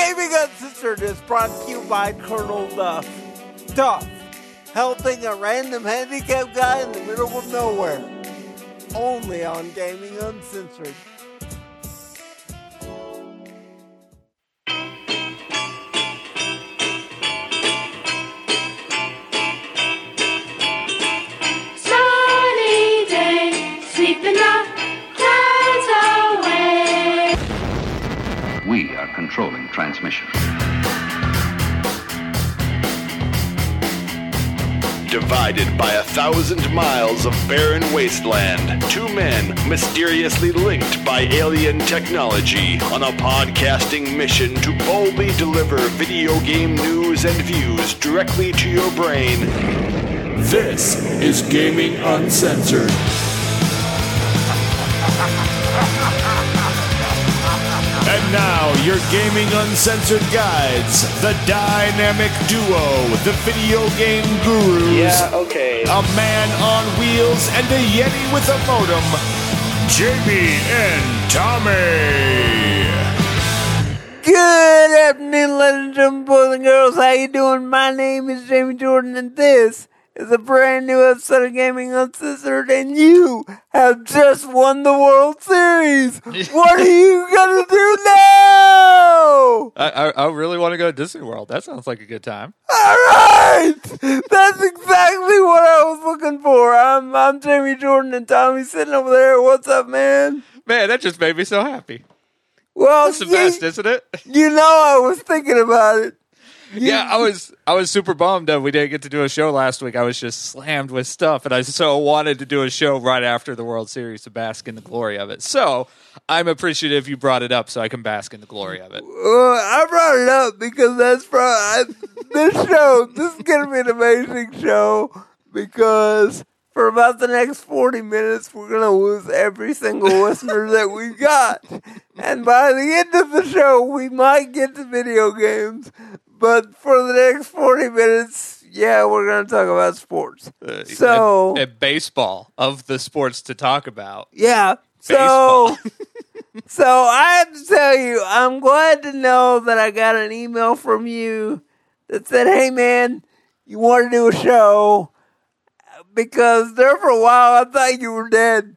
Gaming Uncensored is brought to you by Colonel Duff. Duff, helping a random handicapped guy in the middle of nowhere. Only on Gaming Uncensored. Sunny day, sweeping the clouds away. We are controlling transmission. Divided by 1,000 miles of barren wasteland, two men mysteriously linked by alien technology on a podcasting mission to boldly deliver video game news and views directly to your brain. This is Gaming Uncensored. And now, your Gaming Uncensored guides, the dynamic duo, the video game gurus. Yeah, okay. A man on wheels and a Yeti with a modem, Jamie and Tommy. Good afternoon, ladies and gentlemen, boys and girls. How you doing? My name is Jamie Jordan, and this is a brand new episode of Gaming Uncensored, and you have just won the World Series. What are you gonna do now? I really want to go to Disney World. That sounds like a good time. All right, that's exactly what I was looking for. I'm Jamie Jordan, and Tommy's sitting over there. What's up, man? Man, that just made me so happy. Well, That's the best, isn't it? You know, I was thinking about it. Yeah, I was super bummed that we didn't get to do a show last week. I was just slammed with stuff, and I so wanted to do a show right after the World Series to bask in the glory of it. So I'm appreciative you brought it up so I can bask in the glory of it. I brought it up because this is going to be an amazing show because for about the next 40 minutes, we're going to lose every single listener that we've got. And by the end of the show, we might get to video games. But for the next 40 minutes, yeah, we're going to talk about sports. And baseball, of the sports to talk about. Yeah. So I have to tell you, I'm glad to know that I got an email from you that said, hey, man, you want to do a show? Because there for a while, I thought you were dead.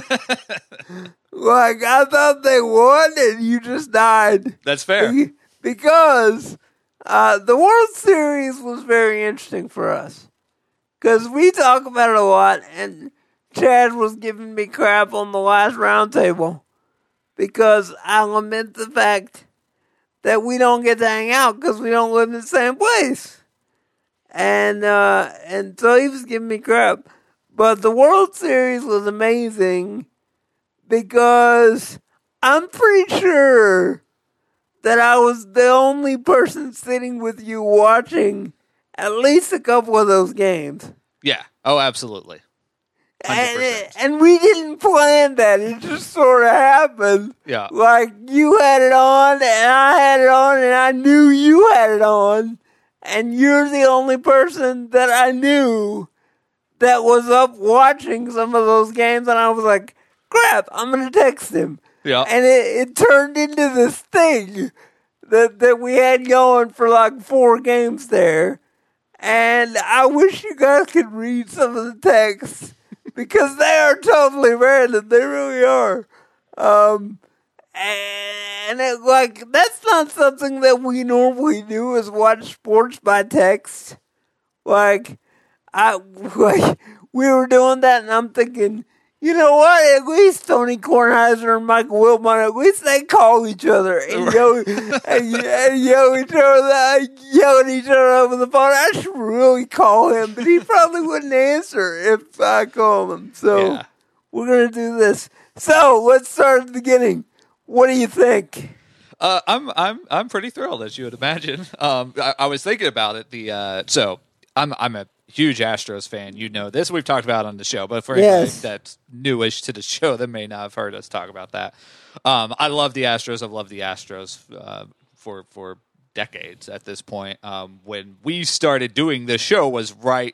Like, I thought they won and you just died. That's fair. Because the World Series was very interesting for us. Because we talk about it a lot, and Chad was giving me crap on the last roundtable. Because I lament the fact that we don't get to hang out because we don't live in the same place. And so he was giving me crap. But the World Series was amazing because I'm pretty sure that I was the only person sitting with you watching at least a couple of those games. Yeah. Oh, absolutely. 100%. And we didn't plan that. It just sort of happened. Yeah. Like, you had it on, and I had it on, and I knew you had it on. And you're the only person that I knew that was up watching some of those games. And I was like, crap, I'm going to text him. Yeah. And it turned into this thing that we had going for like 4 games there. And I wish you guys could read some of the texts because they are totally random. They really are. And that's not something that we normally do is watch sports by text. We were doing that and I'm thinking, you know what? At least Tony Kornheiser and Michael Wilbon, at least they call each other and yell at each other over the phone. I should really call him, but he probably wouldn't answer if I call him. So We're going to do this. So let's start at the beginning. What do you think? I'm pretty thrilled, as you would imagine. I was thinking about it. So I'm a huge Astros fan. You know this. We've talked about it on the show, but for anybody that's newish to the show that may not have heard us talk about that, I love the Astros. I've loved the Astros for decades at this point. When we started doing this show was right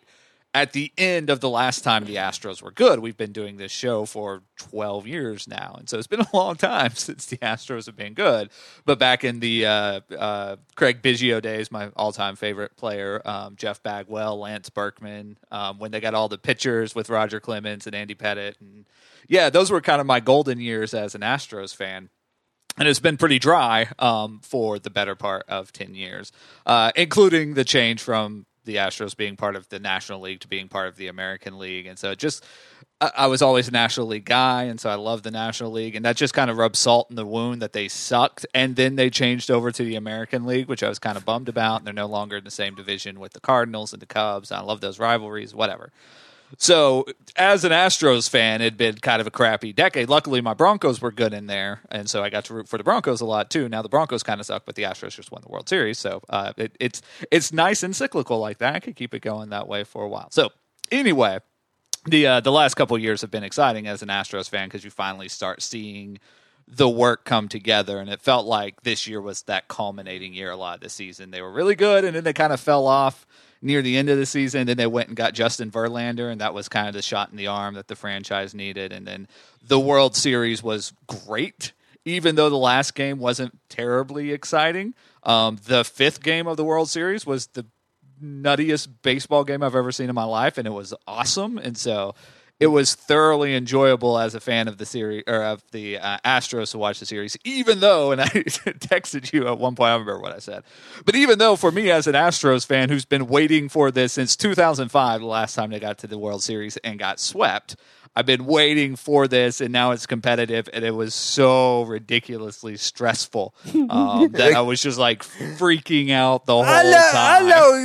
at the end of the last time the Astros were good. We've been doing this show for 12 years now, and so it's been a long time since the Astros have been good. But back in the Craig Biggio days, my all-time favorite player, Jeff Bagwell, Lance Berkman, when they got all the pitchers with Roger Clemens and Andy Pettitte. And yeah, those were kind of my golden years as an Astros fan. And it's been pretty dry for the better part of 10 years, including the change from the Astros being part of the National League to being part of the American League. And so I was always a National League guy, and so I love the National League. And that just kind of rubbed salt in the wound that they sucked. And then they changed over to the American League, which I was kind of bummed about. And they're no longer in the same division with the Cardinals and the Cubs. I love those rivalries, whatever. So as an Astros fan, it'd been kind of a crappy decade. Luckily, my Broncos were good in there, and so I got to root for the Broncos a lot too. Now the Broncos kind of suck, but the Astros just won the World Series, so it's nice and cyclical like that. I could keep it going that way for a while. So anyway, the last couple of years have been exciting as an Astros fan because you finally start seeing the work come together, and it felt like this year was that culminating year a lot of the season. They were really good, and then they kind of fell off near the end of the season. Then they went and got Justin Verlander, and that was kind of the shot in the arm that the franchise needed. And then the World Series was great, even though the last game wasn't terribly exciting. The fifth game of the World Series was the nuttiest baseball game I've ever seen in my life, and it was awesome. And so it was thoroughly enjoyable as a fan of the series or of the Astros to watch the series, even though, and I texted you at one point, I don't remember what I said, but even though for me as an Astros fan who's been waiting for this since 2005, the last time they got to the World Series and got swept, I've been waiting for this, and now it's competitive, and it was so ridiculously stressful that I was just like freaking out the whole time. I know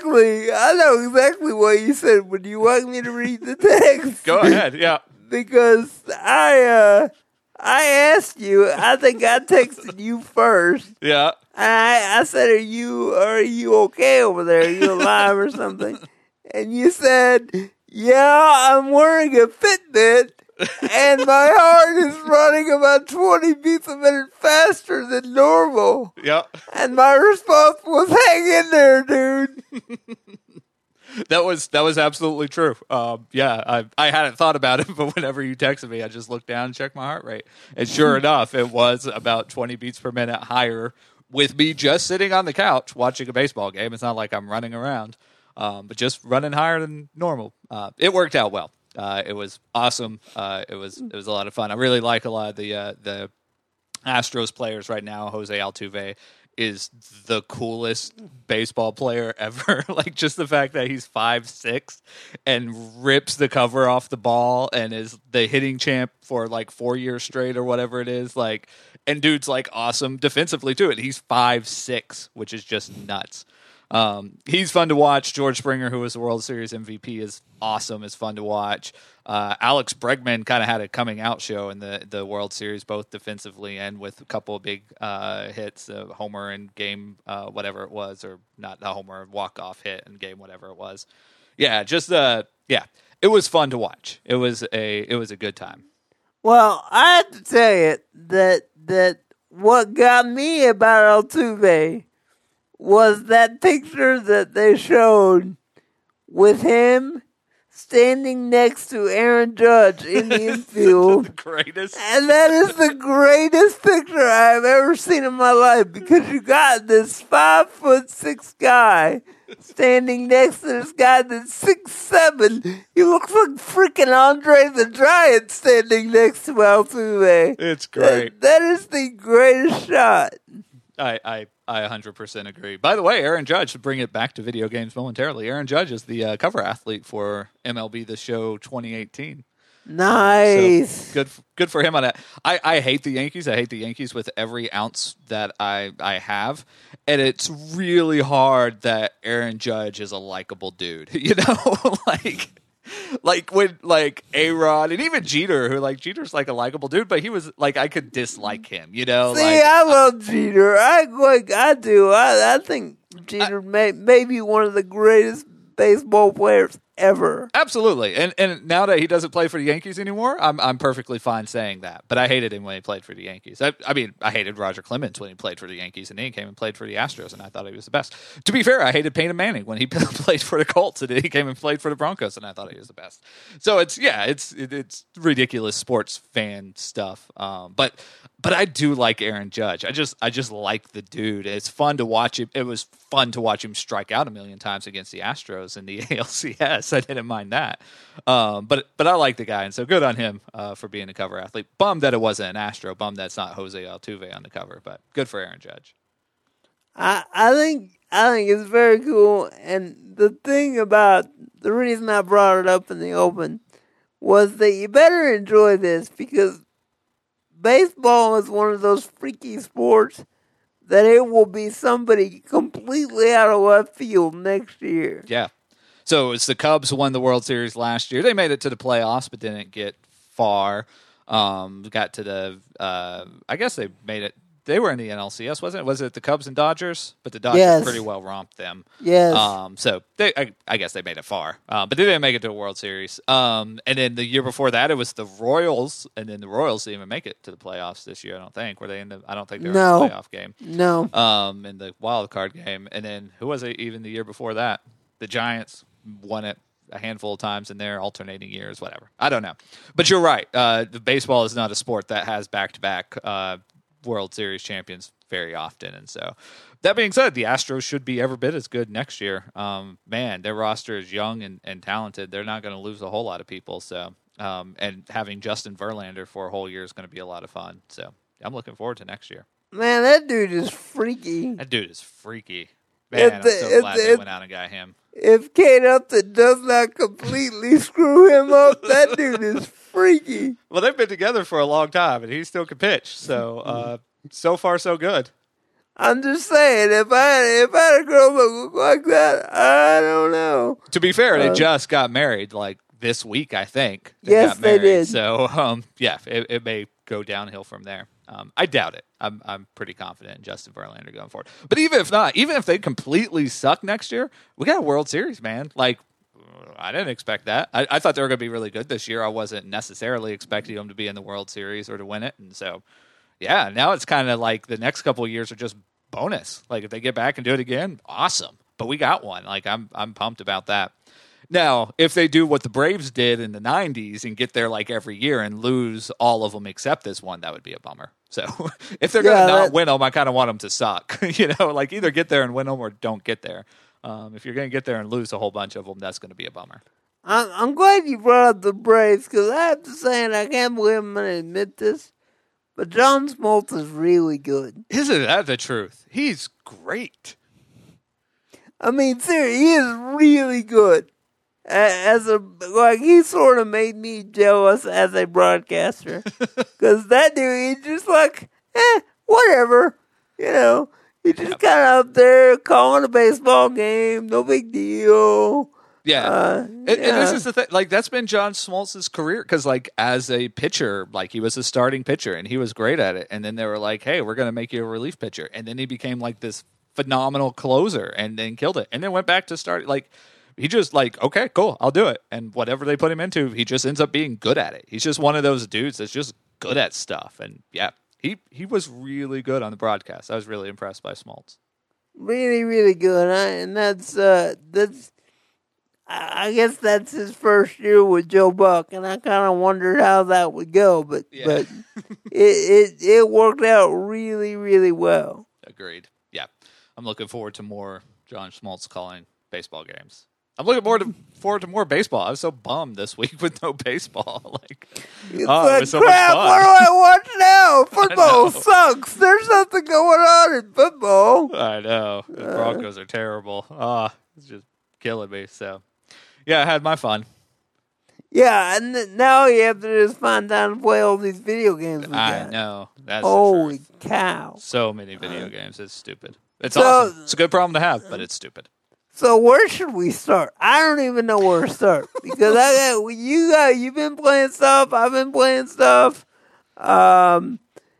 exactly what you said. Would you want me to read the text? Go ahead, yeah. Because I asked you, I think I texted you first. Yeah. And I said, are you okay over there? Are you alive or something? And you said, yeah, I'm wearing a Fitbit, and my heart is running about 20 beats a minute faster than normal. Yep. And my response was, hang in there, dude. That was absolutely true. I hadn't thought about it, but whenever you texted me, I just looked down and checked my heart rate. And sure enough, it was about 20 beats per minute higher with me just sitting on the couch watching a baseball game. It's not like I'm running around. But just running higher than normal. It worked out well. It was awesome. It was a lot of fun. I really like a lot of the Astros players right now. Jose Altuve is the coolest baseball player ever. Like just the fact that he's 5'6" and rips the cover off the ball and is the hitting champ for like 4 years straight or whatever it is. Like, and dude's like awesome defensively too. And he's 5'6", which is just nuts. He's fun to watch. George Springer, who was the World Series MVP, is awesome. Is fun to watch. Alex Bregman kind of had a coming out show in the World Series, both defensively and with a couple of big hits, homer and game, whatever it was, or not a homer, walk-off hit and game, whatever it was. Yeah, it was fun to watch. It was a good time. Well, I have to tell you that what got me about Altuve was that picture that they showed with him standing next to Aaron Judge in the infield. The greatest. And that is the greatest picture I've ever seen in my life, because you got this 5'6" guy standing next to this guy that's 6'7". He looks like freaking Andre the Giant standing next to Altuve. It's great. That is the greatest shot. I 100% agree. By the way, Aaron Judge, to bring it back to video games momentarily, Aaron Judge is the cover athlete for MLB The Show 2018. Nice. So good for him on that. I hate the Yankees. I hate the Yankees with every ounce that I have. And it's really hard that Aaron Judge is a likable dude. You know? Like when A-Rod and even Jeter, who Jeter's like a likable dude, but he was like, I could dislike him, you know? See, I love Jeter. I do. I think Jeter may be one of the greatest baseball players ever. Absolutely. And now that he doesn't play for the Yankees anymore, I'm perfectly fine saying that. But I hated him when he played for the Yankees. I mean, I hated Roger Clemens when he played for the Yankees, and then he came and played for the Astros, and I thought he was the best. To be fair, I hated Peyton Manning when he played for the Colts, and then he came and played for the Broncos, and I thought he was the best. So it's ridiculous sports fan stuff. But I do like Aaron Judge. I just like the dude. It's fun to watch him. It was fun to watch him strike out a million times against the Astros in the ALCS. I didn't mind that. But I like the guy, and so good on him for being a cover athlete. Bummed that it wasn't an Astro. Bummed that's not Jose Altuve on the cover, but good for Aaron Judge. I think it's very cool, and the thing about the reason I brought it up in the open was that you better enjoy this, because baseball is one of those freaky sports that it will be somebody completely out of left field next year. Yeah. So it's the Cubs who won the World Series last year. They made it to the playoffs, but didn't get far. Got to the, I guess they made it. They were in the NLCS, wasn't it? Was it the Cubs and Dodgers? But the Dodgers pretty well romped them. Yes. So I guess they made it far, but they didn't make it to a World Series. And then the year before that, it was the Royals, and then the Royals didn't even make it to the playoffs this year. I don't think. Were they in the? I don't think they were in the playoff game. No. In the wild card game, and then who was it? Even the year before that, the Giants won it a handful of times in their alternating years. Whatever. I don't know. But you're right. The baseball is not a sport that has back-to-back World Series champions very often, and so that being said, the Astros should be every bit as good next year. Man, their roster is young and talented. They're not going to lose a whole lot of people. So, and having Justin Verlander for a whole year is going to be a lot of fun. So, I'm looking forward to next year. Man, that dude is freaky. Man, I'm so glad they went out and got him. If Kate Upton does not completely screw him up, that dude is freaky. Well, they've been together for a long time, and he still can pitch. So, so far, so good. I'm just saying, if I had a girl that looked like that, I don't know. To be fair, they just got married like this week, I think. Yes, they did. So, yeah, it may go downhill from there. I doubt it. I'm pretty confident in Justin Verlander going forward. But even if not, even if they completely suck next year, we got a World Series, man. Like, I didn't expect that. I thought they were going to be really good this year. I wasn't necessarily expecting them to be in the World Series or to win it. And so, yeah, now it's kind of like the next couple of years are just bonus. Like, if they get back and do it again, awesome. But we got one. Like, I'm pumped about that. Now, if they do what the Braves did in the 90s and get there like every year and lose all of them except this one, that would be a bummer. So if they're going to not win them, I kind of want them to suck. Like either get there and win them or don't get there. If you're going to get there and lose a whole bunch of them, that's going to be a bummer. I'm glad you brought up the Braves, because I have to say, and I can't believe I'm going to admit this, but John Smoltz is really good. Isn't that the truth? He's great. I mean, seriously, he is really good. He sort of made me jealous as a broadcaster, because that dude, he's just like, whatever, he's just kind of up there calling a baseball game, no big deal. Yeah, and this is the thing. Like, that's been John Smoltz's career, because like as a pitcher, like he was a starting pitcher and he was great at it, and then they were like, "Hey, we're going to make you a relief pitcher," and then he became like this phenomenal closer, and then killed it, and then went back to start like. He just like, okay, cool, I'll do it. And whatever they put him into, he just ends up being good at it. He's just one of those dudes that's just good at stuff. And yeah, he was really good on the broadcast. I was really impressed by Smoltz. Really, really good. And that's I guess that's his first year with Joe Buck, and I kind of wondered how that would go, but it worked out really, really well. Agreed. Yeah, I'm looking forward to more John Smoltz calling baseball games. I'm looking forward to more baseball. I was so bummed this week with no baseball. It was so crap, much fun. What do I watch now? Football sucks. There's nothing going on in football. I know. The Broncos are terrible. It's just killing me. So, yeah, I had my fun. Yeah, and now you have to just find time to play all these video games we got. I know. That's holy cow. So many video games. It's stupid. It's awesome. It's a good problem to have, but it's stupid. So where should we start? I don't even know where to start, because you've been playing stuff. I've been playing stuff. Can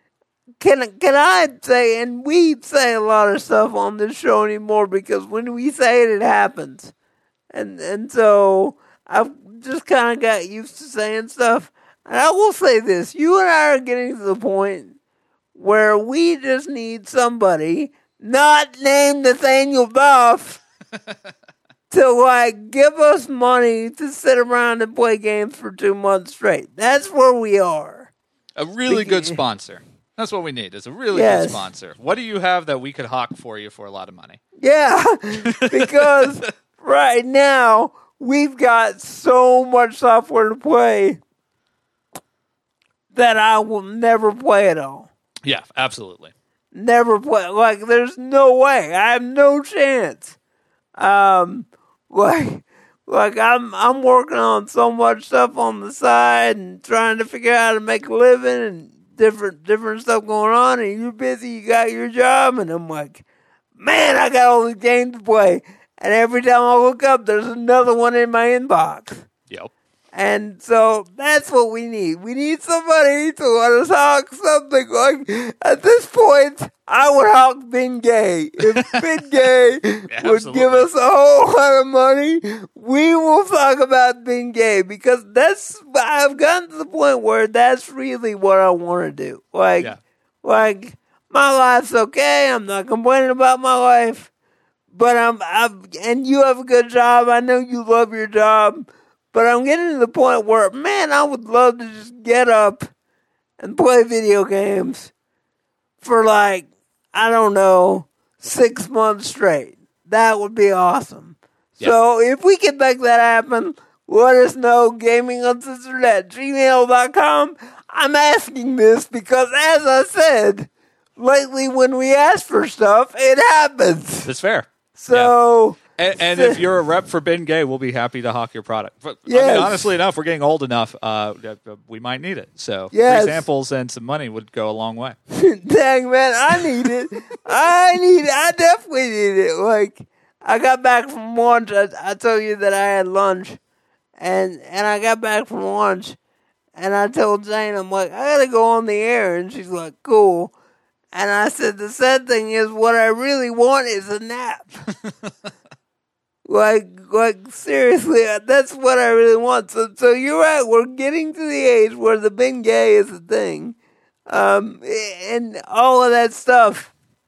I say, and we say a lot of stuff on this show anymore, because when we say it, it happens, and so I've just kind of got used to saying stuff. And I will say this, you and I are getting to the point where we just need somebody, not named Nathaniel Duff, to, like, give us money to sit around and play games for 2 months straight. That's where we are. A really good sponsor. That's what we need, is a really good sponsor. What do you have that we could hawk for you for a lot of money? Yeah, because right now, we've got so much software to play that I will never play it all. Yeah, absolutely. Never play. Like, there's no way. I have no chance. Like I'm working on so much stuff on the side and trying to figure out how to make a living and different stuff going on, and you're busy, you got your job, and I'm like, man, I got all these games to play. And every time I look up, there's another one in my inbox. Yep. And so that's what we need. We need somebody to let us hawk something. Like, at this point, I would hawk Ben Gay. If Ben Gay would give us a whole lot of money, we will talk about Ben Gay, because I've gotten to the point where that's really what I want to do. Like, my life's okay. I'm not complaining about my life, but and you have a good job. I know you love your job. But I'm getting to the point where, man, I would love to just get up and play video games for, like, I don't know, 6 months straight. That would be awesome. Yep. So if we can make that happen, let us know, gaminguncensored@gmail.com. I'm asking this because, as I said, lately when we ask for stuff, it happens. That's fair. So... Yeah. And if you're a rep for Ben Gay, we'll be happy to hawk your product. But, I mean, honestly enough, we're getting old enough, we might need it. So free samples and some money would go a long way. Dang, man, I need it. I definitely need it. Like, I got back from lunch. I told you that I had lunch. And I got back from lunch. And I told Jane, I'm like, I got to go on the air. And she's like, cool. And I said, the sad thing is, what I really want is a nap. Like seriously, that's what I really want. So you're right. We're getting to the age where the Ben Gay is a thing, and all of that stuff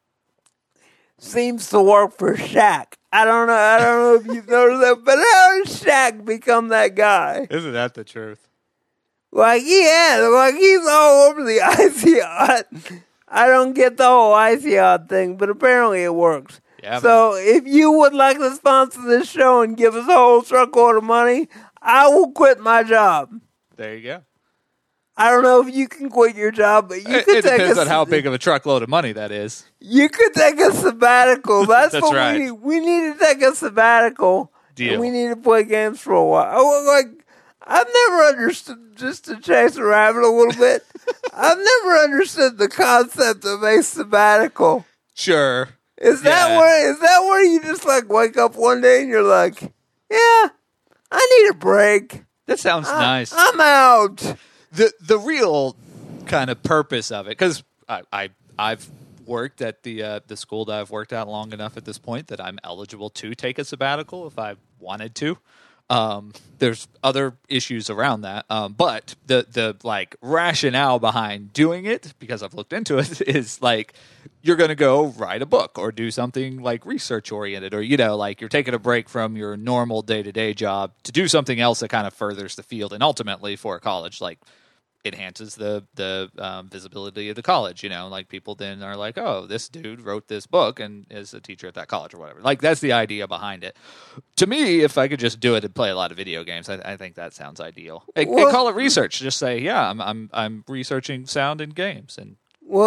seems to work for Shaq. I don't know if you've noticed that, but how did Shaq become that guy? Isn't that the truth? Like he's all over the icy hot. I don't get the whole icy hot thing, but apparently it works. Yeah, so if you would like to sponsor this show and give us a whole truckload of money, I will quit my job. There you go. I don't know if you can quit your job, but you could take depends on how big of a truckload of money that is. You could take a sabbatical. That's what right. we need. We need to take a sabbatical. Deal. And we need to play games for a while. Like, I've never understood, just to chase a rabbit a little bit, I've never understood the concept of a sabbatical. Sure. Is that where you just like wake up one day and you're like, yeah, I need a break. That sounds nice. I'm out. The real kind of purpose of it, because I've worked at the school that I've worked at long enough at this point that I'm eligible to take a sabbatical if I wanted to. There's other issues around that, but the like rationale behind doing it, because I've looked into it, is like you're going to go write a book or do something like research oriented, or like you're taking a break from your normal day-to-day job to do something else that kind of furthers the field, and ultimately for a college, like enhances the visibility of the college. Like people then are like, oh, this dude wrote this book and is a teacher at that college or whatever. Like that's the idea behind it. To me, if I could just do it and play a lot of video games, I think that sounds ideal. And call it research. Just say, yeah, I'm researching sound in games. And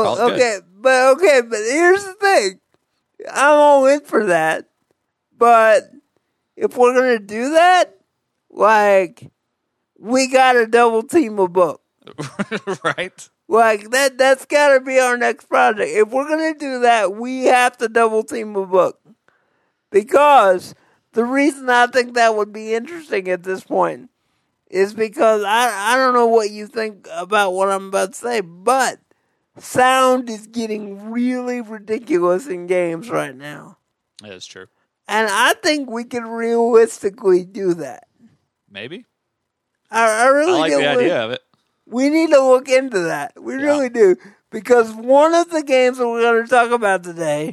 but here's the thing. I'm all in for that. But if we're gonna do that, like, we gotta double team a book. Right. Like that's gotta be our next project. If we're gonna do that, we have to double team a book. Because the reason I think that would be interesting at this point is because I don't know what you think about what I'm about to say, but sound is getting really ridiculous in games right now. That is true. And I think we can realistically do that. maybe. I really I like do. the idea of it. We need to look into that. We really do. Because one of the games that we're going to talk about today,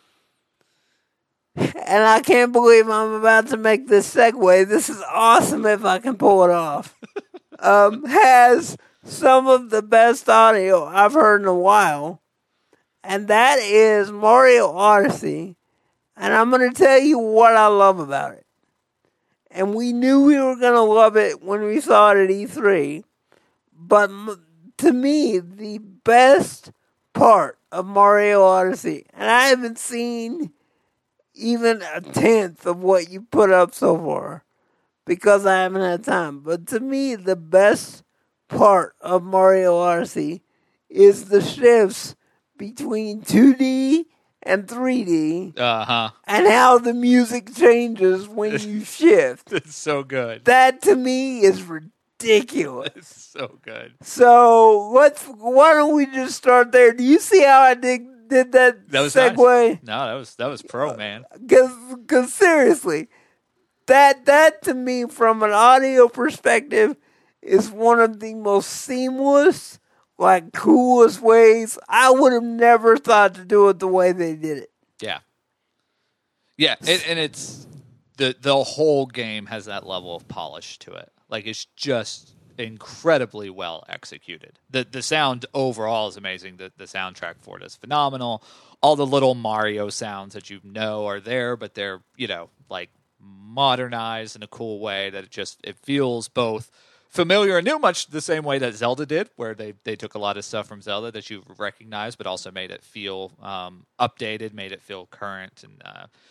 and I can't believe I'm about to make this segue. This is awesome if I can pull it off. Has some of the best audio I've heard in a while. And that is Mario Odyssey. And I'm going to tell you what I love about it. And we knew we were going to love it when we saw it at E3. But to me, the best part of Mario Odyssey, and I haven't seen even a tenth of what you put up so far because I haven't had time. But to me, the best part of Mario Odyssey is the shifts between 2D and 3D, and how the music changes when you shift. It's so good. That to me is ridiculous. It's so good. So why don't we just start there? Do you see how I did that was segue? Nice. No, that was pro, man. Because seriously, that to me, from an audio perspective, is one of the most seamless, like, coolest ways. I would have never thought to do it the way they did it. Yeah. Yeah, and it's the whole game has that level of polish to it. Like, it's just incredibly well executed. The sound overall is amazing. The soundtrack for it is phenomenal. All the little Mario sounds that you know are there, but they're, like, modernized in a cool way that it feels both familiar and new, much the same way that Zelda did, where they took a lot of stuff from Zelda that you recognize, but also made it feel updated, made it feel current, and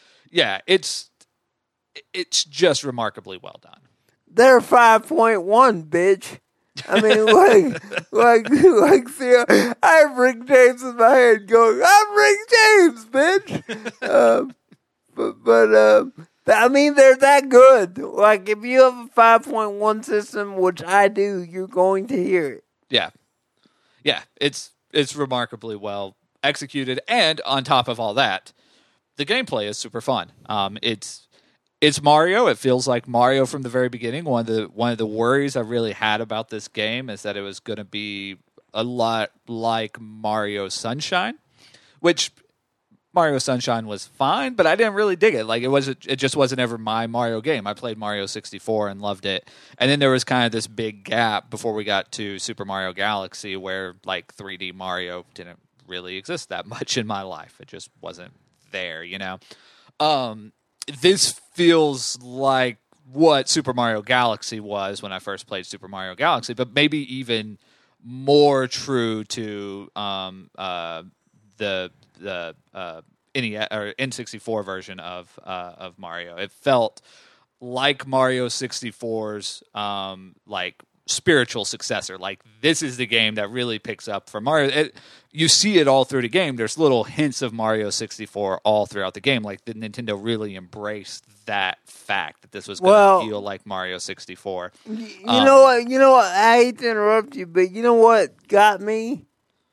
it's just remarkably well done. They're 5.1, bitch. I mean, like, see, I have Rick James in my head going, I'm Rick James, bitch. But I mean, they're that good. Like, if you have a 5.1 system, which I do, you're going to hear it. Yeah. Yeah, it's remarkably well executed, and on top of all that, the gameplay is super fun. It's Mario. It feels like Mario from the very beginning. One of the worries I really had about this game is that it was going to be a lot like Mario Sunshine, which Mario Sunshine was fine, but I didn't really dig it. Like, it just wasn't ever my Mario game. I played Mario 64 and loved it. And then there was kind of this big gap before we got to Super Mario Galaxy where, like, 3D Mario didn't really exist that much in my life. It just wasn't there, This feels like what Super Mario Galaxy was when I first played Super Mario Galaxy, but maybe even more true to the NES or N64 version of Mario. It felt like Mario 64's like spiritual successor. Like, this is the game that really picks up for Mario. You see it all through the game. There's little hints of Mario 64 all throughout the game. Like, the Nintendo really embraced that fact that this was going to feel like Mario 64. You know what? I hate to interrupt you, but you know what got me?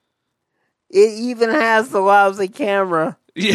It even has the lousy camera. Yeah.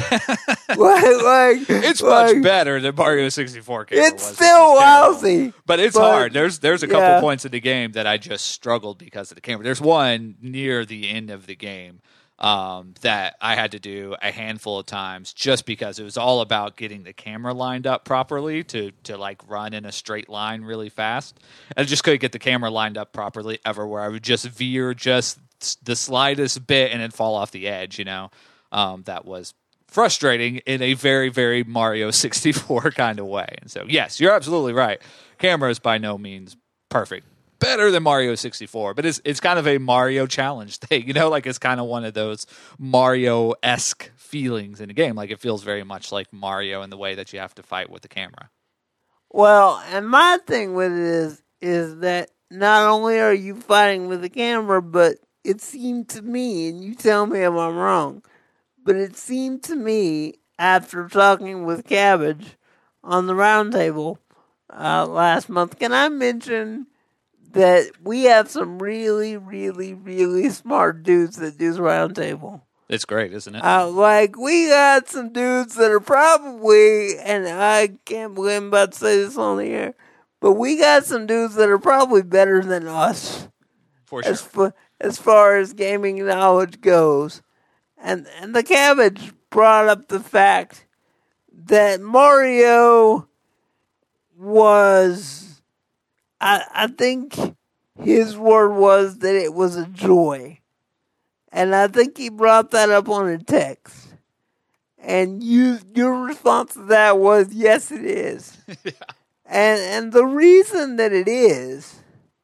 It's much better than Mario 64 camera. It's still lousy. But it's hard. There's a couple points in the game that I just struggled because of the camera. There's one near the end of the game that I had to do a handful of times just because it was all about getting the camera lined up properly to like run in a straight line really fast. And I just couldn't get the camera lined up properly ever, where I would just veer just the slightest bit and then fall off the edge, that was frustrating in a very, very Mario 64 kind of way. And so, yes, you're absolutely right. Camera is by no means perfect. Better than Mario 64, but it's kind of a Mario challenge thing, like it's kind of one of those Mario-esque feelings in the game. Like, it feels very much like Mario in the way that you have to fight with the camera. Well, and my thing with it is that not only are you fighting with the camera, but it seemed to me, and you tell me if I'm wrong, but it seemed to me, after talking with Cabbage on the roundtable last month, can I mention that we have some really, really, really smart dudes that do the roundtable? It's great, isn't it? Like, we got some dudes that are probably, and I can't believe I'm about to say this on the air, but we got some dudes that are probably better than us For sure. as far as gaming knowledge goes. And the Cabbage brought up the fact that Mario was, I think his word was that it was a joy. And I think he brought that up on a text. And your response to that was, yes, it is. Yeah. And the reason that it is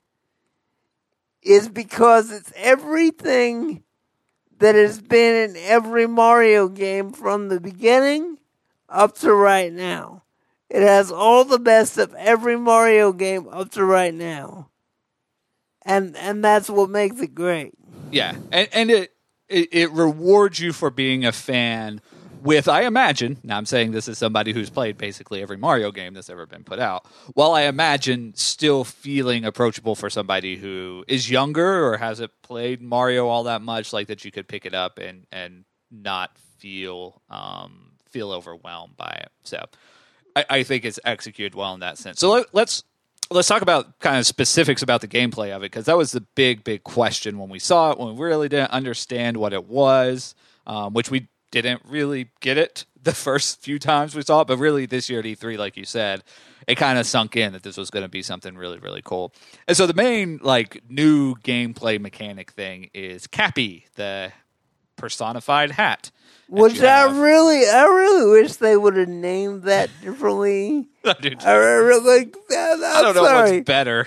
because it's everything that has been in every Mario game from the beginning up to right now. It has all the best of every Mario game up to right now. And that's what makes it great. Yeah, and it rewards you for being a fan with, I imagine, now I'm saying this as somebody who's played basically every Mario game that's ever been put out, while I imagine still feeling approachable for somebody who is younger or hasn't played Mario all that much, like that you could pick it up and not feel overwhelmed by it. So I think it's executed well in that sense. So let's talk about kind of specifics about the gameplay of it, because that was the big question when we saw it, when we really didn't understand what it was, which we didn't really get it the first few times we saw it, but really this year at E3, like you said, it kind of sunk in that this was going to be something really, really cool. And so the main new gameplay mechanic thing is Cappy, the personified hat. Which I really wish they would have named that differently. I don't know what's better.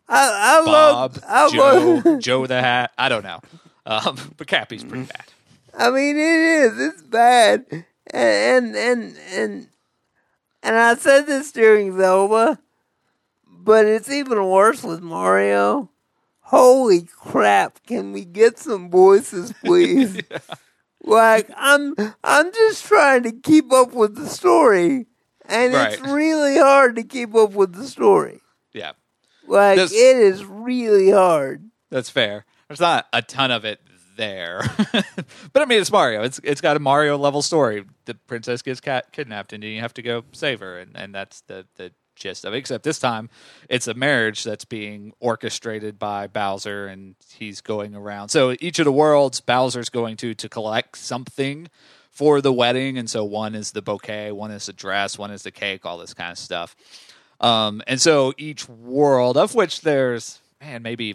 Joe the Hat. I don't know. But Cappy's pretty bad. I mean, it is. It's bad. And I said this during Zelda, but it's even worse with Mario. Holy crap, can we get some voices, please? Yeah. Like, I'm just trying to keep up with the story, and Right. it's really hard to keep up with the story. Yeah. Like, it is really hard. That's fair. There's not a ton of it there. But I mean, it's Mario. It's got a Mario level story. The princess gets kidnapped and you have to go save her, and that's the gist of it. Except this time it's a marriage that's being orchestrated by Bowser, and he's going around. So each of the worlds Bowser's going to collect something for the wedding, and so one is the bouquet, one is the dress, one is the cake, all this kind of stuff. And so each world, of which there's maybe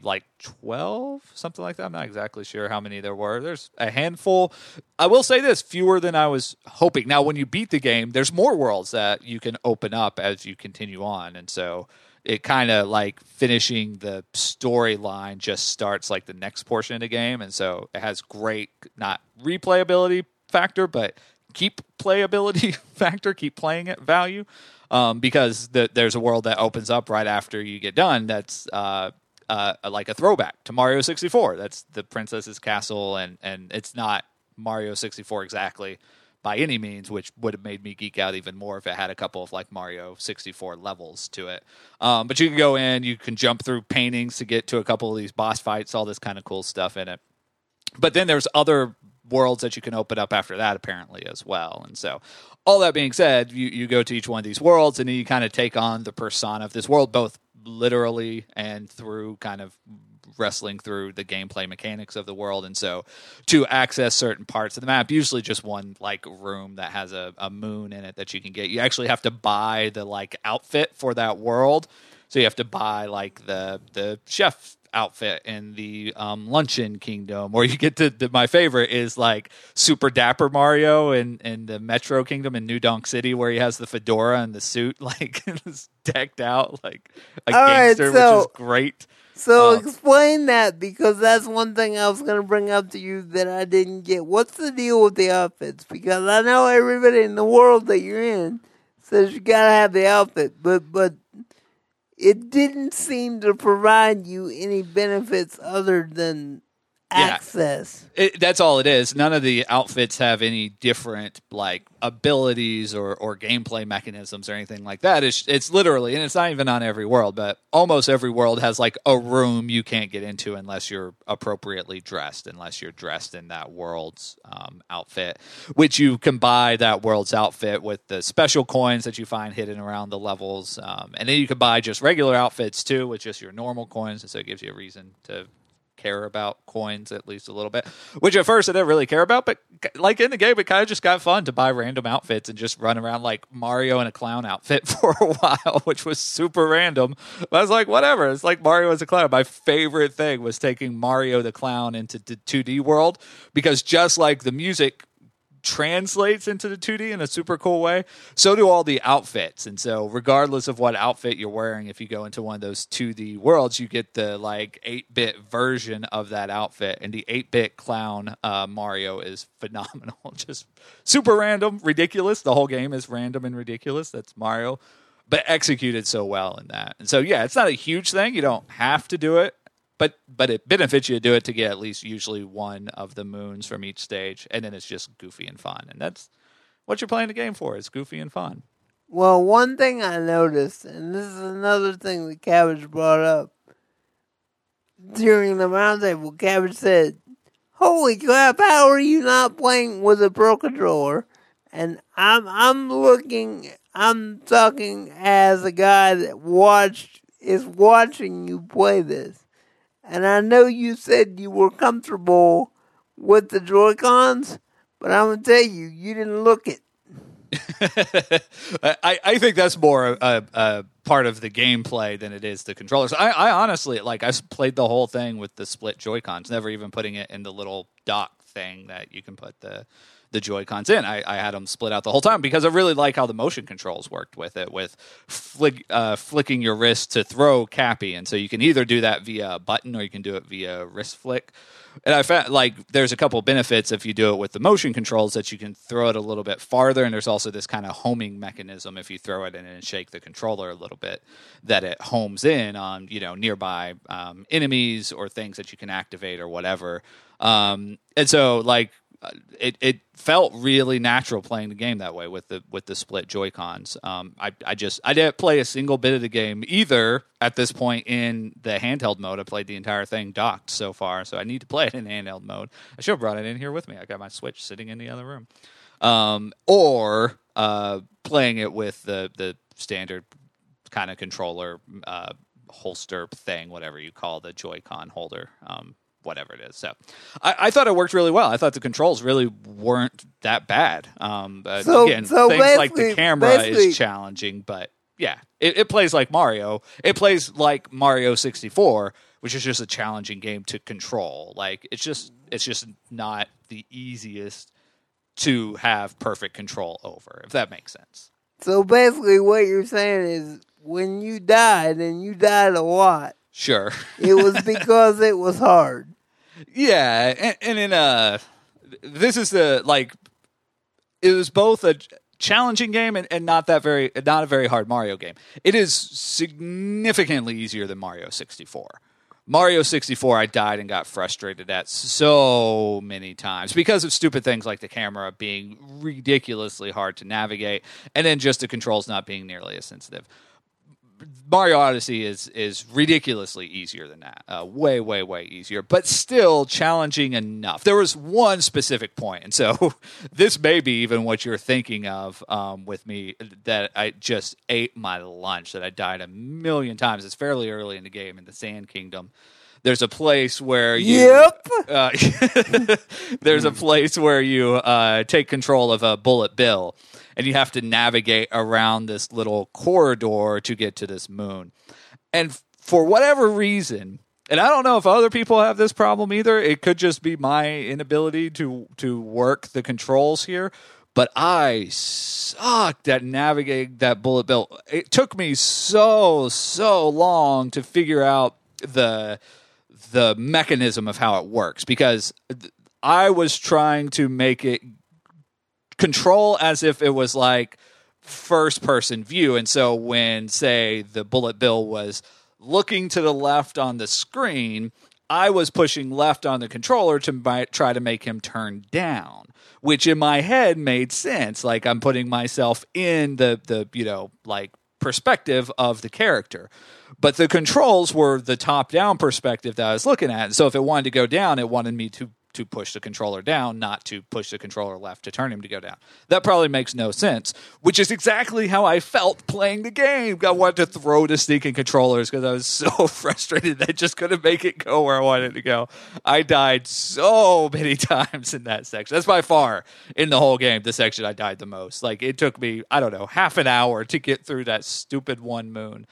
12, something like that. I'm not exactly sure how many there were. There's a handful. I will say this, fewer than I was hoping. Now, when you beat the game, there's more worlds that you can open up as you continue on. And so it kind of finishing the storyline just starts the next portion of the game. And so it has great, not replayability factor, but keep playability factor, keep playing it value. Because there's a world that opens up right after you get done that's like a throwback to Mario 64. That's the princess's castle, and it's not Mario 64 exactly by any means, which would have made me geek out even more if it had a couple of Mario 64 levels to it. But you can go in, you can jump through paintings to get to a couple of these boss fights, all this kind of cool stuff in it. But then there's other worlds that you can open up after that, apparently, as well. And so all that being said, you go to each one of these worlds, and then you kind of take on the persona of this world, both literally and through kind of wrestling through the gameplay mechanics of the world. And so to access certain parts of the map, usually just one room that has a moon in it that you can get, you actually have to buy the outfit for that world. So you have to buy the chef outfit in the Luncheon Kingdom, or you get to my favorite is Super Dapper Mario in the Metro Kingdom in New Donk City, where he has the fedora and the suit decked out like a gangster, which is great. So explain that, because that's one thing I was going to bring up to you that I didn't get. What's the deal with the outfits? Because I know everybody in the world that you're in says you got to have the outfit, but it didn't seem to provide you any benefits other than access. That's all it is. None of the outfits have any different like abilities or gameplay mechanisms or anything like that. It's literally, and it's not even on every world, but almost every world has like a room you can't get into unless you're appropriately dressed, unless you're dressed in that world's outfit, which you can buy that world's outfit with the special coins that you find hidden around the levels. And then you can buy just regular outfits too with just your normal coins. And so it gives you a reason to care about coins at least a little bit, which at first I didn't really care about, but like in the game, it kind of just got fun to buy random outfits and just run around like Mario in a clown outfit for a while, which was super random. But I was like, whatever. It's like Mario as a clown. My favorite thing was taking Mario the clown into the 2D world, because just like the music translates into the 2D in a super cool way, so do all the outfits. And so regardless of what outfit you're wearing, if you go into one of those 2D worlds, you get the like 8-bit version of that outfit. And the 8-bit clown Mario is phenomenal. Just super random, ridiculous. The whole game is random and ridiculous. That's Mario, but executed so well in that. And so yeah, it's not a huge thing. You don't have to do it, but it benefits you to do it to get at least usually one of the moons from each stage, and then it's just goofy and fun. And that's what you're playing the game for, is goofy and fun. Well, one thing I noticed, and this is another thing that Cabbage brought up, during the roundtable, Cabbage said, "Holy crap, how are you not playing with a Pro Controller?" And I'm talking as a guy that is watching you play this. And I know you said you were comfortable with the Joy-Cons, but I'm going to tell you, you didn't look it. I think that's more a part of the gameplay than it is the controllers. I honestly, like, I played the whole thing with the split Joy-Cons, never even putting it in the little dock thing that you can put the Joy-Cons in. I had them split out the whole time because I really like how the motion controls worked with it, with flicking your wrist to throw Cappy. And so you can either do that via a button or you can do it via wrist flick. And I found like there's a couple benefits if you do it with the motion controls, that you can throw it a little bit farther. And there's also this kind of homing mechanism if you throw it in and shake the controller a little bit, that it homes in on, nearby enemies or things that you can activate or whatever. And so like, it felt really natural playing the game that way with the split Joy-Cons. I didn't play a single bit of the game either at this point in the handheld mode. I played the entire thing docked so far, so I need to play it in handheld mode. I should have brought it in here with me. I got my Switch sitting in the other room. Or playing it with the standard kind of controller holster thing, whatever you call the Joy-Con holder. Whatever it is. So I thought it worked really well. I thought the controls really weren't that bad. So things like the camera is challenging, but yeah, it plays like Mario. It plays like Mario 64, which is just a challenging game to control. Like it's just not the easiest to have perfect control over, if that makes sense. So basically what you're saying is when you died, and you died a lot, sure, it was because it was hard. Yeah, and in this is it was both a challenging game and not a very hard Mario game. It is significantly easier than Mario 64. Mario 64, I died and got frustrated at so many times because of stupid things like the camera being ridiculously hard to navigate, and then just the controls not being nearly as sensitive. Mario Odyssey is ridiculously easier than that. Way, way, way easier, but still challenging enough. There was one specific point, and so this may be even what you're thinking of with me, that I just ate my lunch, that I died a million times. It's fairly early in the game in the Sand Kingdom. There's a place where you there's a place where you take control of a Bullet Bill, and you have to navigate around this little corridor to get to this moon. And for whatever reason, and I don't know if other people have this problem either, it could just be my inability to work the controls here, but I sucked at navigating that Bullet Bill. It took me so long to figure out the mechanism of how it works, because I was trying to make it control as if it was like first person view. And so when, say, the Bullet Bill was looking to the left on the screen, I was pushing left on the controller to try to make him turn down, which in my head made sense. Like I'm putting myself in the like perspective of the character. But the controls were the top-down perspective that I was looking at. So if it wanted to go down, it wanted me to push the controller down, not to push the controller left to turn him to go down. That probably makes no sense, which is exactly how I felt playing the game. I wanted to throw the sneaking controllers because I was so frustrated that I just couldn't make it go where I wanted it to go. I died so many times in that section. That's by far, in the whole game, the section I died the most. Like, it took me, I don't know, half an hour to get through that stupid one moon.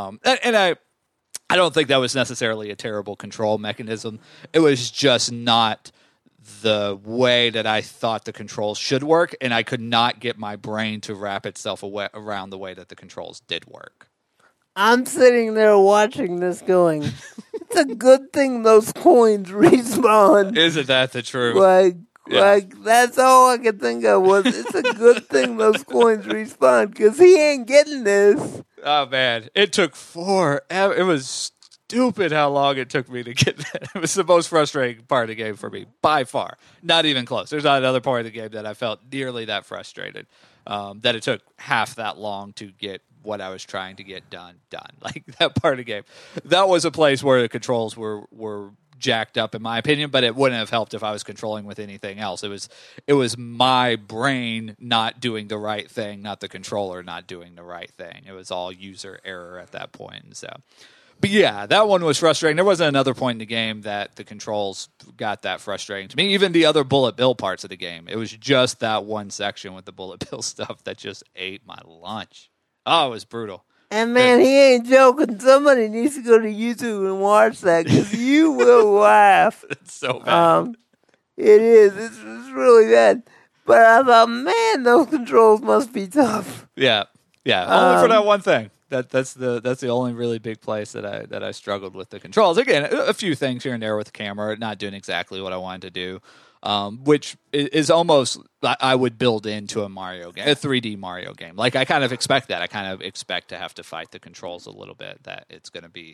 I don't think that was necessarily a terrible control mechanism. It was just not the way that I thought the controls should work, and I could not get my brain to wrap itself around the way that the controls did work. I'm sitting there watching this going, it's a good thing those coins respawn. Isn't that the truth? Like, that's all I could think of was, it's a good thing those coins respawn, because he ain't getting this. Oh, man. It took forever. It was stupid how long it took me to get that. It was the most frustrating part of the game for me, by far. Not even close. There's not another part of the game that I felt nearly that frustrated, that it took half that long to get what I was trying to get done. Like, that part of the game. That was a place where the controls were jacked up, in my opinion, but it wouldn't have helped if I was controlling with anything else. It was my brain not doing the right thing, not the controller not doing the right thing. It was all user error at that point. And so, but yeah, that one was frustrating. There wasn't another point in the game that the controls got that frustrating to me. Even the other Bullet Bill parts of the game, it was just that one section with the Bullet Bill stuff that just ate my lunch. Oh, it was brutal. And man, he ain't joking. Somebody needs to go to YouTube and watch that, because you will laugh. It's so bad. It is. It's really bad. But I thought, man, those controls must be tough. Yeah. Only for that one thing. That's the only really big place that I struggled with the controls. Again, a few things here and there with the camera, not doing exactly what I wanted to do. Which is almost, I would build into a Mario game, a 3D Mario game. Like, I kind of expect that. I kind of expect to have to fight the controls a little bit, that it's going to be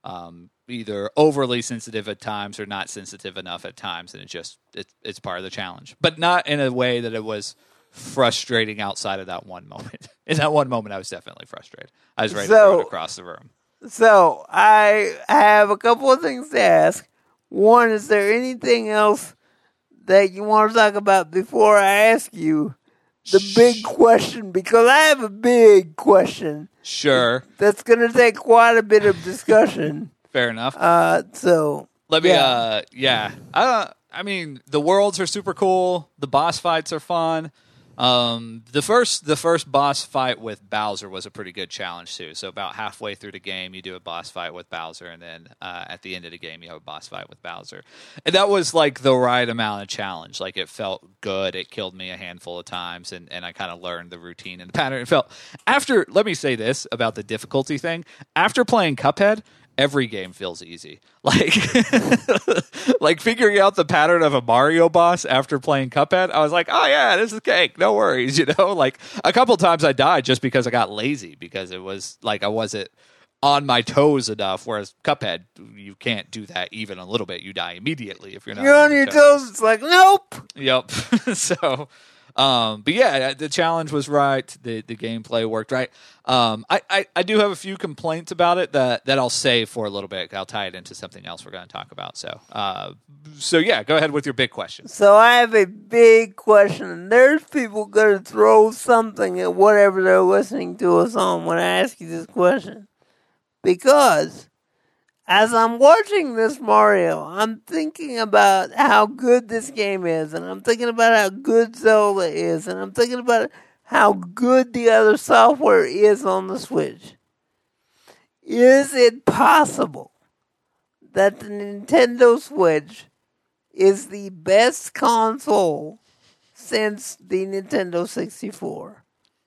either overly sensitive at times or not sensitive enough at times, and it's part of the challenge. But not in a way that it was frustrating outside of that one moment. In that one moment, I was definitely frustrated. I was ready to throw it across the room. So, I have a couple of things to ask. One, is there anything else that you want to talk about before I ask you the big question? Because I have a big question. Sure. That's going to take quite a bit of discussion. Fair enough. So let me. I mean, the worlds are super cool. The boss fights are fun. The first boss fight with Bowser was a pretty good challenge too. So about halfway through the game, you do a boss fight with Bowser, and then at the end of the game, you have a boss fight with Bowser. And that was like the right amount of challenge. Like, it felt good. It killed me a handful of times, and I kind of learned the routine and the pattern. It felt let me say this about the difficulty thing. After playing Cuphead, every game feels easy. Like, like figuring out the pattern of a Mario boss after playing Cuphead, I was like, oh yeah, this is cake. No worries, Like, a couple times I died just because I got lazy, because it was like I wasn't on my toes enough, whereas Cuphead, you can't do that even a little bit. You die immediately if you're not. You're on your toes. It's like, nope. Yep. So, but yeah, the challenge was right. The gameplay worked right. I do have a few complaints about it that I'll save for a little bit. I'll tie it into something else we're going to talk about. So yeah, go ahead with your big question. So I have a big question. There's people going to throw something at whatever they're listening to us on when I ask you this question. Because as I'm watching this Mario, I'm thinking about how good this game is, and I'm thinking about how good Zelda is, and I'm thinking about how good the other software is on the Switch. Is it possible that the Nintendo Switch is the best console since the Nintendo 64?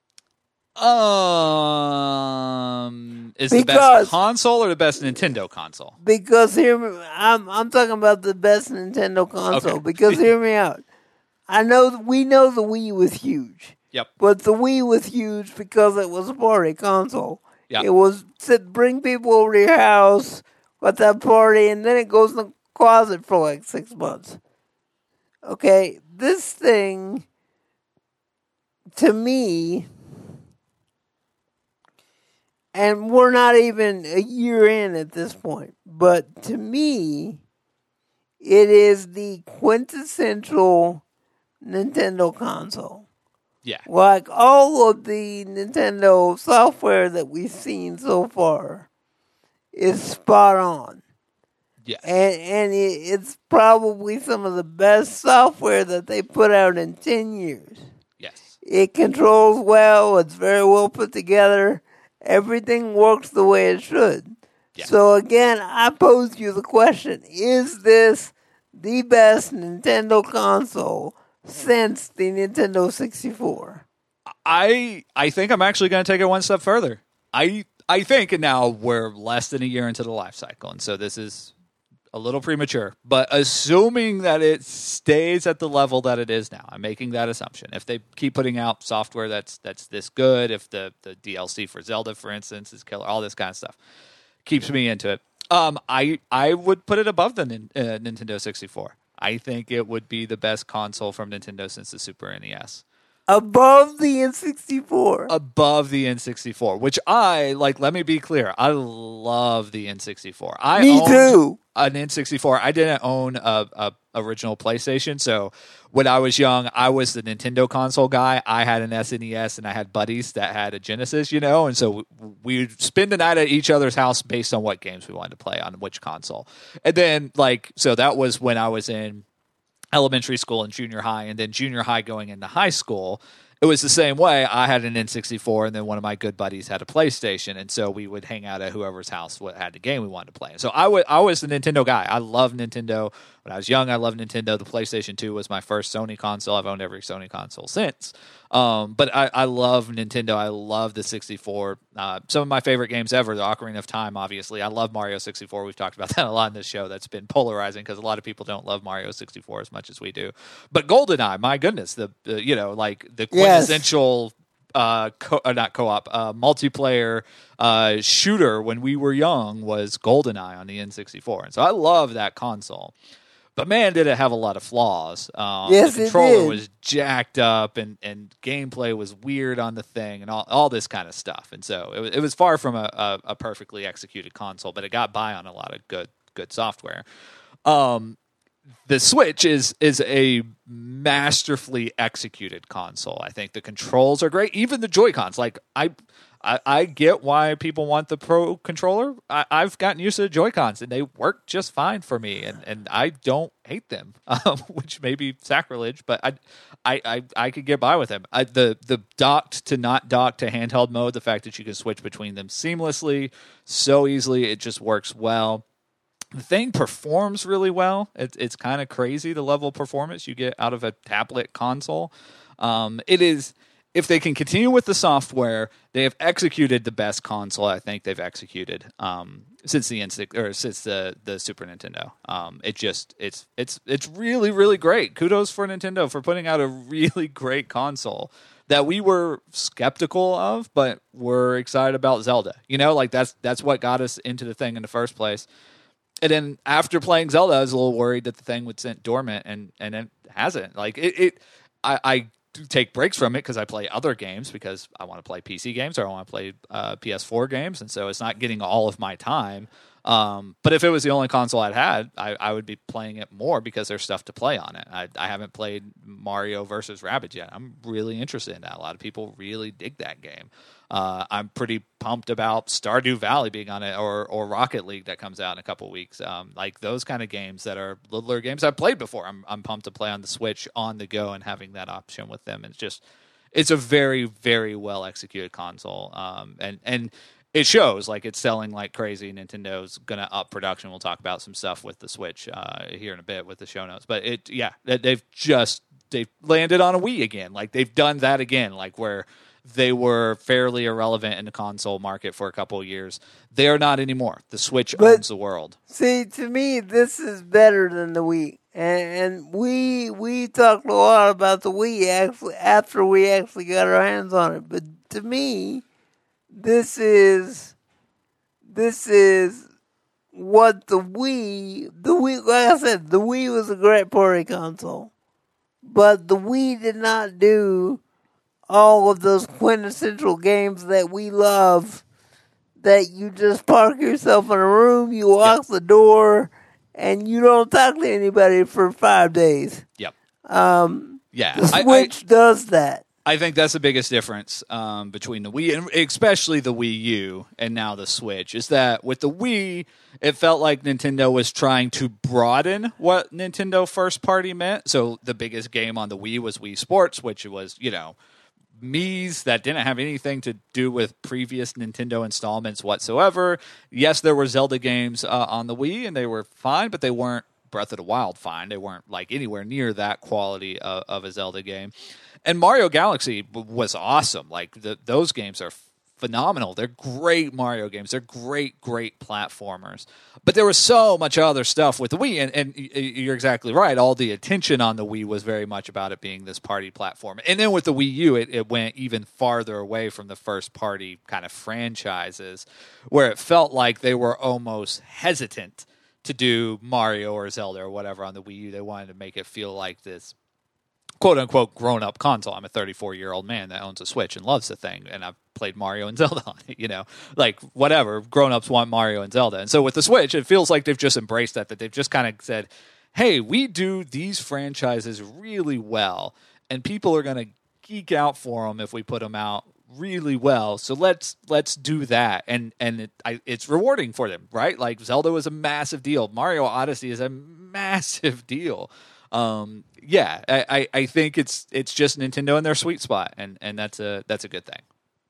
Is the best console or the best Nintendo console? Because I'm talking about the best Nintendo console. Okay. Because hear me out. We know the Wii was huge. Yep. But the Wii was huge because it was a party console. Yep. It was to bring people over to your house got that party, and then it goes in the closet for like 6 months. Okay, this thing, to me, and we're not even a year in at this point, but to me, it is the quintessential Nintendo console. Yeah. Like all of the Nintendo software that we've seen so far is spot on. Yes. And it's probably some of the best software that they put out in 10 years. Yes. It controls well. It's very well put together. Everything works the way it should. Yeah. So again, I pose you the question, is this the best Nintendo console since the Nintendo 64? I think I'm actually going to take it one step further. I think, and now we're less than a year into the life cycle, and so this is a little premature, but assuming that it stays at the level that it is now, I'm making that assumption. If they keep putting out software that's this good, if the DLC for Zelda, for instance, is killer, all this kind of stuff keeps me into it. I would put it above the Nintendo 64. I think it would be the best console from Nintendo since the Super NES. Above the N64. Above the N64, which let me be clear, I love the N64. Me too. An N64. I didn't own a original PlayStation, so when I was young, I was the Nintendo console guy. I had an SNES, and I had buddies that had a Genesis, and so we'd spend the night at each other's house based on what games we wanted to play on which console. And then, so that was when I was in elementary school and junior high, and then junior high going into high school. It was the same way. I had an N64, and then one of my good buddies had a PlayStation, and so we would hang out at whoever's house had the game we wanted to play. So I was the Nintendo guy. I love Nintendo. When I was young, I loved Nintendo. The PlayStation 2 was my first Sony console. I've owned every Sony console since. But I love Nintendo. I love the 64. Some of my favorite games ever, the Ocarina of Time, obviously. I love Mario 64. We've talked about that a lot in this show. That's been polarizing because a lot of people don't love Mario 64 as much as we do. But GoldenEye, my goodness, the quintessential multiplayer shooter when we were young was GoldenEye on the N64. And so I love that console. But man, did it have a lot of flaws. Yes, the controller it did. was jacked up, and gameplay was weird on the thing, and all this kind of stuff. And so it was far from a perfectly executed console, but it got by on a lot of good software. The Switch is a masterfully executed console. I think the controls are great. Even the Joy-Cons. I get why people want the Pro controller. I've gotten used to the Joy-Cons, and they work just fine for me, and I don't hate them, which may be sacrilege, but I could get by with them. The docked to not docked to handheld mode, the fact that you can switch between them seamlessly, so easily, it just works well. The thing performs really well. It's kind of crazy, the level of performance you get out of a tablet console. It is, if they can continue with the software, they have executed the best console I think they've executed since the Super Nintendo. It's really, really great. Kudos for Nintendo for putting out a really great console that we were skeptical of, but we're excited about Zelda. That's what got us into the thing in the first place. And then after playing Zelda, I was a little worried that the thing would sit dormant, and it hasn't. I do take breaks from it because I play other games because I want to play PC games or I want to play PS4 games, and so it's not getting all of my time. But if it was the only console I'd had, I would be playing it more because there's stuff to play on it. I haven't played Mario vs. Rabbids yet. I'm really interested in that. A lot of people really dig that game. I'm pretty pumped about Stardew Valley being on it, or Rocket League that comes out in a couple weeks. Those kind of games that are littler games I've played before. I'm pumped to play on the Switch on the go and having that option with them. It's a very, very well executed console. And it shows, like, it's selling like crazy. Nintendo's going to up production. We'll talk about some stuff with the Switch here in a bit with the show notes. But they've landed on a Wii again. Like, they've done that again, like where they were fairly irrelevant in the console market for a couple of years. They are not anymore. The Switch owns the world. See, to me, this is better than the Wii. And we talked a lot about the Wii actually after we actually got our hands on it. But to me, this is what the Wii, like I said, the Wii was a great party console, but the Wii did not do all of those quintessential games that we love, that you just park yourself in a room, you lock the door, and you don't talk to anybody for 5 days. Yep. The Switch does that. I think that's the biggest difference between the Wii and especially the Wii U and now the Switch, is that with the Wii, it felt like Nintendo was trying to broaden what Nintendo first party meant. So the biggest game on the Wii was Wii Sports, which was, Mii's that didn't have anything to do with previous Nintendo installments whatsoever. Yes, there were Zelda games on the Wii, and they were fine, but they weren't Breath of the Wild fine. They weren't like anywhere near that quality of a Zelda game. And Mario Galaxy was awesome. Like those games are phenomenal. They're great Mario games. They're great platformers. But there was so much other stuff with the Wii, and you're exactly right. All the attention on the Wii was very much about it being this party platform. And then with the Wii U, it went even farther away from the first party kind of franchises, where it felt like they were almost hesitant to do Mario or Zelda or whatever on the Wii U. They wanted to make it feel like this quote-unquote grown-up console. I'm a 34-year-old man that owns a Switch and loves the thing, and I've played Mario and Zelda on it, Like, whatever, grown-ups want Mario and Zelda. And so with the Switch, it feels like they've just embraced that they've just kind of said, hey, we do these franchises really well, and people are going to geek out for them if we put them out really well, so let's do that, and it's rewarding for them, right? Like Zelda was a massive deal, Mario Odyssey is a massive deal. I think it's just Nintendo in their sweet spot, and that's a good thing.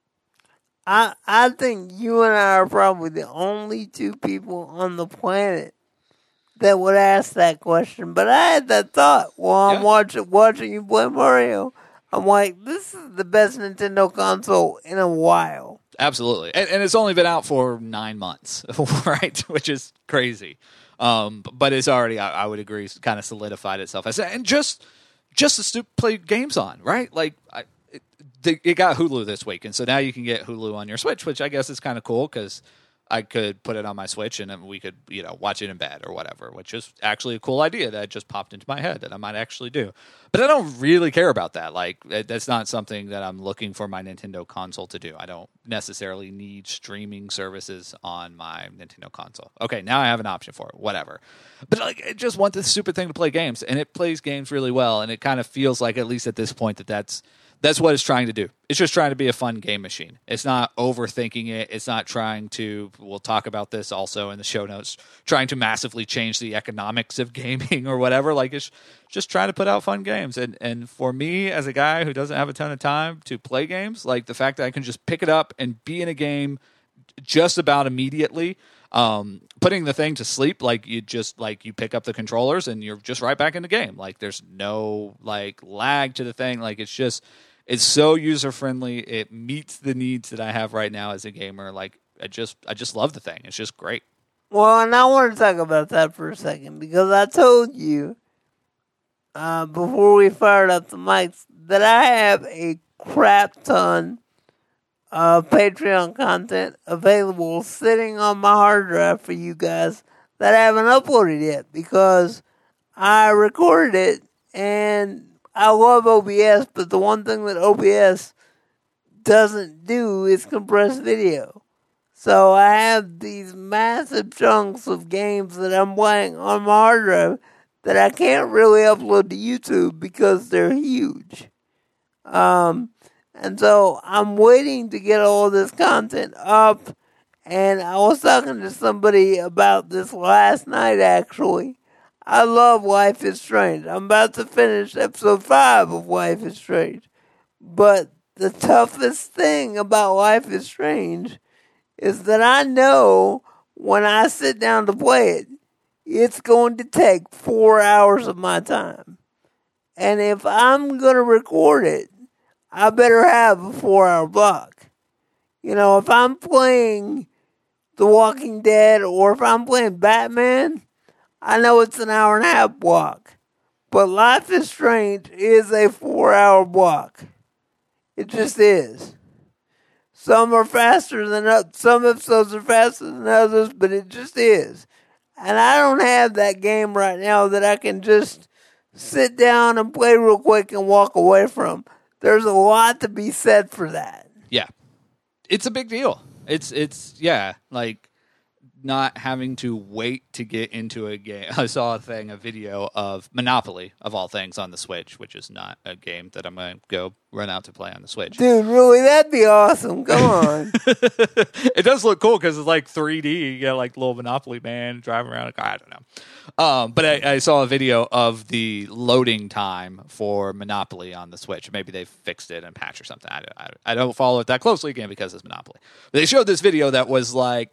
I think you and I are probably the only two people on the planet that would ask that question. But I had that thought while I'm watching you play Mario. I'm like, this is the best Nintendo console in a while. Absolutely. And it's only been out for 9 months, right? Which is crazy. But it's already, I would agree, kind of solidified itself. And just to play games on, right? Like, it got Hulu this week, and so now you can get Hulu on your Switch, which I guess is kind of cool because I could put it on my Switch and then we could, watch it in bed or whatever, which is actually a cool idea that just popped into my head that I might actually do. But I don't really care about that. Like, that's not something that I'm looking for my Nintendo console to do. I don't necessarily need streaming services on my Nintendo console. Okay, now I have an option for it, whatever. But I just want this stupid thing to play games, and it plays games really well, and it kind of feels like, at least at this point, that's what it's trying to do. It's just trying to be a fun game machine. It's not overthinking it. It's not trying to, we'll talk about this also in the show notes, trying to massively change the economics of gaming or whatever. Like, it's just trying to put out fun games. And for me, as a guy who doesn't have a ton of time to play games, like the fact that I can just pick it up and be in a game just about immediately, putting the thing to sleep, like you pick up the controllers and you're just right back in the game. Like, there's no lag to the thing. Like, it's so user friendly. It meets the needs that I have right now as a gamer. Like, I just love the thing. It's just great. Well, and I want to talk about that for a second because I told you before we fired up the mics that I have a crap ton of Patreon content available sitting on my hard drive for you guys that I haven't uploaded yet because I recorded it, and I love OBS, but the one thing that OBS doesn't do is compress video. So I have these massive chunks of games that I'm playing on my hard drive that I can't really upload to YouTube because they're huge. And so I'm waiting to get all this content up, and I was talking to somebody about this last night, actually. I love Life is Strange. I'm about to finish episode 5 of Life is Strange. But the toughest thing about Life is Strange is that I know when I sit down to play it, it's going to take 4 hours of my time. And if I'm going to record it, I better have a 4-hour block. If I'm playing The Walking Dead or if I'm playing Batman, I know it's an hour and a half block. But Life is Strange is a 4-hour block. It just is. Some are faster than others. Some episodes are faster than others, but it just is. And I don't have that game right now that I can just sit down and play real quick and walk away from. There's a lot to be said for that. Yeah. It's a big deal. It's like not having to wait to get into a game. I saw a video of Monopoly, of all things, on the Switch, which is not a game that I'm going to go run out to play on the Switch. Dude, really? That'd be awesome. Come on. It does look cool because it's like 3D. You got like little Monopoly man driving around a car. I don't know. But I saw a video of the loading time for Monopoly on the Switch. Maybe they fixed it and patched or something. I don't follow it that closely again because it's Monopoly. But they showed this video that was like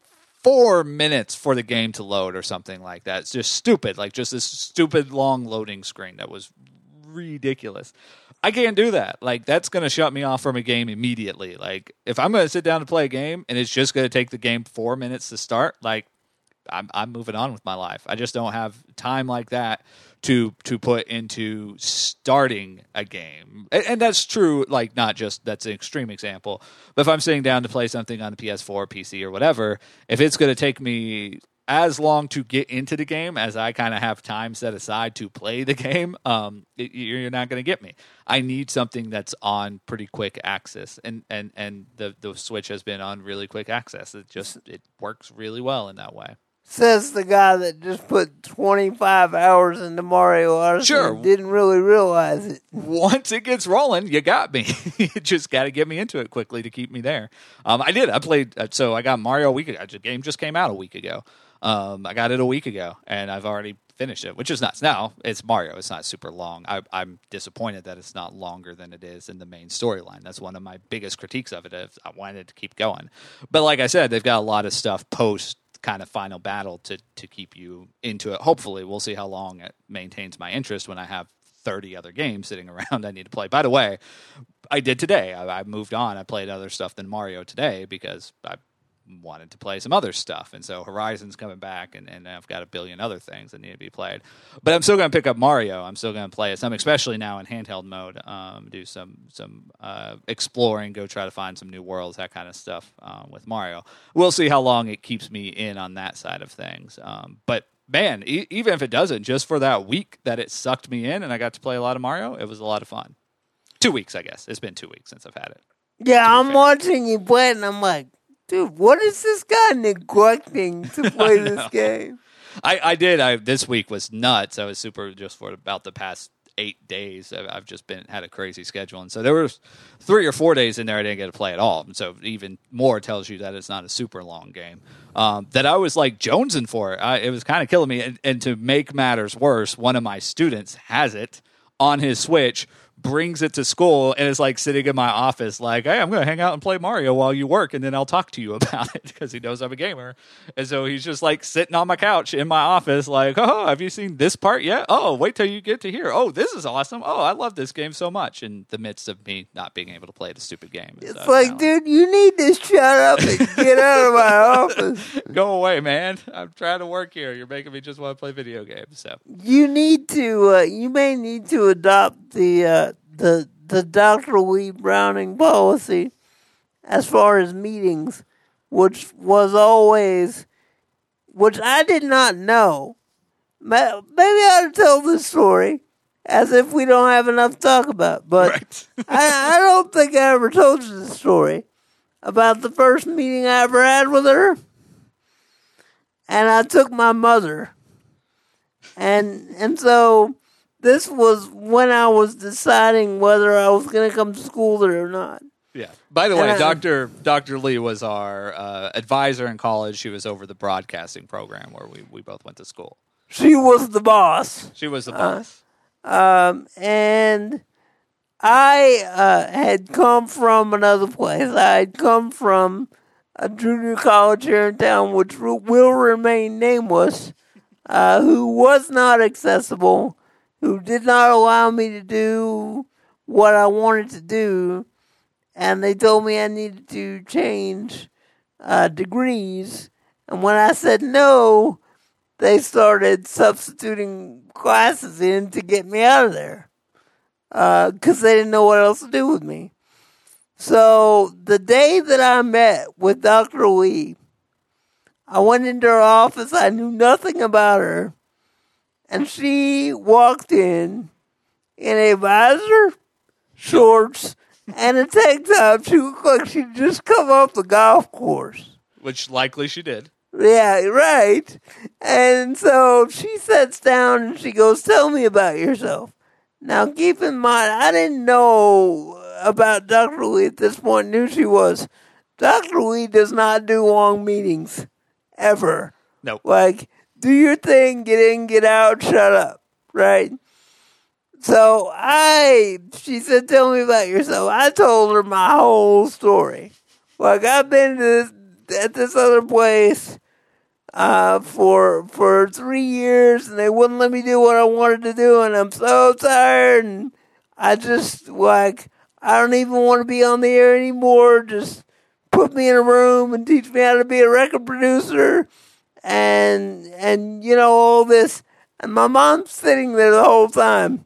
4 minutes for the game to load or something like that. It's just stupid. Like just this stupid long loading screen that was ridiculous. I can't do that. Like that's going to shut me off from a game immediately. Like if I'm going to sit down to play a game and it's just going to take the game 4 minutes to start, like I'm moving on with my life. I just don't have time like that to put into starting a game. And that's true, like not just, that's an extreme example, but if I'm sitting down to play something on the PS4, PC, or whatever, if it's going to take me as long to get into the game as I kind of have time set aside to play the game, you're not going to get me. I need something that's on pretty quick access, and the Switch has been on really quick access. It works really well in that way. Says the guy that just put 25 hours into Mario Odyssey and didn't really realize it. Once it gets rolling, you got me. You just got to get me into it quickly to keep me there. I did. I played. So I got Mario a week ago. The game just came out a week ago. I got it a week ago, and I've already finished it, which is nuts. Now, it's Mario. It's not super long. I'm disappointed that it's not longer than it is in the main storyline. That's one of my biggest critiques of it. I wanted it to keep going. But like I said, they've got a lot of stuff post kind of final battle to keep you into it. Hopefully, we'll see how long it maintains my interest when I have 30 other games sitting around I need to play. By the way, I did today. I moved on. I played other stuff than Mario today because I wanted to play some other stuff. And so Horizon's coming back, and I've got a billion other things that need to be played. But I'm still going to pick up Mario. I'm still going to play it some, especially now in handheld mode. Do some exploring, go try to find some new worlds, that kind of stuff with Mario. We'll see how long it keeps me in on that side of things. But man, even if it doesn't, just for that week that it sucked me in and I got to play a lot of Mario, it was a lot of fun. 2 weeks, I guess. It's been 2 weeks since I've had it. Yeah, I'm watching you play it, and I'm like, dude, what is this guy neglecting to play this game? I did. This week was nuts. I was super just for about the past 8 days. I've just had a crazy schedule. And so there was 3 or 4 days in there I didn't get to play at all. And so even more tells you that it's not a super long game. That I was like jonesing for it. It was kind of killing me. And to make matters worse, one of my students has it on his Switch, brings it to school, and is like sitting in my office like, hey, I'm going to hang out and play Mario while you work, and then I'll talk to you about it, because he knows I'm a gamer. And so he's just like sitting on my couch in my office like, oh, have you seen this part yet? Oh, wait till you get to here. Oh, this is awesome. Oh, I love this game so much, in the midst of me not being able to play the stupid game. It's like, dude, you need to shut up and get out of my office. Go away, man. I'm trying to work here. You're making me just want to play video games. So you need to, you may need to adopt the Dr. Lee Browning policy as far as meetings, which was always, which I did not know. Maybe I ought to tell this story as if we don't have enough to talk about, but right. I don't think I ever told you the story about the first meeting I ever had with her. And I took my mother. And so this was when I was deciding whether I was going to come to school there or not. Yeah. By the way, Dr. Lee was our advisor in college. She was over the broadcasting program where we both went to school. She was the boss. She was the boss. And I had come from another place. I had come from a junior college here in town, which will remain nameless, who was not accessible, who did not allow me to do what I wanted to do, and they told me I needed to change degrees. And when I said no, they started substituting classes in to get me out of there, because they didn't know what else to do with me. So the day that I met with Dr. Lee, I went into her office. I knew nothing about her. And she walked in a visor, shorts, and a tank top. She looked like she'd just come off the golf course. Which likely she did. Yeah, right. And so she sits down and she goes, tell me about yourself. Now, keep in mind, I didn't know about Dr. Lee at this point, knew she was. Dr. Lee does not do long meetings, ever. Nope. Like, do your thing, get in, get out, shut up, right? So she said, tell me about yourself. I told her my whole story. Like, I've been at this other place for 3 years, and they wouldn't let me do what I wanted to do, and I'm so tired, and I just, like, I don't even want to be on the air anymore. Just put me in a room and teach me how to be a record producer, and you know, all this. And my mom's sitting there the whole time.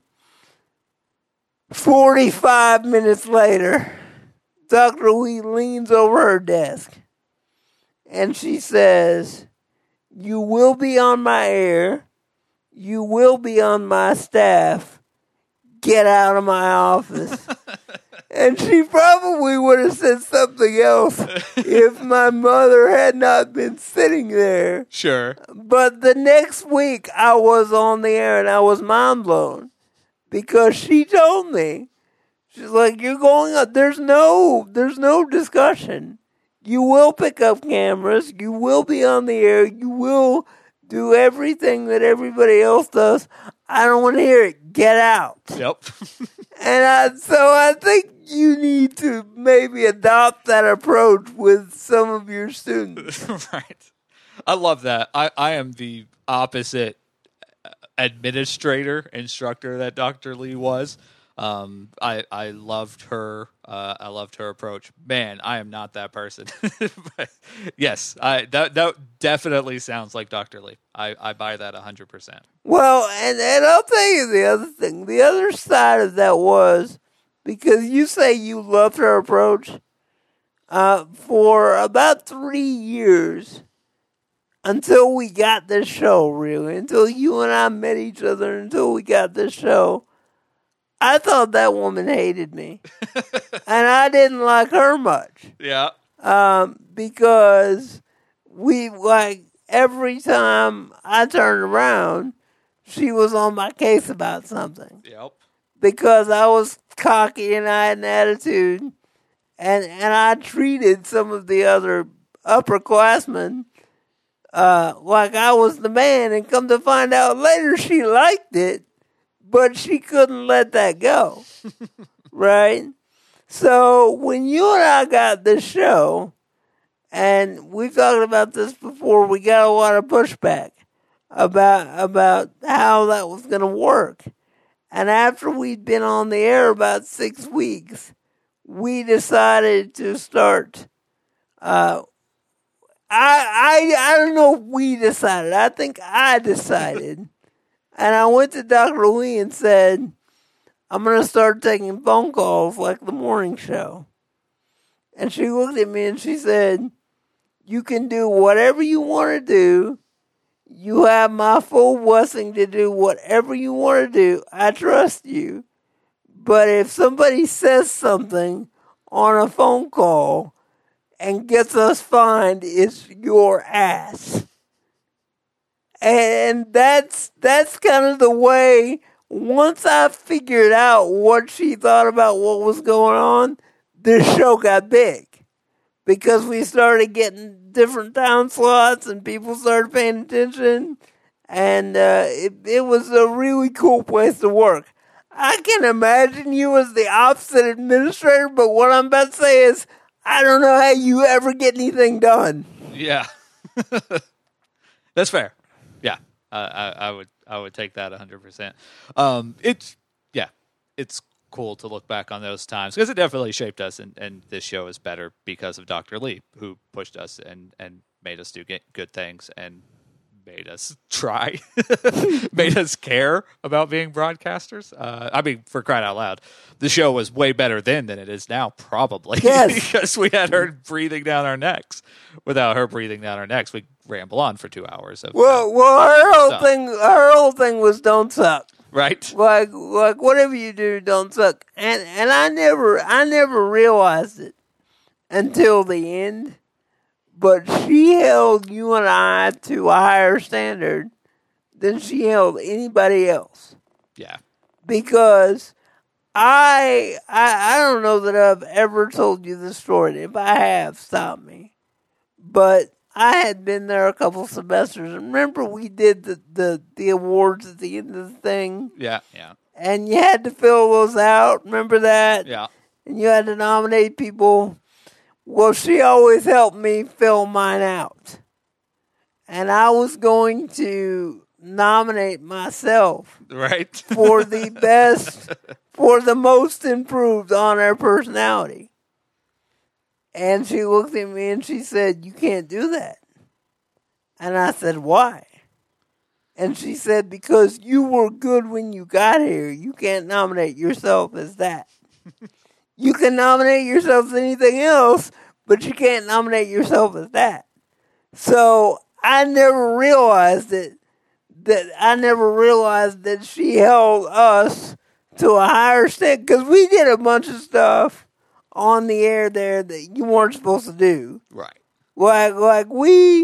45 minutes later, Dr. Lee leans over her desk, and she says, you will be on my air. You will be on my staff. Get out of my office. And she probably would have said something else if my mother had not been sitting there. Sure. But the next week, I was on the air, and I was mind blown because she told me, she's like, you're going up. There's no discussion. You will pick up cameras. You will be on the air. You will do everything that everybody else does. I don't want to hear it. Get out. Yep. So I think you need to maybe adopt that approach with some of your students. Right. I love that. I am the opposite administrator, instructor that Dr. Lee was. I loved her. I loved her approach. Man, I am not that person. But yes, that definitely sounds like Dr. Lee. I buy that 100%. Well, and I'll tell you the other thing. The other side of that was, because you say you loved her approach, for about 3 years, until we got this show, really, until you and I met each other, until we got this show, I thought that woman hated me. And I didn't like her much. Yeah. Because every time I turned around, she was on my case about something. Yep. Because I was cocky and I had an attitude. And I treated some of the other upperclassmen like I was the man. And come to find out later, she liked it. But she couldn't let that go, right? So when you and I got this show, and we've talked about this before, we got a lot of pushback about how that was going to work. And after we'd been on the air about 6 weeks, we decided to start. I don't know if we decided. I think I decided. And I went to Dr. Lee and said, I'm going to start taking phone calls like the morning show. And she looked at me and she said, you can do whatever you want to do. You have my full blessing to do whatever you want to do. I trust you. But if somebody says something on a phone call and gets us fined, it's your ass. And that's kind of the way, once I figured out what she thought about what was going on, this show got big. Because we started getting different time slots and people started paying attention. And it was a really cool place to work. I can imagine you as the opposite administrator, but what I'm about to say is, I don't know how you ever get anything done. Yeah. That's fair. Yeah, I would take that 100%. It's cool to look back on those times because it definitely shaped us, and this show is better because of Dr. Lee, who pushed us and made us do good things and made us try, made us care about being broadcasters. I mean, for crying out loud, the show was way better then than it is now, probably. Yes. Because we had her breathing down our necks. Without her breathing down our necks, we ramble on for 2 hours. Well, her whole thing was don't suck. Right. Like whatever you do, don't suck. And I never realized it until the end. But she held you and I to a higher standard than she held anybody else. Yeah. Because I don't know that I've ever told you this story. If I have, stop me. But I had been there a couple semesters. Remember we did the awards at the end of the thing? Yeah. And you had to fill those out. Remember that? Yeah. And you had to nominate people. Well, she always helped me fill mine out. And I was going to nominate myself Right. for the best, for the most improved on-air personality. And she looked at me and she said, "You can't do that." And I said, "Why?" And she said, "Because you were good when you got here. You can't nominate yourself as that. You can nominate yourself as anything else, but you can't nominate yourself as that." So I never realized it. I never realized that she held us to a higher standard, because we did a bunch of stuff on the air there that you weren't supposed to do. Right. Like we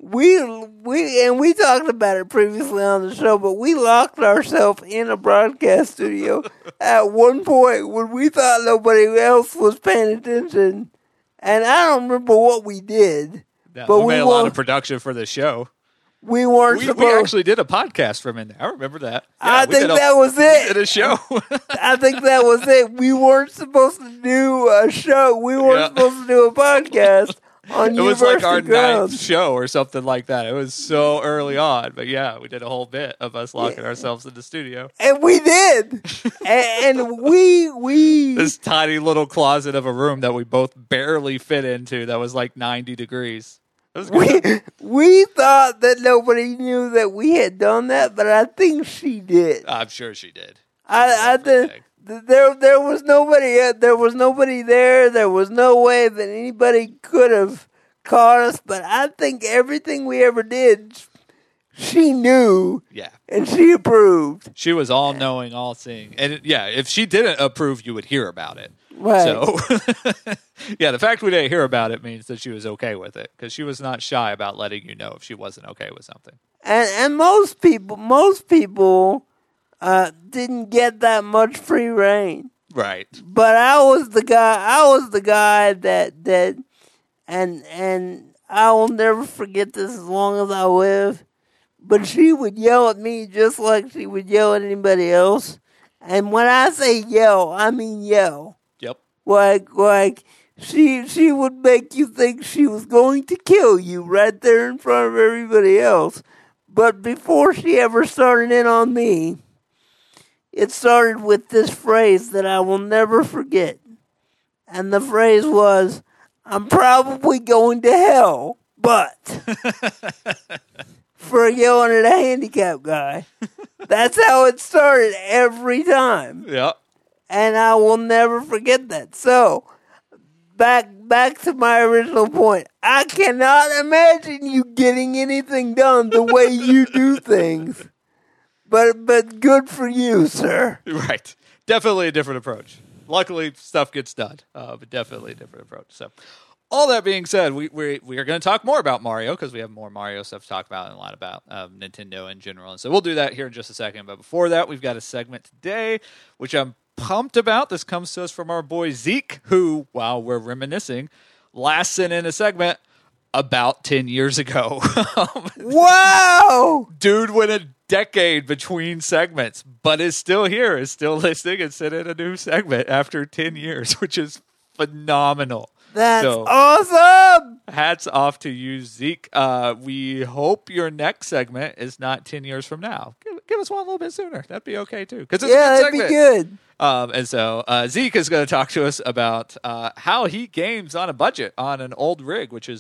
talked about it previously on the show, but we locked ourselves in a broadcast studio at one point when we thought nobody else was paying attention, and I don't remember what we did. Yeah, but we made a lot of production for the show. We weren't supposed. We actually did a podcast from in there. I remember that. Yeah, I think that was it. We did a show. I think that was it. We weren't supposed to do a show. We weren't supposed to do a podcast on It was university like our grounds. 9th show or something like that. It was so early on. But yeah, we did a whole bit of us locking ourselves in the studio. And we did. and we This tiny little closet of a room that we both barely fit into that was like 90 degrees. It was good. we thought that nobody knew that we had done that, but I think she did. I'm sure she did. I think there was nobody. There was nobody there. There was no way that anybody could have caught us. But I think everything we ever did, she knew. Yeah. And she approved. She was all knowing, all seeing. And yeah, if she didn't approve, you would hear about it. Right. So, yeah, the fact we didn't hear about it means that she was okay with it, because she was not shy about letting you know if she wasn't okay with something. And most people didn't get that much free reign. Right. But I was the guy that and I will never forget this as long as I live. But she would yell at me just like she would yell at anybody else. And when I say yell, I mean yell. Yep. Like she would make you think she was going to kill you right there in front of everybody else. But before she ever started in on me, it started with this phrase that I will never forget. And the phrase was, "I'm probably going to hell, but..." For yelling at a handicapped guy. That's how it started every time. Yep. And I will never forget that. So, back to my original point. I cannot imagine you getting anything done the way you do things. But good for you, sir. Right. Definitely a different approach. Luckily, stuff gets done, but definitely a different approach. So, all that being said, we are going to talk more about Mario, because we have more Mario stuff to talk about and a lot about Nintendo in general. And so we'll do that here in just a second. But before that, we've got a segment today, which I'm pumped about. This comes to us from our boy Zeke, who, while we're reminiscing, last sent in a segment about 10 years ago. Wow! Dude went a decade between segments, but is still here, is still listening, and sent in a new segment after 10 years, which is phenomenal. That's awesome! Hats off to you, Zeke. We hope your next segment is not 10 years from now. Give us one a little bit sooner. That'd be okay, too. Because it's a good that'd segment. be good. And so Zeke is going to talk to us about how he games on a budget on an old rig, which is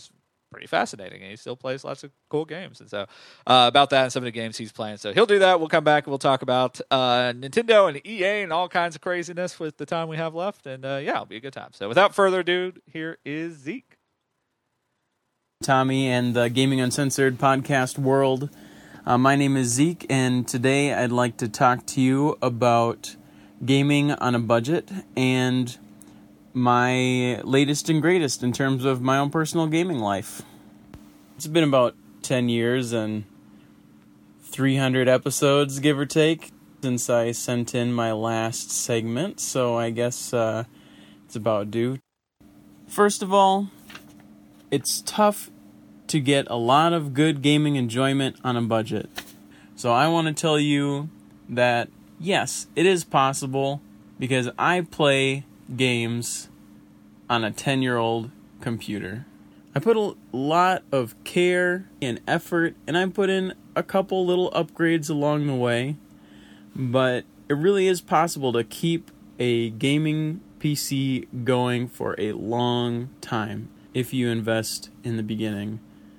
pretty fascinating, and he still plays lots of cool games. And so about that and some of the games he's playing. So he'll do that. We'll come back and we'll talk about Nintendo and EA and all kinds of craziness with the time we have left. And it'll be a good time. So without further ado, here is Zeke. Tommy and the Gaming Uncensored podcast world. My name is Zeke, and today I'd like to talk to you about gaming on a budget and my latest and greatest in terms of my own personal gaming life. It's been about 10 years and 300 episodes, give or take, since I sent in my last segment, so I guess it's about due. First of all, it's tough to get a lot of good gaming enjoyment on a budget. So I want to tell you that, yes, it is possible, because I play games on a 10-year-old computer. I put a lot of care and effort, and I put in a couple little upgrades along the way, but it really is possible to keep a gaming PC going for a long time if you invest in the beginning.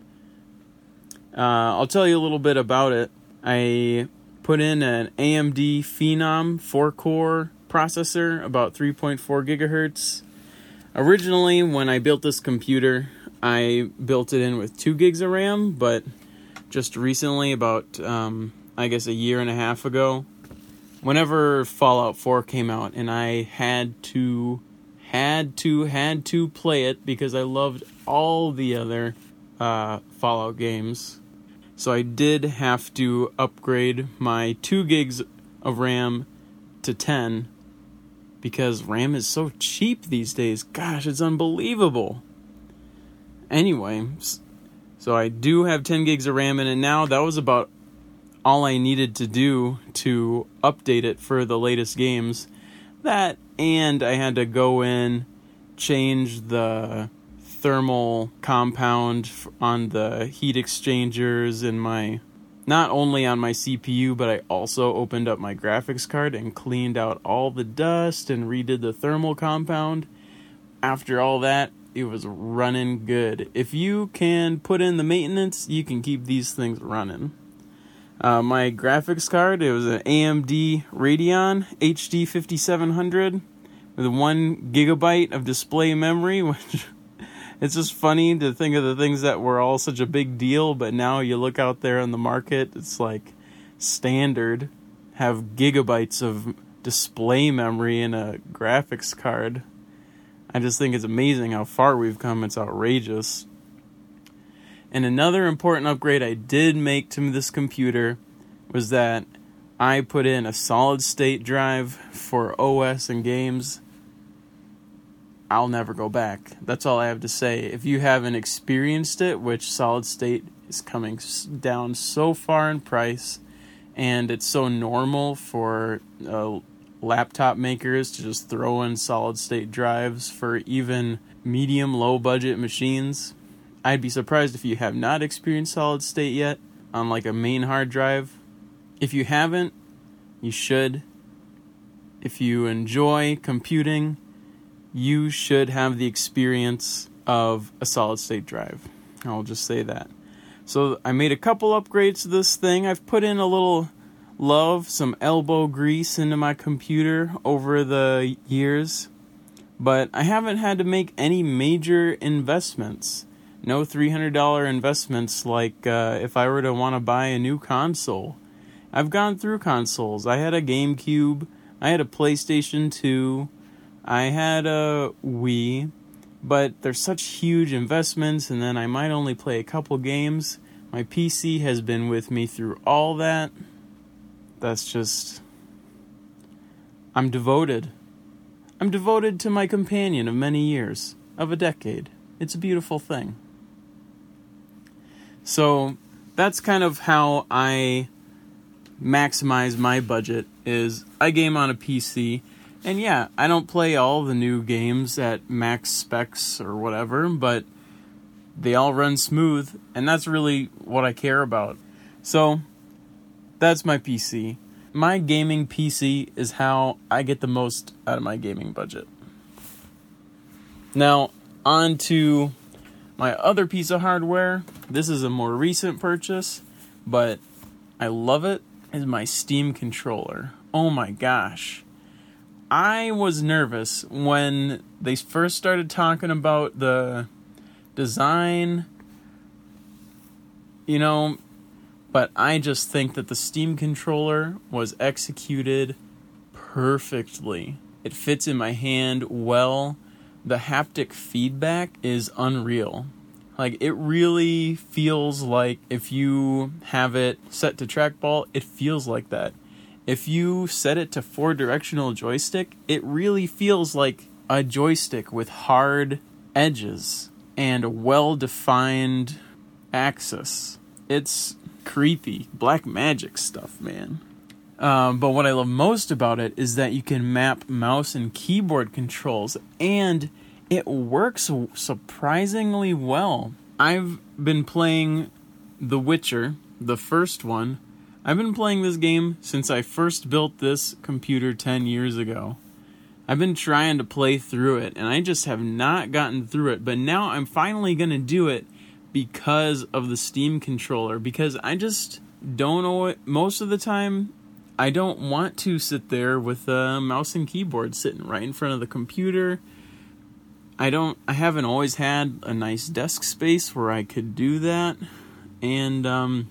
I'll tell you a little bit about it. I put in an AMD Phenom 4-core processor, about 3.4 gigahertz. Originally, when I built this computer, I built it in with 2 gigs of RAM, but just recently, about, I guess a year and a half ago, whenever Fallout 4 came out, and I had to play it because I loved all the other Fallout games. So I did have to upgrade my 2 gigs of RAM to 10 because RAM is so cheap these days. Gosh, it's unbelievable. Anyway, so I do have 10 gigs of RAM in it now. That was about all I needed to do to update it for the latest games. That, and I had to go in, change the thermal compound on the heat exchangers in not only on my CPU, but I also opened up my graphics card and cleaned out all the dust and redid the thermal compound. After all that, it was running good. If you can put in the maintenance, you can keep these things running. My graphics card, it was an AMD Radeon HD 5700 with 1 gigabyte of display memory, which it's just funny to think of the things that were all such a big deal, but now you look out there in the market, it's like standard, have gigabytes of display memory in a graphics card. I just think it's amazing how far we've come. It's outrageous. And another important upgrade I did make to this computer was that I put in a solid-state drive for OS and games. I'll never go back. That's all I have to say. If you haven't experienced it, which solid state is coming down so far in price, and it's so normal for laptop makers to just throw in solid state drives for even medium low budget machines, I'd be surprised if you have not experienced solid state yet on like a main hard drive. If you haven't, you should. If you enjoy computing, you should have the experience of a solid-state drive. I'll just say that. So I made a couple upgrades to this thing. I've put in a little love, some elbow grease into my computer over the years, but I haven't had to make any major investments. No $300 investments like if I were to want to buy a new console. I've gone through consoles. I had a GameCube. I had a PlayStation 2. I had a Wii, but they're such huge investments, and then I might only play a couple games. My PC has been with me through all that. That's just... I'm devoted. I'm devoted to my companion of many years, of a decade. It's a beautiful thing. So, that's kind of how I maximize my budget, is I game on a PC. And yeah, I don't play all the new games at max specs or whatever, but they all run smooth, and that's really what I care about. So, that's my PC. My gaming PC is how I get the most out of my gaming budget. Now, on to My other piece of hardware, this is a more recent purchase, but I love it, is my Steam controller. Oh my gosh. I was nervous when they first started talking about the design, but I just think that the Steam controller was executed perfectly. It fits in my hand well. The haptic feedback is unreal. Like, it really feels like if you have it set to trackball, it feels like that. If you set it to 4-directional joystick, it really feels like a joystick with hard edges and a well-defined axis. It's creepy. Black magic stuff, man. But what I love most about it is that you can map mouse and keyboard controls, and it works surprisingly well. I've been playing The Witcher, the first one. I've been playing this game since I first built this computer 10 years ago. I've been trying to play through it, and I just have not gotten through it. But now I'm finally going to do it because of the Steam controller, because I just don't know it. Most of the time, I don't want to sit there with a mouse and keyboard sitting right in front of the computer. I haven't always had a nice desk space where I could do that. And, and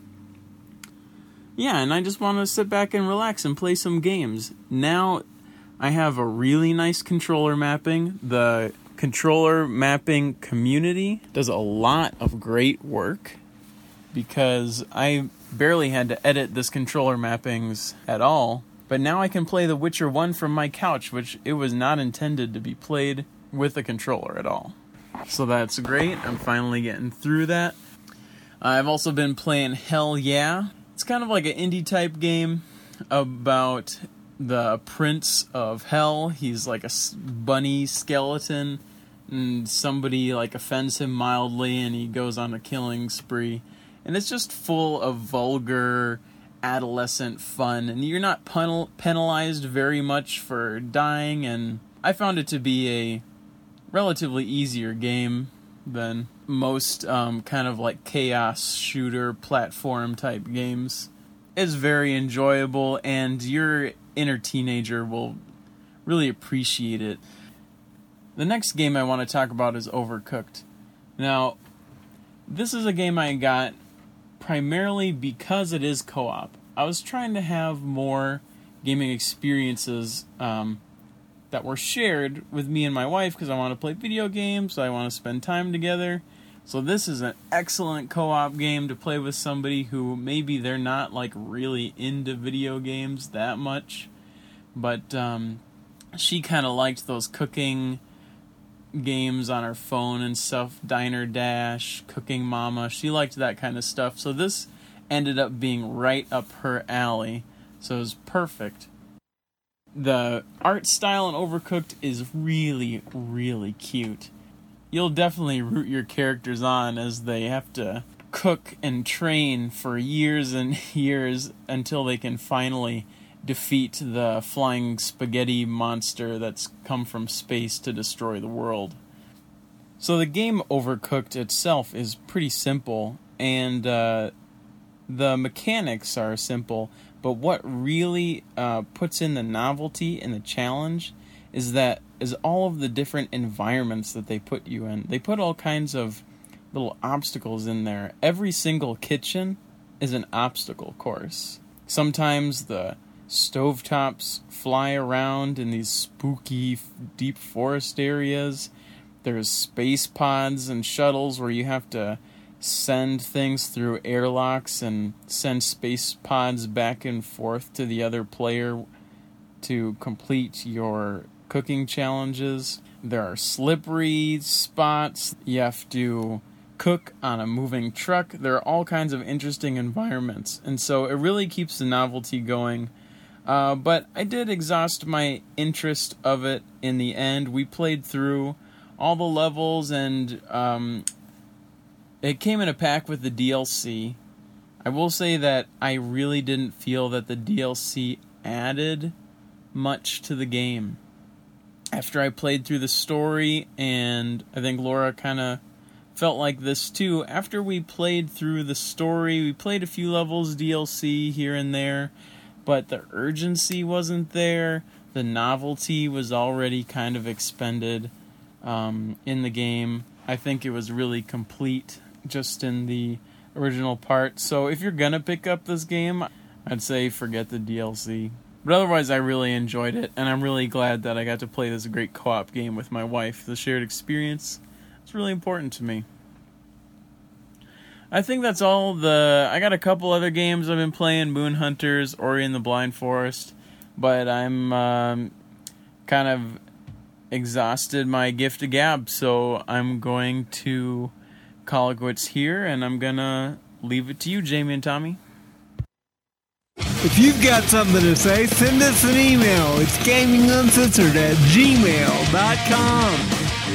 I just want to sit back and relax and play some games. Now, I have a really nice controller mapping. The controller mapping community does a lot of great work, because I barely had to edit this controller mappings at all. But now I can play The Witcher 1 from my couch, which it was not intended to be played with a controller at all. So that's great. I'm finally getting through that. I've also been playing Hell Yeah. It's kind of like an indie type game about the Prince of Hell. He's like a bunny skeleton, and somebody like offends him mildly, and he goes on a killing spree. And it's just full of vulgar adolescent fun, and you're not penalized very much for dying, and I found it to be a relatively easier game than most kind of like chaos shooter platform type games. It's very enjoyable, and your inner teenager will really appreciate it. The next game I want to talk about is Overcooked. Now, this is a game I got primarily because it is co-op. I was trying to have more gaming experiences that were shared with me and my wife, because I want to play video games, I want to spend time together. So this is an excellent co-op game to play with somebody who maybe they're not like really into video games that much, but she kind of liked those cooking games on her phone and stuff, Diner Dash, Cooking Mama. She liked that kind of stuff, so this ended up being right up her alley, so it was perfect. The art style in Overcooked is really, really cute. You'll definitely root your characters on as they have to cook and train for years and years until they can finally defeat the flying spaghetti monster that's come from space to destroy the world. So the game Overcooked itself is pretty simple, and the mechanics are simple, but what really puts in the novelty and the challenge is all of the different environments that they put you in. They put all kinds of little obstacles in there. Every single kitchen is an obstacle course. Sometimes the stovetops fly around in these spooky deep forest areas. There's space pods and shuttles where you have to send things through airlocks and send space pods back and forth to the other player to complete your cooking challenges. There are slippery spots. You have to cook on a moving truck. There are all kinds of interesting environments, and so it really keeps the novelty going. But I did exhaust my interest of it in the end. We played through all the levels, and it came in a pack with the DLC. I will say that I really didn't feel that the DLC added much to the game. After I played through the story, and I think Laura kind of felt like this too. After we played through the story, we played a few levels DLC here and there, but the urgency wasn't there. The novelty was already kind of expended in the game. I think it was really complete just in the original part. So if you're gonna pick up this game, I'd say forget the DLC. But otherwise, I really enjoyed it, and I'm really glad that I got to play this great co-op game with my wife. The shared experience is really important to me. I think that's all. I got a couple other games I've been playing, Moon Hunters, Ori and the Blind Forest, but I'm kind of exhausted my gift of gab, so I'm going to call it quits here, and I'm going to leave it to you, Jamie and Tommy. If you've got something to say, send us an email. It's gaminguncensored@gmail.com.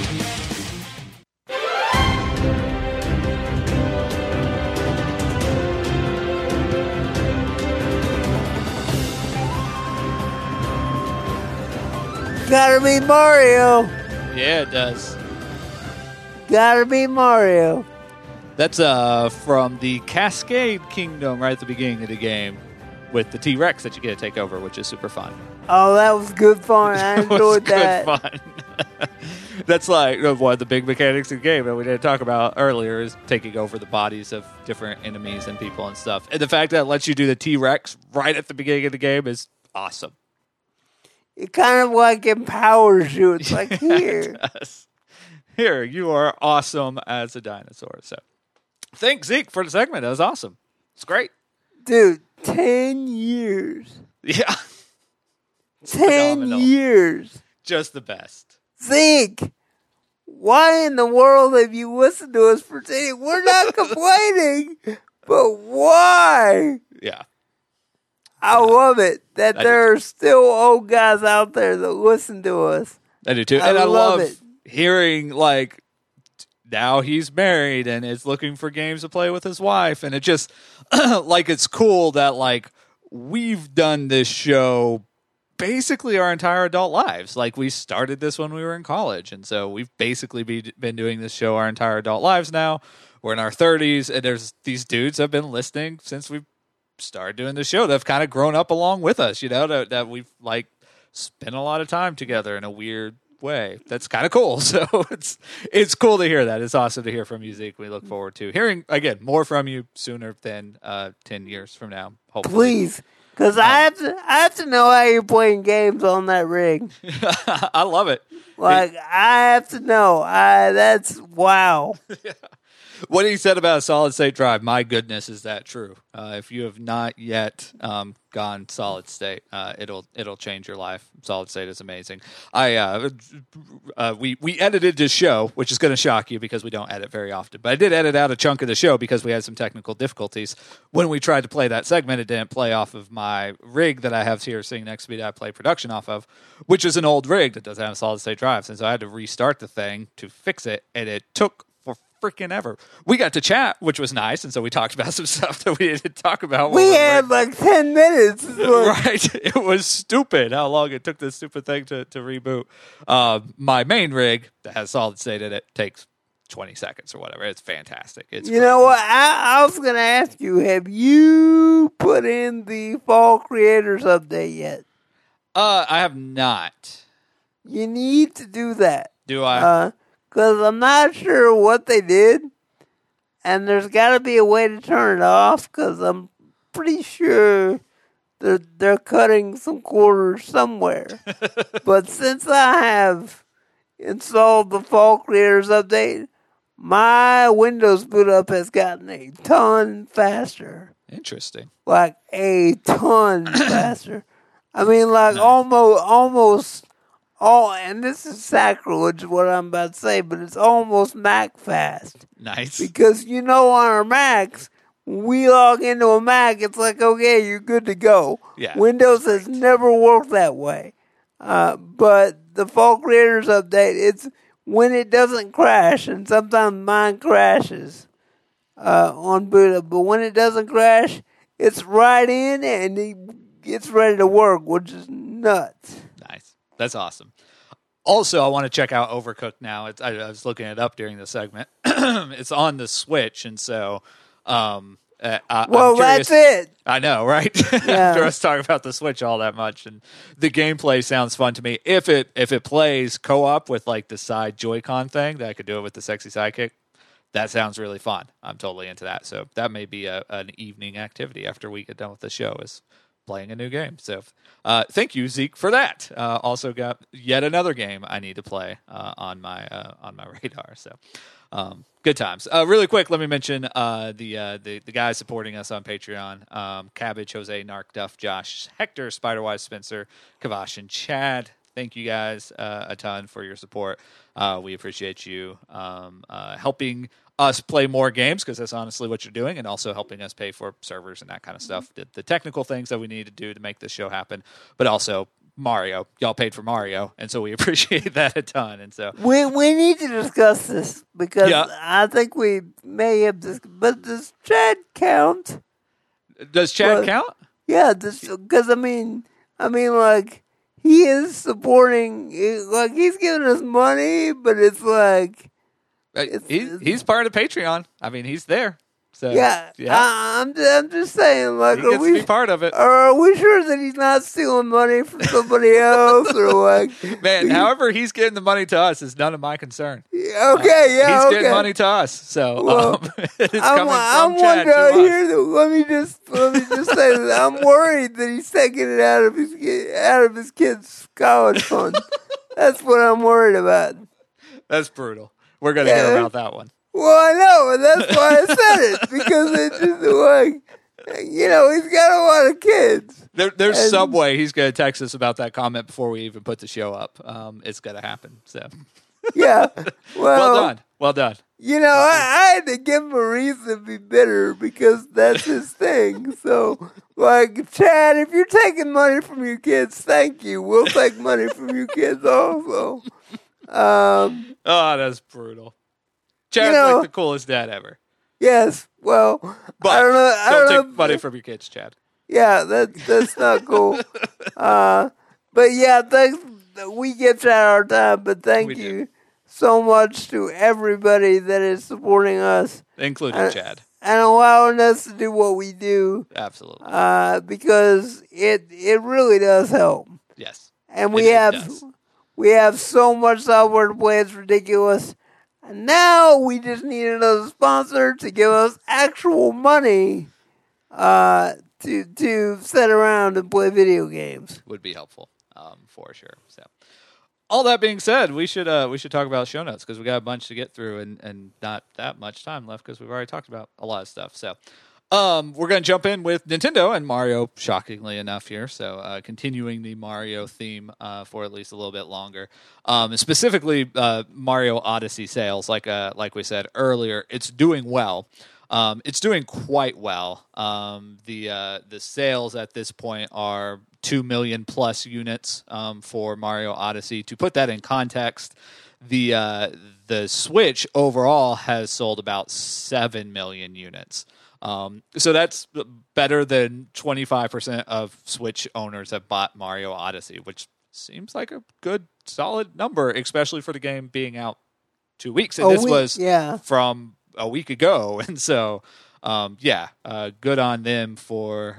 Gotta be Mario. Yeah, it does. Gotta be Mario. That's from the Cascade Kingdom right at the beginning of the game with the T-Rex that you get to take over, which is super fun. Oh, that was good fun. I enjoyed that. Good fun. That's like one of the big mechanics of the game that we didn't talk about earlier is taking over the bodies of different enemies and people and stuff. And the fact that it lets you do the T-Rex right at the beginning of the game is awesome. It kind of like empowers you. It's like, here. It does. Here, you are awesome as a dinosaur. So, thanks, Zeke, for the segment. That was awesome. It's great. Dude, 10 years. Yeah. 10 phenomenal. years. Just the best. Zeke, why in the world have you listened to us for 10 years? We're not complaining, but why? Yeah. I love it that I there are still old guys out there that listen to us. I do too. And I love hearing, like, now he's married and is looking for games to play with his wife. And it just, like, it's cool that, like, we've done this show basically our entire adult lives. Like, we started this when we were in college. And so we've basically been doing this show our entire adult lives now. We're in our 30s, and there's these dudes have been listening since we've started doing the show that have kind of grown up along with us, you know, that we've, like, spent a lot of time together in a weird way. That's kind of cool. So it's cool to hear that. It's awesome to hear from you, Zeke. We look forward to hearing, again, more from you sooner than 10 years from now, hopefully. Please, because I have to know how you're playing games on that rig. I love it. Like, I have to know. That's wow. What he said about a solid state drive, my goodness, is that true? If you have not yet gone solid state, it'll change your life. Solid state is amazing. We edited this show, which is going to shock you because we don't edit very often. But I did edit out a chunk of the show because we had some technical difficulties. When we tried to play that segment, it didn't play off of my rig that I have here sitting next to me that I play production off of, which is an old rig that doesn't have a solid state drive. And so I had to restart the thing to fix it, and it took freaking ever. We got to chat, which was nice, and so we talked about some stuff that we didn't talk about. We had like 10 minutes. Right. It was stupid how long it took this stupid thing to reboot. My main rig that has solid state in it takes 20 seconds or whatever. It's fantastic. It's you know what? I was going to ask you, have you put in the Fall Creators Update yet? I have not. You need to do that. Do I? Because I'm not sure what they did, and there's got to be a way to turn it off, because I'm pretty sure they're cutting some quarters somewhere. But since I have installed the Fall Creators Update, my Windows boot up has gotten a ton faster. Interesting. Like, a ton faster. I mean, like, almost... Oh, and this is sacrilege, what I'm about to say, but it's almost Mac fast. Nice. Because, you know, on our Macs, when we log into a Mac, it's like, okay, you're good to go. Yeah. Windows has never worked that way. But the Fall Creators Update, it's when it doesn't crash, and sometimes mine crashes on boot up, but when it doesn't crash, it's right in, and it's ready to work, which is nuts. Nice. That's awesome. Also, I want to check out Overcooked now. I was looking it up during the segment. It's on the Switch, and so I'm curious. That's it. I know, right? Yeah. After us talking about the Switch all that much, and the gameplay sounds fun to me. If it plays co-op with like the side Joy-Con thing, that I could do it with the sexy sidekick. That sounds really fun. I'm totally into that. So that may be an evening activity after we get done with the show, is playing a new game. So thank you, Zeke, for that. Also got yet another game I need to play on my radar. So good times. Really quick, let me mention the guys supporting us on Patreon: Cabbage, Jose, Narc, Duff, Josh, Hector, Spiderwise, Spencer, Kavash, and Chad. Thank you guys a ton for your support. We appreciate you helping us play more games, because that's honestly what you're doing, and also helping us pay for servers and that kind of stuff, the technical things that we need to do to make this show happen, but also Mario. Y'all paid for Mario, and so we appreciate that a ton. And so we need to discuss this, because I think we may have this. But does Chad count? Does Chad count? Yeah, because I mean, like, he is supporting, like, he's giving us money, but it's like he's part of Patreon. I mean, he's there. So yeah. I'm just saying, like, he gets to be part of it. Are we sure that he's not stealing money from somebody else, or like? Man, however he's getting the money to us is none of my concern. He's he's getting money to us, so it's coming from Chad to us. Let me just say that I'm worried that he's taking it out of his kid's college fund. That's what I'm worried about. That's brutal. We're gonna hear about that one. Well, I know, and that's why I said it, because it's just like, he's got a lot of kids. There's some way he's going to text us about that comment before we even put the show up. It's going to happen. So yeah, well done. I had to give him a reason to be bitter, because that's his thing. So, like, Chad, if you're taking money from your kids, thank you. We'll take money from your kids also. Oh, that's brutal. Chad's like the coolest dad ever. Yes, well, but I don't know. Don't take money from your kids, Chad. Yeah, that's not cool. But yeah, thanks. We get Chad our time, but thank you so much to everybody that is supporting us, including Chad, and allowing us to do what we do. Absolutely, because it really does help. Yes, and we have so much software to play; it's ridiculous. And now we just need another sponsor to give us actual money to sit around and play video games. Would be helpful, for sure. So, all that being said, we should talk about show notes, because we got a bunch to get through and not that much time left, because we've already talked about a lot of stuff. So, we're going to jump in with Nintendo and Mario, shockingly enough here. So, continuing the Mario theme for at least a little bit longer. Specifically, Mario Odyssey sales, like we said earlier, it's doing well. It's doing quite well. The sales at this point are 2 million plus units for Mario Odyssey. To put that in context, the Switch overall has sold about 7 million units. So that's better than 25% of Switch owners have bought Mario Odyssey, which seems like a good, solid number, especially for the game being out 2 weeks. And this was from a week ago. And so, good on them for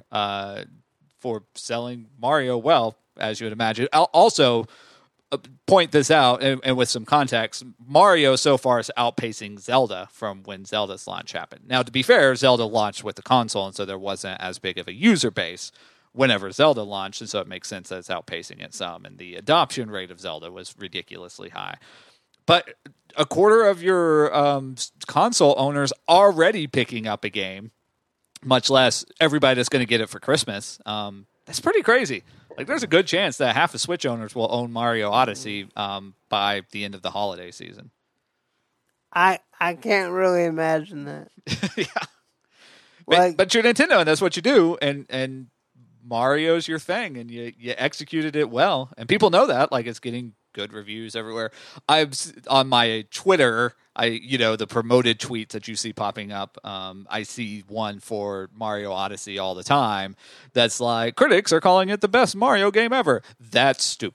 selling Mario well, as you would imagine. I'll also point this out, and with some context, Mario so far is outpacing Zelda from when Zelda's launch happened. Now, to be fair, Zelda launched with the console, and so there wasn't as big of a user base whenever Zelda launched, and so it makes sense that it's outpacing it some, and the adoption rate of Zelda was ridiculously high. But a quarter of your console owners already picking up a game, much less everybody that's going to get it for Christmas. That's pretty crazy. Like, there's a good chance that half the Switch owners will own Mario Odyssey by the end of the holiday season. I can't really imagine that. Yeah, but you're Nintendo, and that's what you do, and Mario's your thing, and you executed it well, and people know that. Like, it's getting good reviews everywhere. On my Twitter, the promoted tweets that you see popping up, I see one for Mario Odyssey all the time that's like, critics are calling it the best Mario game ever. That's stupid.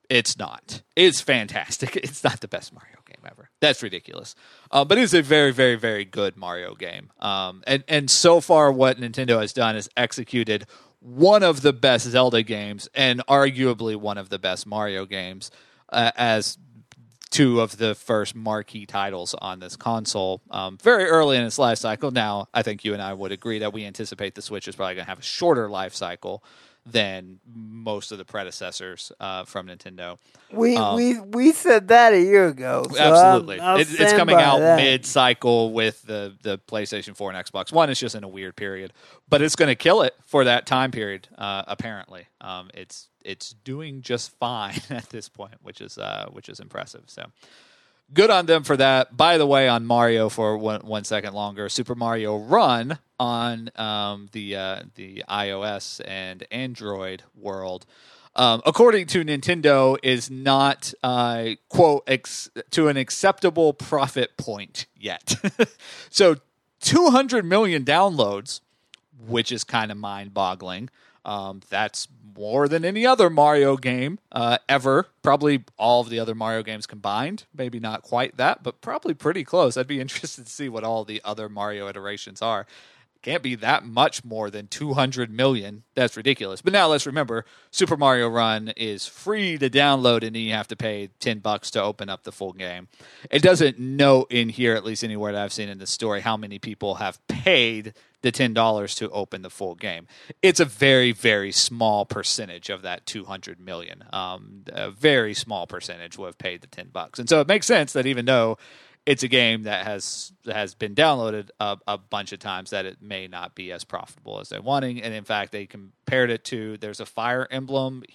It's not. It's fantastic. It's not the best Mario game ever. That's ridiculous. But it's a very, very, very good Mario game. And so far what Nintendo has done is executed one of the best Zelda games and arguably one of the best Mario games as two of the first marquee titles on this console very early in its life cycle. Now, I think you and I would agree that we anticipate the Switch is probably going to have a shorter life cycle than most of the predecessors from Nintendo. We said that a year ago. So Absolutely. I'll It's coming out that. mid-cycle with the PlayStation 4 and Xbox One. It's just in a weird period. But it's going to kill it for that time period, apparently. It's doing just fine at this point, which is impressive. So good on them for that. By the way, on Mario for 1 second longer, Super Mario Run on the iOS and Android world, according to Nintendo, is not quote to an acceptable profit point yet. So 200 million downloads, which is kind of mind-boggling. That's more than any other Mario game ever. Probably all of the other Mario games combined. Maybe not quite that, but probably pretty close. I'd be interested to see what all the other Mario iterations are. Can't be that much more than 200 million. That's ridiculous. But now let's remember, Super Mario Run is free to download, and then you have to pay $10 to open up the full game. It doesn't note in here, at least anywhere that I've seen in the story, how many people have paid the $10 to open the full game. It's a very, very small percentage of that 200 million. A very small percentage will have paid the $10. And so it makes sense that even though it's a game that has been downloaded a bunch of times, that it may not be as profitable as they're wanting. And in fact, they compared it to, there's a Fire Emblem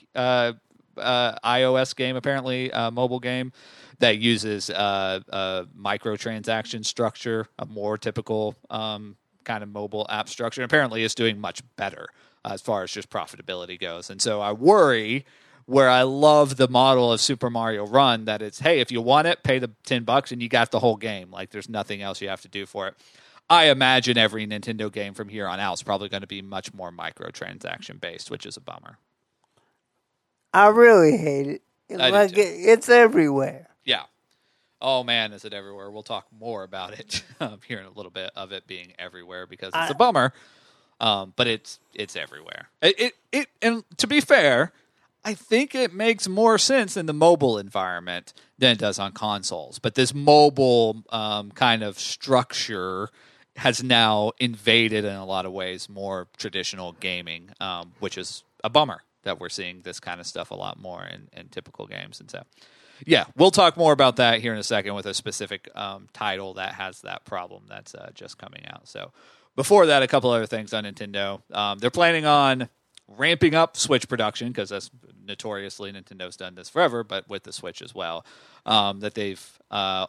iOS game, apparently, mobile game, that uses a microtransaction structure, a more typical kind of mobile app structure. And apparently it's doing much better as far as just profitability goes. And so I worry, where I love the model of Super Mario Run, that it's, hey, if you want it, pay the $10 and you got the whole game. Like, there's nothing else you have to do for it. I imagine every Nintendo game from here on out is probably going to be much more microtransaction based, which is a bummer. I really hate it. It's everywhere. Yeah. Oh, man, is it everywhere. We'll talk more about it here in a little bit, of it being everywhere, because it's a bummer, but it's everywhere. And to be fair, I think it makes more sense in the mobile environment than it does on consoles. But this mobile kind of structure has now invaded, in a lot of ways, more traditional gaming, which is a bummer that we're seeing this kind of stuff a lot more in typical games. And so, yeah, we'll talk more about that here in a second with a specific title that has that problem that's just coming out. So before that, a couple other things on Nintendo. They're planning on ramping up Switch production, because that's notoriously, Nintendo's done this forever, but with the Switch as well, that they've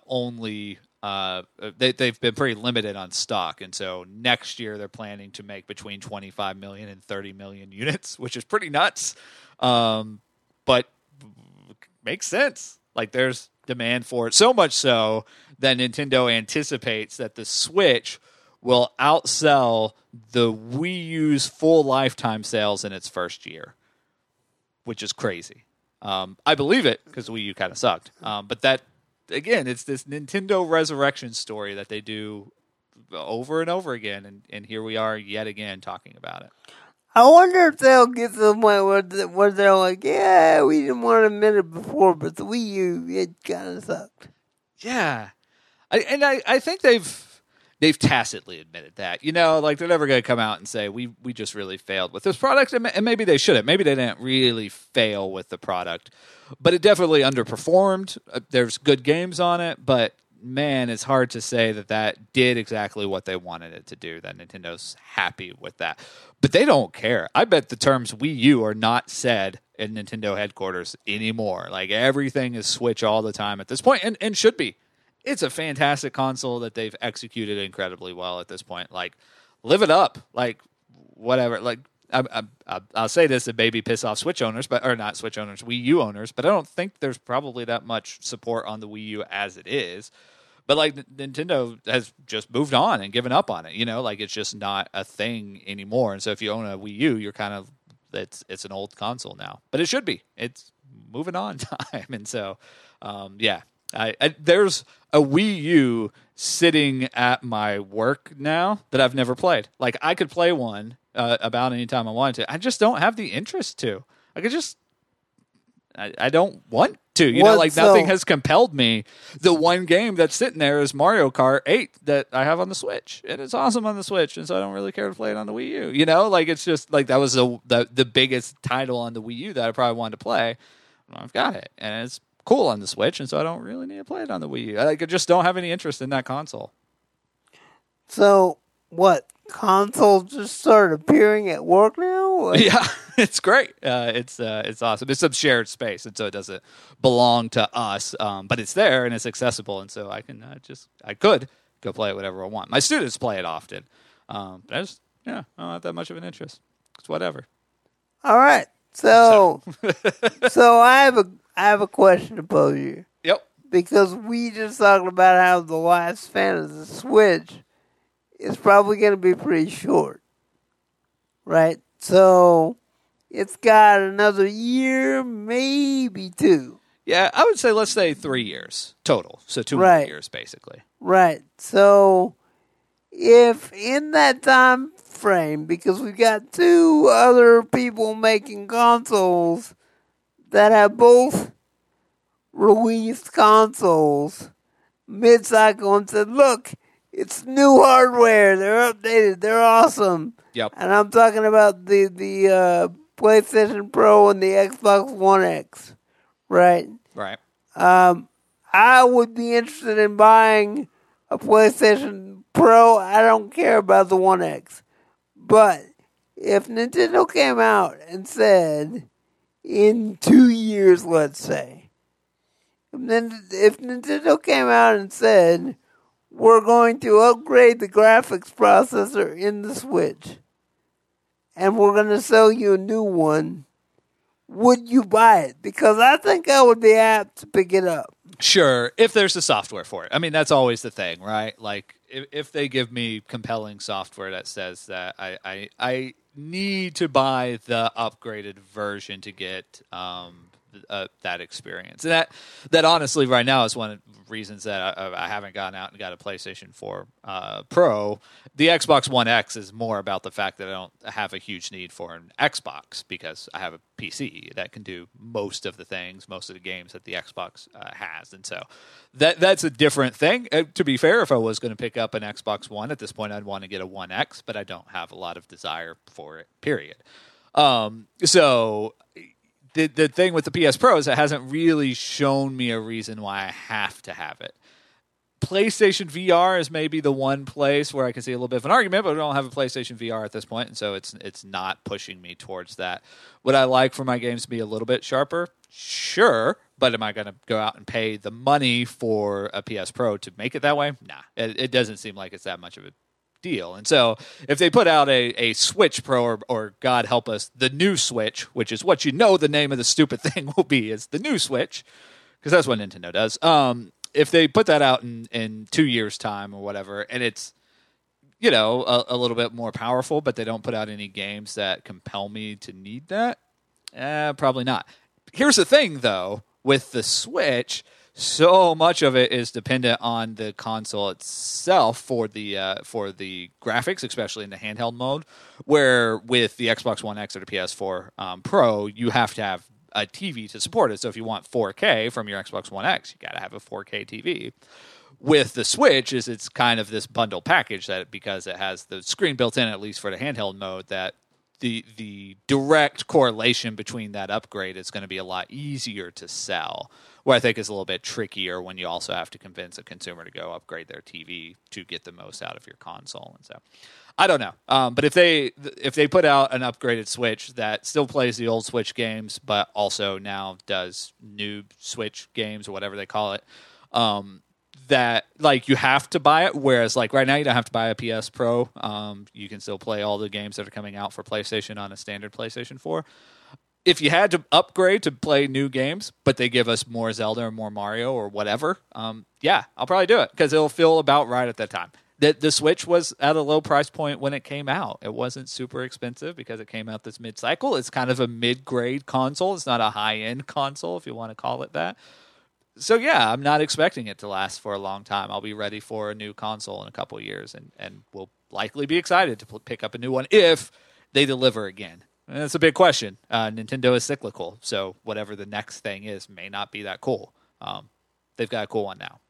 they've been pretty limited on stock. And so next year they're planning to make between 25 million and 30 million units, which is pretty nuts. But makes sense. Like, there's demand for it. So much so that Nintendo anticipates that the Switch will outsell the Wii U's full lifetime sales in its first year, which is crazy. I believe it, because Wii U kind of sucked. But that, again, it's this Nintendo resurrection story that they do over and over again, and here we are yet again talking about it. I wonder if they'll get to the point where they're like, yeah, we didn't want to admit it before, but the Wii U, it kind of sucked. Yeah. I think they've tacitly admitted that. You know, like, they're never going to come out and say, we just really failed with this product, and maybe they shouldn't. Maybe they didn't really fail with the product, but it definitely underperformed. There's good games on it, but man, it's hard to say that did exactly what they wanted it to do, that Nintendo's happy with that. But they don't care. I bet the terms Wii U are not said in Nintendo headquarters anymore. Like, everything is Switch all the time at this point, and should be. It's a fantastic console that they've executed incredibly well at this point. Like, live it up. Like, whatever. Like, I'll say this and maybe piss off Switch owners, or not Switch owners, Wii U owners, but I don't think there's probably that much support on the Wii U as it is. But, like, Nintendo has just moved on and given up on it. You know, like, it's just not a thing anymore. And so if you own a Wii U, you're kind of, it's an old console now. But it should be. It's moving on time. And so, yeah, I there's a Wii U sitting at my work now that I've never played. Like, I could play one about any time I wanted to. I just don't have the interest to. I don't want to. You know, like, nothing has compelled me. The one game that's sitting there is Mario Kart 8 that I have on the Switch, and it's awesome on the Switch, and so I don't really care to play it on the Wii U. You know, like, it's just like that was the biggest title on the Wii U that I probably wanted to play. Well, I've got it, and it's cool on the Switch, and so I don't really need to play it on the Wii U. I just don't have any interest in that console. So, what? Consoles just started appearing at work now? Yeah, it's great. It's awesome. It's some shared space, and so it doesn't belong to us, but it's there and it's accessible, and so I can I could go play it whatever I want. My students play it often, but I don't have that much of an interest. It's whatever. All right, so I have a question to pose you. Yep. Because we just talked about how the lifespan of the Switch is probably going to be pretty short, right? So it's got another year, maybe 2. Yeah, I would say, let's say 3 years total. So 2 more years, basically. Right. So if in that time frame, because we've got 2 other people making consoles that have both released consoles mid-cycle and said, look, it's new hardware. They're updated. They're awesome. Yep. And I'm talking about the PlayStation Pro and the Xbox One X, right? Right. I would be interested in buying a PlayStation Pro. I don't care about the One X. But if Nintendo came out and said, in 2 years, let's say, if Nintendo came out and said, we're going to upgrade the graphics processor in the Switch, and we're going to sell you a new one, would you buy it? Because I think I would be apt to pick it up. Sure, if there's the software for it. I mean, that's always the thing, right? Like, if they give me compelling software that says that I need to buy the upgraded version to get that experience. And that honestly right now is one of the reasons that I haven't gone out and got a PlayStation 4 Pro. The Xbox One X is more about the fact that I don't have a huge need for an Xbox because I have a PC that can do most of the things, most of the games that the Xbox has. And so that's a different thing. To be fair, if I was going to pick up an Xbox One at this point, I'd want to get a One X, but I don't have a lot of desire for it, period. So the thing with the PS Pro is it hasn't really shown me a reason why I have to have it. PlayStation VR is maybe the one place where I can see a little bit of an argument, but I don't have a PlayStation VR at this point, and so it's not pushing me towards that. Would I like for my games to be a little bit sharper? Sure, but am I going to go out and pay the money for a PS Pro to make it that way? Nah, it doesn't seem like it's that much of a deal. And so if they put out a Switch Pro or God help us, the new Switch, which is what you know the name of the stupid thing will be, is the new Switch, because that's what Nintendo does. If they put that out in 2 years' time or whatever, and it's, you know, a little bit more powerful, but they don't put out any games that compel me to need that, probably not. Here's the thing, though, with the Switch, so much of it is dependent on the console itself for the graphics, especially in the handheld mode, where with the Xbox One X or the PS4 Pro, you have to have a TV to support it. So if you want 4K from your Xbox One X, you got to have a 4K TV. With the Switch, it's kind of this bundle package that because it has the screen built in, at least for the handheld mode, that the direct correlation between that upgrade is going to be a lot easier to sell, where I think is a little bit trickier when you also have to convince a consumer to go upgrade their TV to get the most out of your console. And so I don't know. But if they put out an upgraded Switch that still plays the old Switch games, but also now does new Switch games or whatever they call it, that like you have to buy it, whereas like right now you don't have to buy a PS Pro. You can still play all the games that are coming out for PlayStation on a standard PlayStation 4. If you had to upgrade to play new games, but they give us more Zelda or more Mario or whatever, yeah, I'll probably do it because it'll feel about right at that time. the Switch was at a low price point when it came out. It wasn't super expensive because it came out this mid-cycle. It's kind of a mid-grade console. It's not a high-end console, if you want to call it that. So, yeah, I'm not expecting it to last for a long time. I'll be ready for a new console in a couple of years, and we'll likely be excited to pick up a new one if they deliver again. And that's a big question. Nintendo is cyclical, so whatever the next thing is may not be that cool. They've got a cool one now.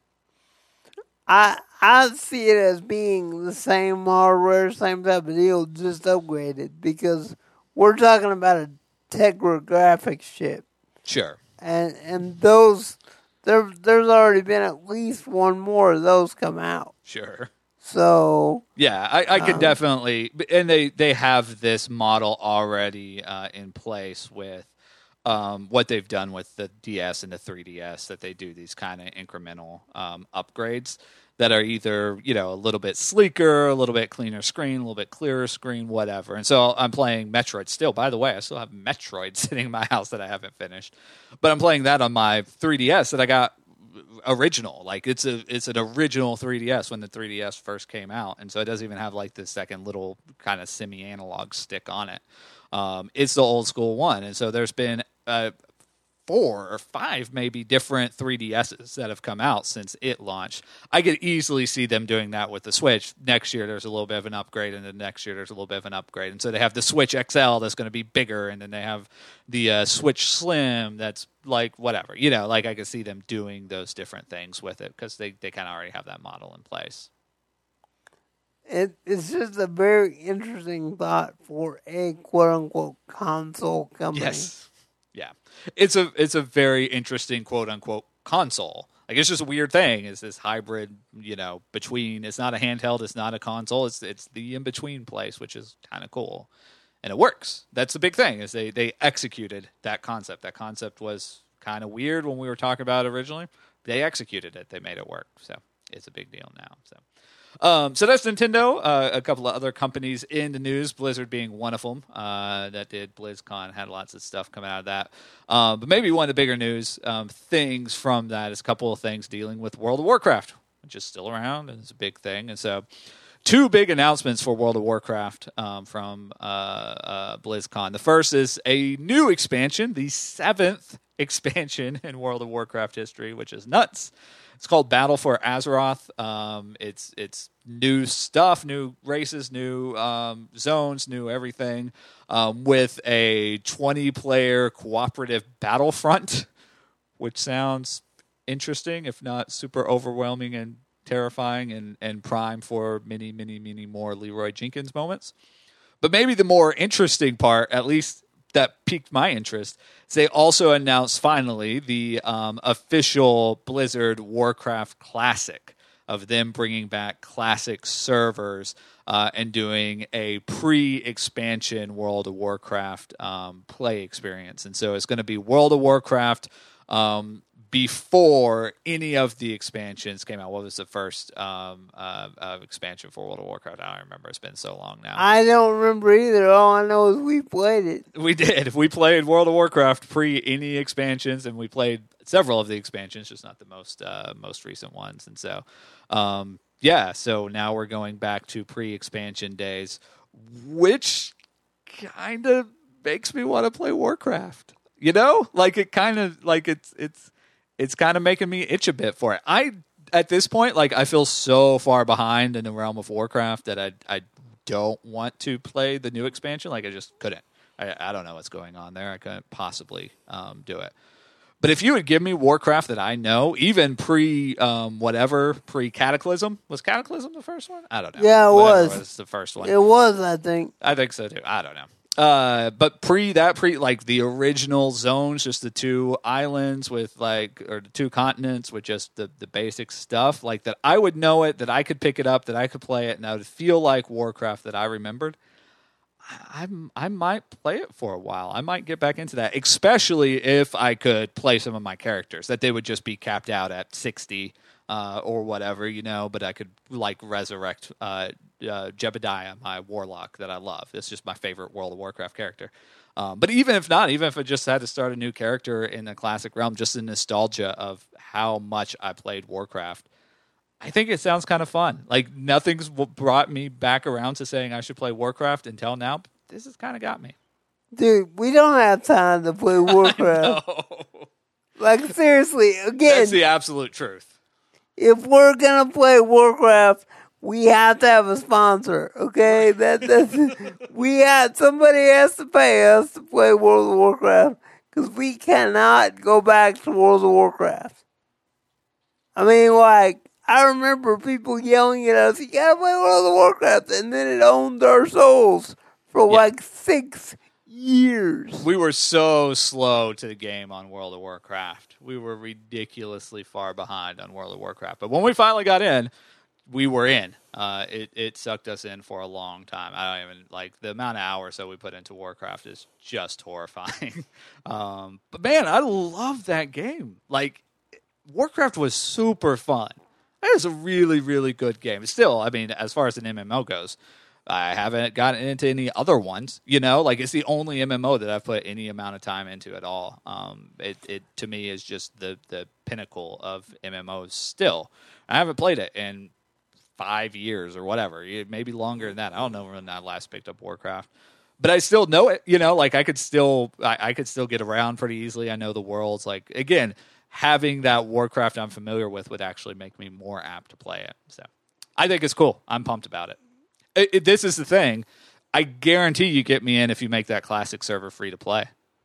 I see it as being the same hardware, same type of deal, just upgraded, because we're talking about a Tegra graphics chip. Sure. And those, there's already been at least one more of those come out. Sure. So yeah, I could definitely, and they have this model already in place with what they've done with the DS and the 3DS, that they do these kind of incremental upgrades that are either, a little bit sleeker, a little bit cleaner screen, a little bit clearer screen, whatever. And so I'm playing Metroid still. By the way, I still have Metroid sitting in my house that I haven't finished, but I'm playing that on my 3DS that I got original. Like it's an original 3DS when the 3DS first came out, and so it doesn't even have like the second little kind of semi-analog stick on it. It's the old school one, and so there's been 4 or 5 maybe different 3DSs that have come out since it launched. I could easily see them doing that with the Switch. Next year there's a little bit of an upgrade, and then next year there's a little bit of an upgrade. And so they have the Switch XL that's going to be bigger, and then they have the Switch Slim that's like whatever. Like I could see them doing those different things with it because they kind of already have that model in place. It's just a very interesting thought for a quote-unquote console company. Yes. Yeah. It's a very interesting quote-unquote console. Like, it's just a weird thing. It's this hybrid, between, it's not a handheld, it's not a console, it's the in-between place, which is kind of cool. And it works. That's the big thing, is they executed that concept. That concept was kind of weird when we were talking about it originally. They executed it. They made it work. So it's a big deal now. So that's Nintendo. A couple of other companies in the news, Blizzard being one of them, that did BlizzCon, had lots of stuff coming out of that. But maybe one of the bigger news things from that is a couple of things dealing with World of Warcraft, which is still around and it's a big thing. And so 2 big announcements for World of Warcraft from BlizzCon. The first is a new expansion, the 7th expansion in World of Warcraft history, which is nuts. It's called Battle for Azeroth. It's new stuff, new races, new zones, new everything, with a 20-player cooperative battlefront, which sounds interesting, if not super overwhelming and terrifying and prime for many, many, many more Leroy Jenkins moments. But maybe the more interesting part, at least that piqued my interest, is they also announced finally the official Blizzard Warcraft Classic, of them bringing back classic servers and doing a pre-expansion World of Warcraft play experience. And so it's going to be World of Warcraft before any of the expansions came out. What was the first expansion for World of Warcraft? I don't remember. It's been so long now. I don't remember either. All I know is we played it. We did. We played World of Warcraft pre any expansions, and we played several of the expansions, just not the most recent ones. And so, so now we're going back to pre-expansion days, which kind of makes me want to play Warcraft. Like it kind of like it's kind of making me itch a bit for it. At this point, like, I feel so far behind in the realm of Warcraft that I don't want to play the new expansion. Like, I just couldn't. I don't know what's going on there. I couldn't possibly do it. But if you would give me Warcraft that I know, even pre-Cataclysm. Was Cataclysm the first one? I don't know. Yeah, it was. Was the first one. It was, I think. I think so, too. I don't know. But like the original zones, just the 2 islands or the 2 continents with just the basic stuff, like that I would know it, that I could pick it up, that I could play it, and I would feel like Warcraft that I remembered. I might play it for a while. I might get back into that, especially if I could play some of my characters, that they would just be capped out at 60 or whatever, but I could like resurrect Jebediah, my warlock that I love. It's just my favorite World of Warcraft character. But even if not, even if I just had to start a new character in the classic realm, just the nostalgia of how much I played Warcraft, I think it sounds kind of fun. Like, nothing's brought me back around to saying I should play Warcraft until now. But this has kind of got me. Dude, we don't have time to play Warcraft. Like, seriously, again. That's the absolute truth. If we're going to play Warcraft, we have to have a sponsor, okay? Somebody has to pay us to play World of Warcraft because we cannot go back to World of Warcraft. I mean, like, I remember people yelling at us, you gotta play World of Warcraft, and then it owned our souls for like 6 years. We were so slow to the game on World of Warcraft. We were ridiculously far behind on World of Warcraft. But when we finally got in, we were in. It sucked us in for a long time. I don't even, like, the amount of hours that we put into Warcraft is just horrifying. But man, I love that game. Like, Warcraft was super fun. It was a really, really good game. Still, I mean, as far as an MMO goes, I haven't gotten into any other ones. You know, like, it's the only MMO that I've put any amount of time into at all. It to me is just the pinnacle of MMOs. Still, I haven't played it in 5 years or whatever, maybe longer than that. I don't know when I last picked up Warcraft, but I still know it. You know, like, I could still get around pretty easily. I know the worlds. Like, again, having that Warcraft I'm familiar with would actually make me more apt to play it. So I think it's cool. I'm pumped about it. This is the thing. I guarantee you get me in if you make that classic server free to play.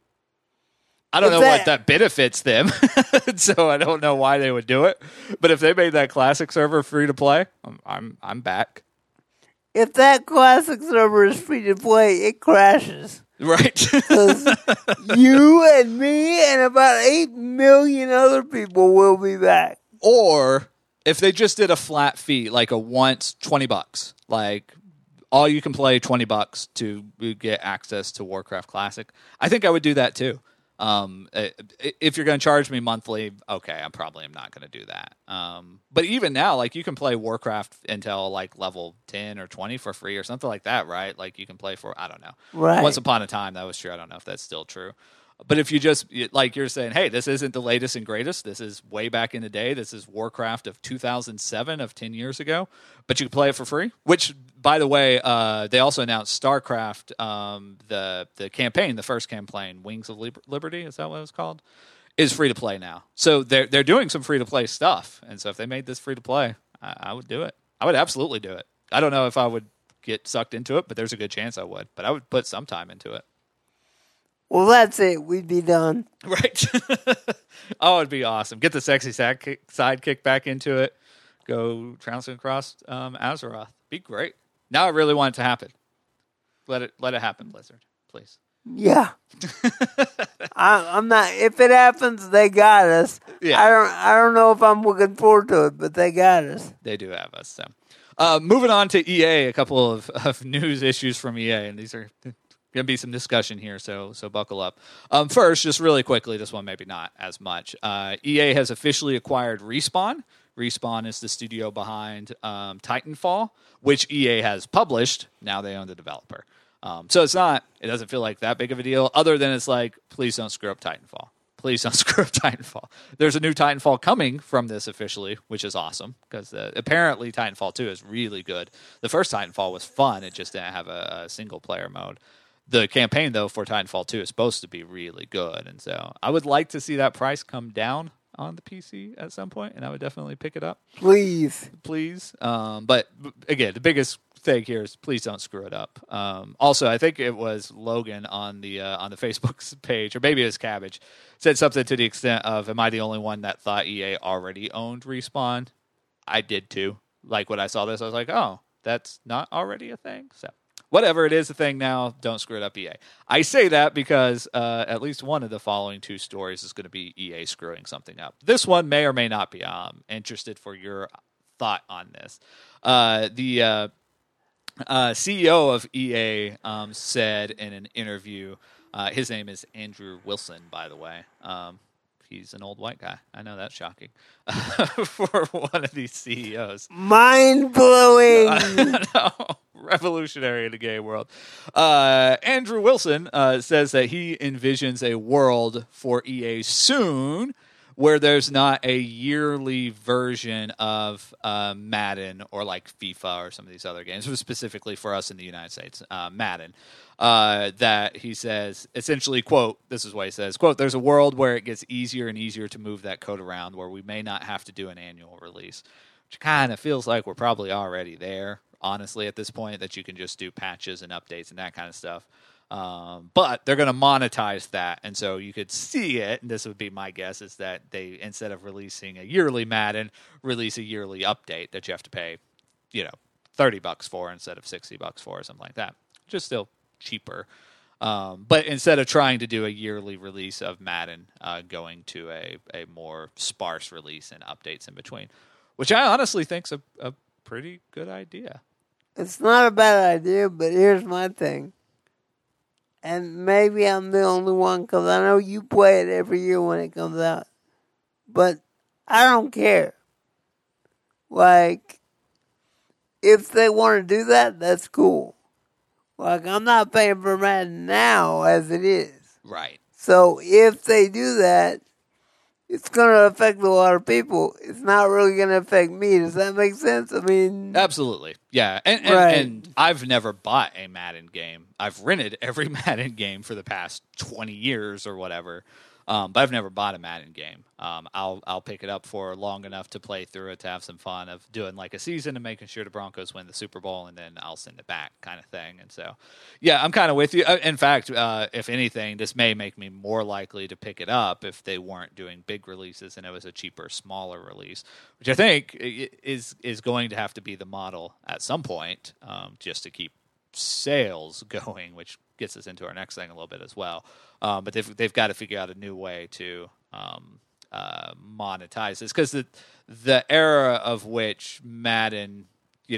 I don't know what that benefits them, so I don't know why they would do it. But if they made that classic server free to play, I'm back. If that classic server is free to play, it crashes. Right. Because you and me and about 8 million other people will be back. Or if they just did a flat fee, like a once $20, like all you can play $20 to get access to Warcraft Classic, I think I would do that too. If you're going to charge me monthly, okay, I probably am not going to do that. But even now, like, you can play Warcraft until like level 10 or 20 for free or something like that, right? Like, you can play for, I don't know. Right. Once upon a time, that was true. I don't know if that's still true. But if you just, like, you're saying, hey, this isn't the latest and greatest. This is way back in the day. This is Warcraft of 2007, of 10 years ago. But you can play it for free, which, by the way, they also announced StarCraft, the campaign, the first campaign, Wings of Liberty, is that what it was called, is free to play now. So they're doing some free to play stuff. And so if they made this free to play, I would do it. I would absolutely do it. I don't know if I would get sucked into it, but there's a good chance I would. But I would put some time into it. Well, that's it. We'd be done. Right. Oh, it'd be awesome. Get the sexy sidekick back into it. Go trouncing across Azeroth. Be great. Now I really want it to happen. Let it happen, Blizzard. Please. Yeah. I'm not. If it happens, they got us. Yeah. I don't know if I'm looking forward to it, but they got us. They do have us. So, moving on to EA, a couple of news issues from EA, and these are going to be some discussion here, so buckle up. First, just really quickly, this one maybe not as much. EA has officially acquired Respawn. Respawn is the studio behind Titanfall, which EA has published. Now they own the developer. So it doesn't feel like that big of a deal, other than it's like, please don't screw up Titanfall. Please don't screw up Titanfall. There's a new Titanfall coming from this officially, which is awesome, because apparently Titanfall 2 is really good. The first Titanfall was fun. It just didn't have a single-player mode. The campaign, though, for Titanfall 2 is supposed to be really good, and so I would like to see that price come down on the PC at some point, and I would definitely pick it up. Please. But again, the biggest thing here is please don't screw it up. Also, I think it was Logan on the Facebook page, or maybe it was Cabbage, said something to the extent of, am I the only one that thought EA already owned Respawn? I did too. Like, when I saw this, I was like, oh, that's not already a thing? So whatever, it is a thing now. Don't screw it up, EA. I say that because at least one of the following two stories is going to be EA screwing something up. This one may or may not be. I'm interested for your thought on this. The CEO of EA said in an interview, his name is Andrew Wilson, by the way. He's an old white guy. I know that's shocking for one of these CEOs. Mind-blowing. No, revolutionary in the game world. Andrew Wilson says that he envisions a world for EA soon where there's not a yearly version of Madden or like FIFA or some of these other games, specifically for us in the United States, Madden, that he says, essentially, quote, this is what he says, quote, there's a world where it gets easier and easier to move that code around, where we may not have to do an annual release, which kind of feels like we're probably already there, honestly, at this point, that you can just do patches and updates and that kind of stuff. But they're going to monetize that, and so you could see it, and this would be my guess, is that they, instead of releasing a yearly Madden, release a yearly update that you have to pay, $30 for instead of $60 for, or something like that. Just still cheaper. But instead of trying to do a yearly release of Madden, going to a more sparse release and updates in between, which I honestly think is a pretty good idea. It's not a bad idea, but here's my thing. And maybe I'm the only one, because I know you play it every year when it comes out. But I don't care. Like, if they want to do that, that's cool. Like, I'm not paying for Madden now as it is. Right. So if they do that, it's going to affect a lot of people. It's not really going to affect me. Does that make sense? I mean... Absolutely. Yeah. And I've never bought a Madden game. I've rented every Madden game for the past 20 years or whatever. But I've never bought a Madden game. I'll pick it up for long enough to play through it, to have some fun of doing like a season and making sure the Broncos win the Super Bowl, and then I'll send it back, kind of thing. And so, yeah, I'm kind of with you. In fact, if anything, this may make me more likely to pick it up if they weren't doing big releases and it was a cheaper, smaller release, which I think is going to have to be the model at some point, just to keep sales going, which gets us into our next thing a little bit as well. But they've got to figure out a new way to monetize this, because the era of which Madden,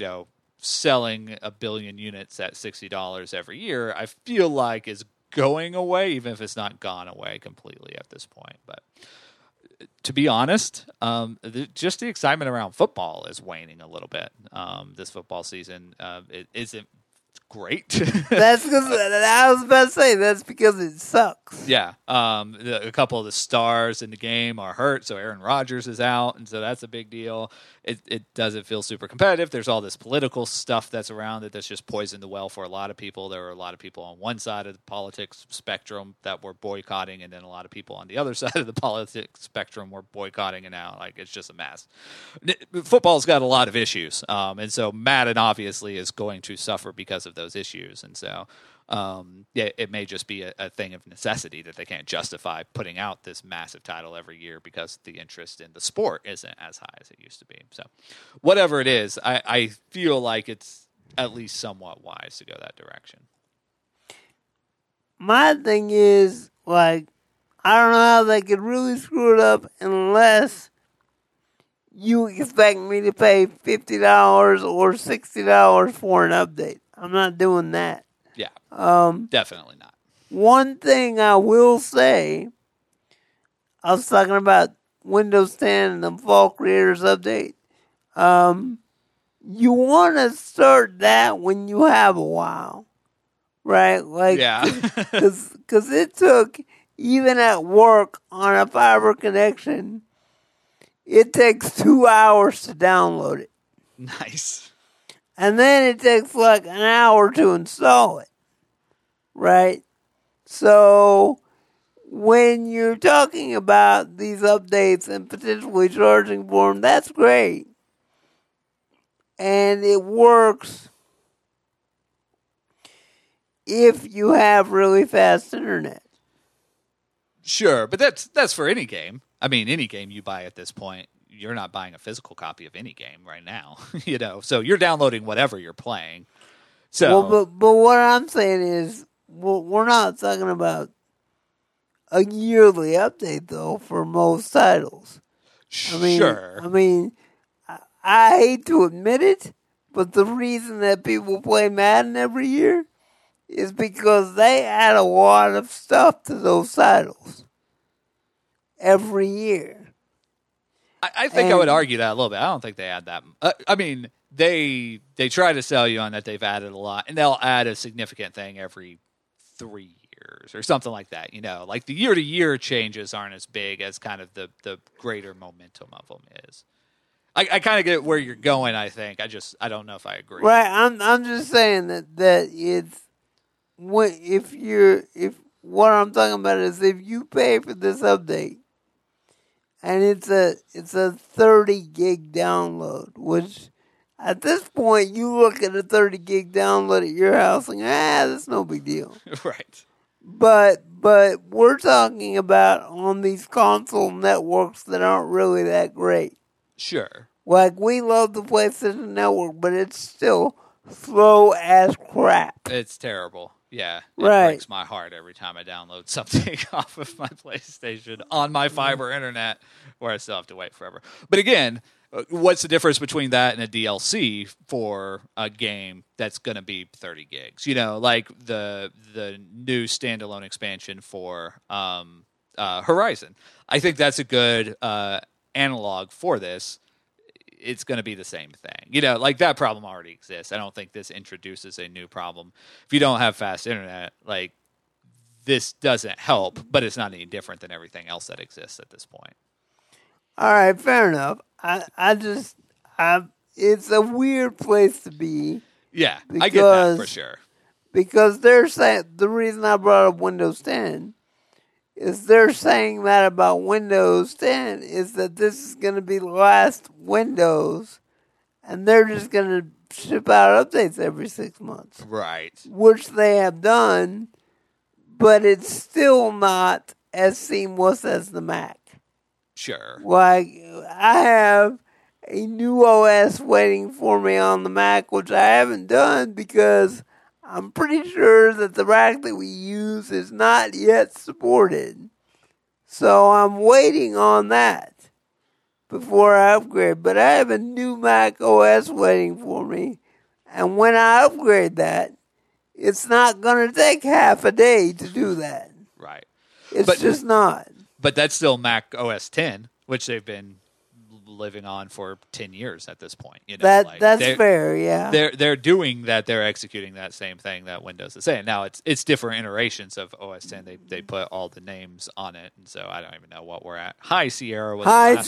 selling 1 billion units at $60 every year, I feel like is going away, even if it's not gone away completely at this point. But to be honest, just the excitement around football is waning a little bit. This football season, it isn't great. That's because I was about to say that's because it sucks. Yeah, a couple of the stars in the game are hurt, so Aaron Rodgers is out, and so that's a big deal. It doesn't feel super competitive. There's all this political stuff that's around it that's just poisoned the well for a lot of people. There were a lot of people on one side of the politics spectrum that were boycotting, and then a lot of people on the other side of the politics spectrum were boycotting, and now it's just a mess. Football's got a lot of issues, and so Madden obviously is going to suffer because of those issues, and so it may just be a thing of necessity that they can't justify putting out this massive title every year, because the interest in the sport isn't as high as it used to be. So whatever it is, I feel like it's at least somewhat wise to go that direction. My thing is, I don't know how they could really screw it up unless you expect me to pay $50 or $60 for an update. I'm not doing that. Yeah, definitely not. One thing I will say, I was talking about Windows 10 and the Fall Creators Update. You want to start that when you have a while, right? Yeah. Because it took, even at work on a fiber connection, it takes 2 hours to download it. Nice. And then it takes an hour to install it, right? So when you're talking about these updates and potentially charging for them, that's great. And it works if you have really fast internet. Sure, but that's for any game. I mean, any game you buy at this point, you're not buying a physical copy of any game right now, so you're downloading whatever you're playing. So, but what I'm saying is, we're not talking about a yearly update though for most titles. Sure. I hate to admit it, but the reason that people play Madden every year is because they add a lot of stuff to those titles every year. I think I would argue that a little bit. I don't think they add that. They try to sell you on that they've added a lot, and they'll add a significant thing every 3 bonkers or something like that. Like the year-to-year changes aren't as big as kind of the greater momentum of them is. I kind of get where you're going. I think I don't know if I agree. Right. I'm just saying that it's what I'm talking about is if you pay for this update and it's a 30 gig download, which at this point you look at a 30 gig download at your house and that's no big deal. Right. But we're talking about on these console networks that aren't really that great. Sure. Like, we love the PlayStation Network, but it's still slow as crap. It's terrible. Yeah. It breaks my heart every time I download something off of my PlayStation on my fiber internet where I still have to wait forever. But again, what's the difference between that and a DLC for a game that's going to be 30 gigs? Like the new standalone expansion for Horizon. I think that's a good analog for this. It's going to be the same thing. Like that problem already exists. I don't think this introduces a new problem. If you don't have fast internet, like this doesn't help, but it's not any different than everything else that exists at this point. All right, fair enough. It's a weird place to be. Yeah, I get that for sure. Because they're saying, the reason I brought up Windows 10 is they're saying that about Windows 10 is that this is going to be the last Windows, and they're just going to ship out updates every 6 months. Right. Which they have done, but it's still not as seamless as the Mac. Sure. Like, I have a new OS waiting for me on the Mac, which I haven't done because I'm pretty sure that the rack that we use is not yet supported. So I'm waiting on that before I upgrade. But I have a new Mac OS waiting for me. And when I upgrade that, it's not going to take half a day to do that. Right. It's just not. But that's still Mac OS 10, which they've been living on for 10 years at this point. That's fair, yeah. They're doing that. They're executing that same thing that Windows is saying. Now it's different iterations of OS 10. They put all the names on it, and so I don't even know what we're at. High Sierra was High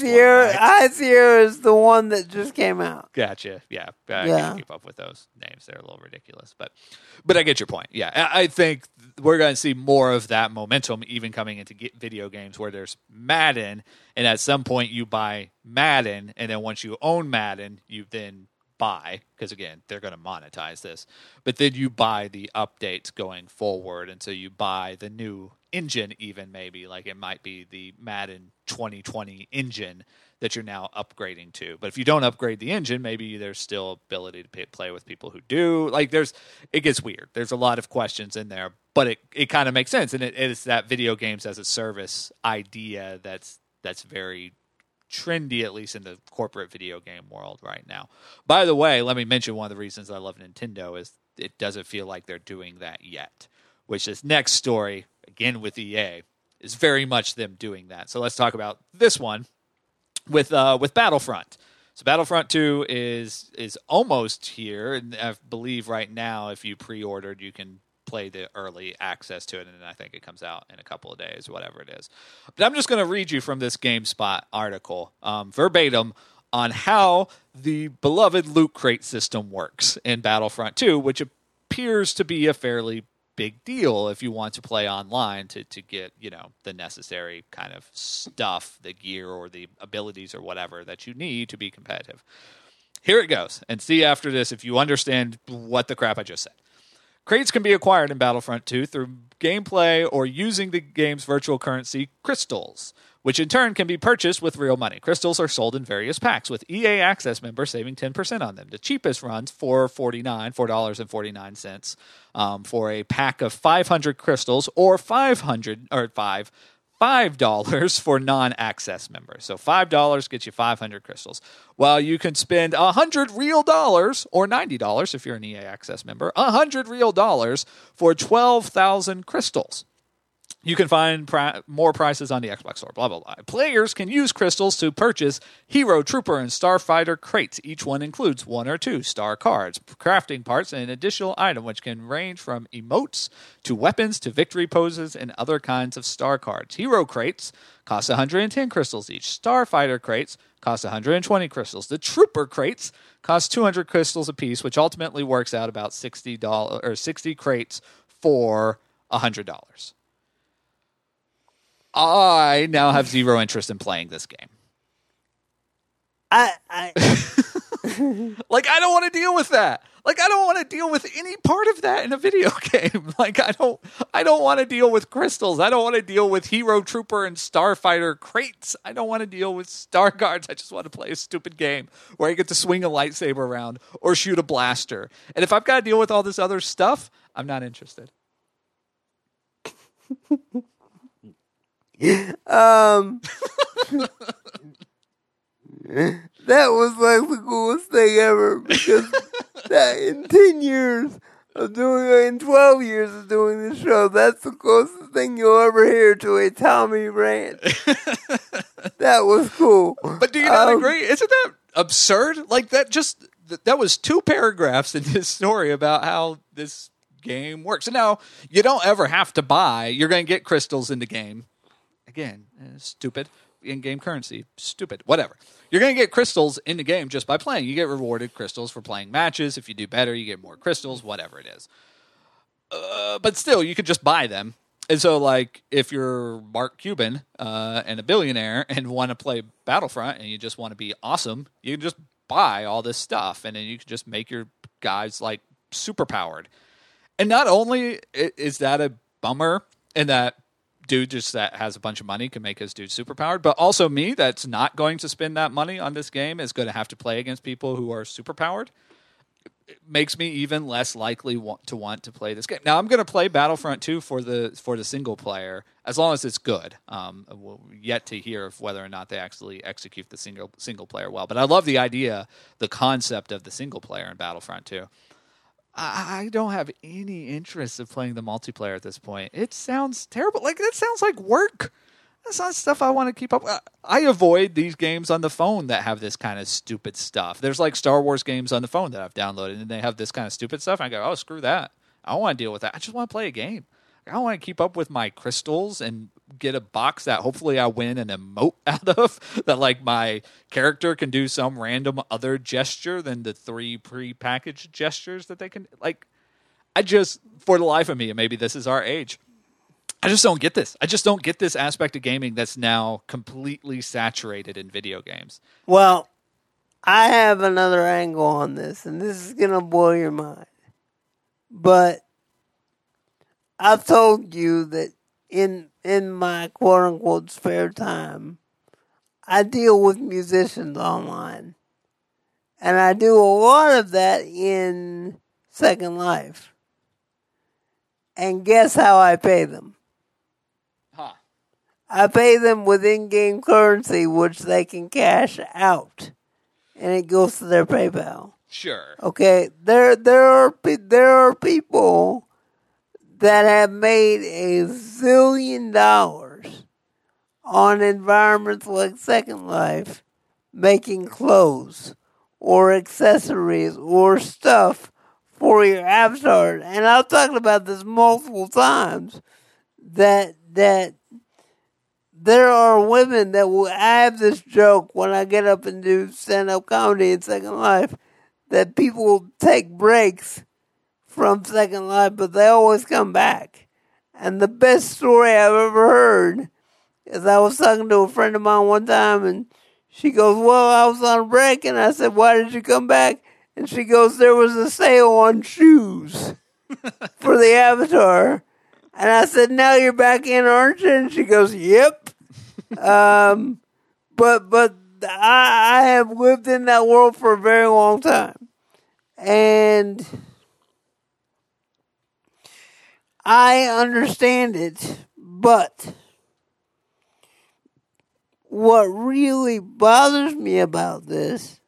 Sierra is the one that just came out. Gotcha. Yeah, I can't keep up with those names. They're a little ridiculous, but I get your point. Yeah, I think we're going to see more of that momentum even coming into video games where there's Madden, and at some point you buy Madden, and then once you own Madden, you then buy, because again, they're going to monetize this, but then you buy the updates going forward, and so you buy the new engine even maybe, like it might be the Madden 2020 engine that you're now upgrading to. But if you don't upgrade the engine, maybe there's still ability to play with people who do. Like it gets weird. There's a lot of questions in there, but it kind of makes sense. And it's that video games as a service idea that's very trendy, at least in the corporate video game world right now. By the way, let me mention one of the reasons I love Nintendo is it doesn't feel like they're doing that yet, which this next story, again with EA, is very much them doing that. So let's talk about this one with Battlefront. So Battlefront 2 is almost here, and I believe right now if you pre-ordered, you can play the early access to it, and I think it comes out in a couple of days, whatever it is. But I'm just going to read you from this GameSpot article, verbatim, on how the beloved loot crate system works in Battlefront 2, which appears to be a fairly big deal if you want to play online to get, the necessary kind of stuff, the gear or the abilities or whatever that you need to be competitive. Here it goes, and see after this if you understand what the crap I just said. Crates can be acquired in Battlefront 2 through gameplay or using the game's virtual currency, crystals, which in turn can be purchased with real money. Crystals are sold in various packs, with EA Access members saving 10% on them. The cheapest runs $4.49 for a pack of 500 crystals, or $5 for non-access members. So $5 gets you 500 crystals. While you can spend $100 real dollars, or $90 if you're an EA Access member, $100 real dollars for 12,000 crystals. You can find more prices on the Xbox store, blah, blah, blah. Players can use crystals to purchase Hero, Trooper, and Starfighter crates. Each one includes 1 or 2 star cards, crafting parts, and an additional item, which can range from emotes to weapons to victory poses and other kinds of star cards. Hero crates cost 110 crystals each. Starfighter crates cost 120 crystals. The Trooper crates cost 200 crystals apiece, which ultimately works out about $60 or 60 crates for $100. I now have zero interest in playing this game. I Like, I don't want to deal with that. Like, I don't want to deal with any part of that in a video game. Like, I don't want to deal with crystals. I don't want to deal with Hero, Trooper, and Starfighter crates. I don't want to deal with star cards. I just want to play a stupid game where I get to swing a lightsaber around or shoot a blaster. And if I've got to deal with all this other stuff, I'm not interested. That was like the coolest thing ever, because that in 10 years of doing, in 12 years of doing this show, that's the closest thing you'll ever hear to a Tommy rant. That was cool. But do you not agree? Isn't that absurd? Like, that was 2 paragraphs in this story about how this game works. And now, you don't ever have to buy. You're going to get crystals in the game. Again, stupid. In-game currency. Stupid. Whatever. You're going to get crystals in the game just by playing. You get rewarded crystals for playing matches. If you do better, you get more crystals, whatever it is. But still, you could just buy them. And so, like, if you're Mark Cuban and a billionaire and want to play Battlefront and you just want to be awesome, you can just buy all this stuff. And then you can just make your guys, like, super powered. And not only is that a bummer in that dude just that has a bunch of money can make his dude superpowered, but also me that's not going to spend that money on this game is going to have to play against people who are superpowered. It makes me even less likely want to play this game. Now I'm going to play Battlefront 2 for the single player as long as it's good. We'll yet to hear of whether or not they actually execute the single player well. But I love the idea, the concept of the single player in Battlefront 2. I don't have any interest in playing the multiplayer at this point. It sounds terrible. Like, that sounds like work. That's not stuff I want to keep up. I avoid these games on the phone that have this kind of stupid stuff. There's like Star Wars games on the phone that I've downloaded, and they have this kind of stupid stuff. And I go, oh, screw that. I don't want to deal with that. I just want to play a game. I don't want to keep up with my crystals and get a box that hopefully I win an emote out of, that like my character can do some random other gesture than the 3 pre-packaged gestures that they can. Like, I just, for the life of me, and maybe this is our age, I just don't get this. I just don't get this aspect of gaming that's now completely saturated in video games. Well, I have another angle on this, and this is going to blow your mind. But I've told you that in my quote-unquote spare time, I deal with musicians online. And I do a lot of that in Second Life. And guess how I pay them? Huh. I pay them with in-game currency, which they can cash out. And it goes to their PayPal. Sure. Okay, there are people that have made $1 zillion on environments like Second Life, making clothes or accessories or stuff for your avatar. And I've talked about this multiple times, that there are women that will, I have this joke when I get up and do stand-up comedy in Second Life, that people take breaks from Second Life, but they always come back. And the best story I've ever heard is I was talking to a friend of mine one time, and she goes, well, I was on a break, and I said, why did you come back? And she goes, there was a sale on shoes for the avatar. And I said, now you're back in, aren't you? And she goes, yep. But I have lived in that world for a very long time. And I understand it, but what really bothers me about this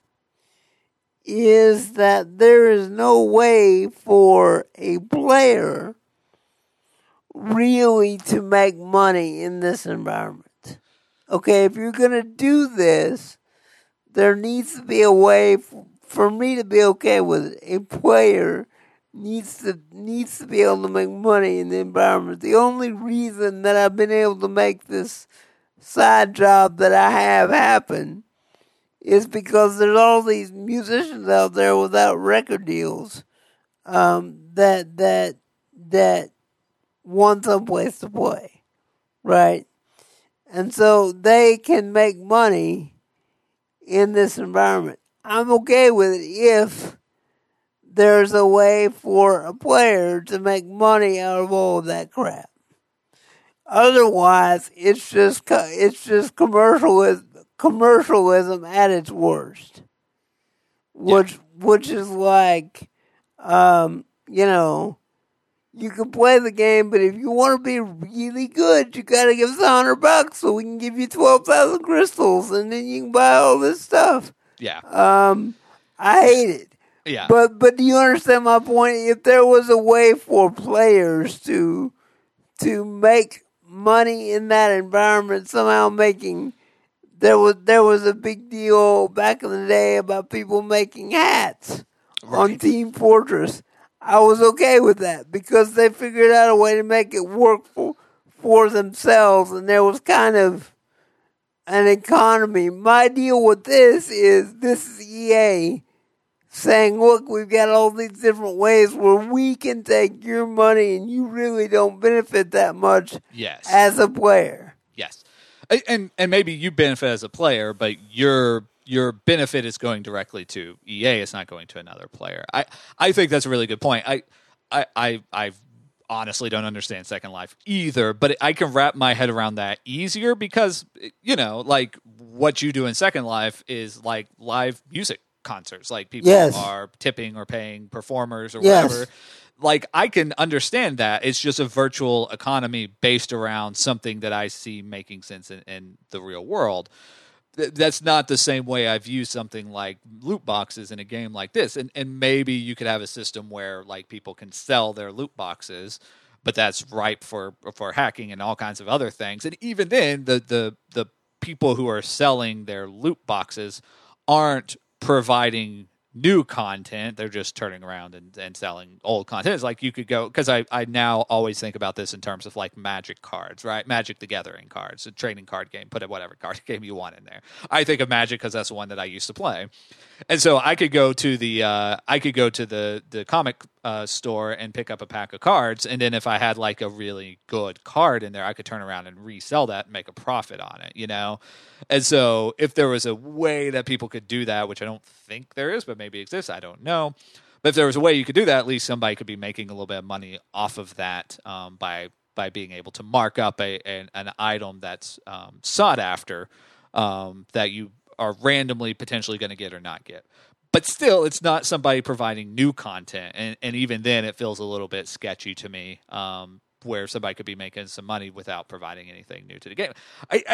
is that there is no way for a player really to make money in this environment. Okay, if you're going to do this, there needs to be a way for me to be okay with it. A player needs to be able to make money in the environment. The only reason that I've been able to make this side job that I have happen is because there's all these musicians out there without record deals that want someplace to play, right? And so they can make money in this environment. I'm okay with it if there's a way for a player to make money out of all of that crap. Otherwise, it's just commercialism at its worst, which is like, you can play the game, but if you want to be really good, you got to give us $100 so we can give you 12,000 crystals, and then you can buy all this stuff. Yeah. I hate it. Yeah. But do you understand my point? If there was a way for players to make money in that environment, somehow there was a big deal back in the day about people making hats on Team Fortress. I was okay with that because they figured out a way to make it work for themselves, and there was kind of an economy. My deal with this is EA saying, look, we've got all these different ways where we can take your money and you really don't benefit that much as a player. Yes. And maybe you benefit as a player, but your benefit is going directly to EA. It's not going to another player. I think that's a really good point. I honestly don't understand Second Life either, but I can wrap my head around that easier because, like what you do in Second Life is like live music concerts. Like people are tipping or paying performers or whatever. Like I can understand that. It's just a virtual economy based around something that I see making sense in the real world. That's not the same way I view something like loot boxes in a game like this. And maybe you could have a system where like people can sell their loot boxes, but that's ripe for hacking and all kinds of other things. And even then, the people who are selling their loot boxes aren't providing new content. They're just turning around and selling old content. It's like you could go, because I now always think about this in terms of like Magic cards, right? Magic the Gathering cards, a trading card game, put whatever card game you want in there. I think of Magic because that's the one that I used to play. And so I could go to the comic store and pick up a pack of cards, and then if I had like a really good card in there, I could turn around and resell that and make a profit on it, And so if there was a way that people could do that, which I don't think there is, but maybe exists, I don't know. But if there was a way you could do that, at least somebody could be making a little bit of money off of that by being able to mark up an item that's sought after that you are randomly potentially going to get or not get. But still, it's not somebody providing new content. And even then, it feels a little bit sketchy to me where somebody could be making some money without providing anything new to the game.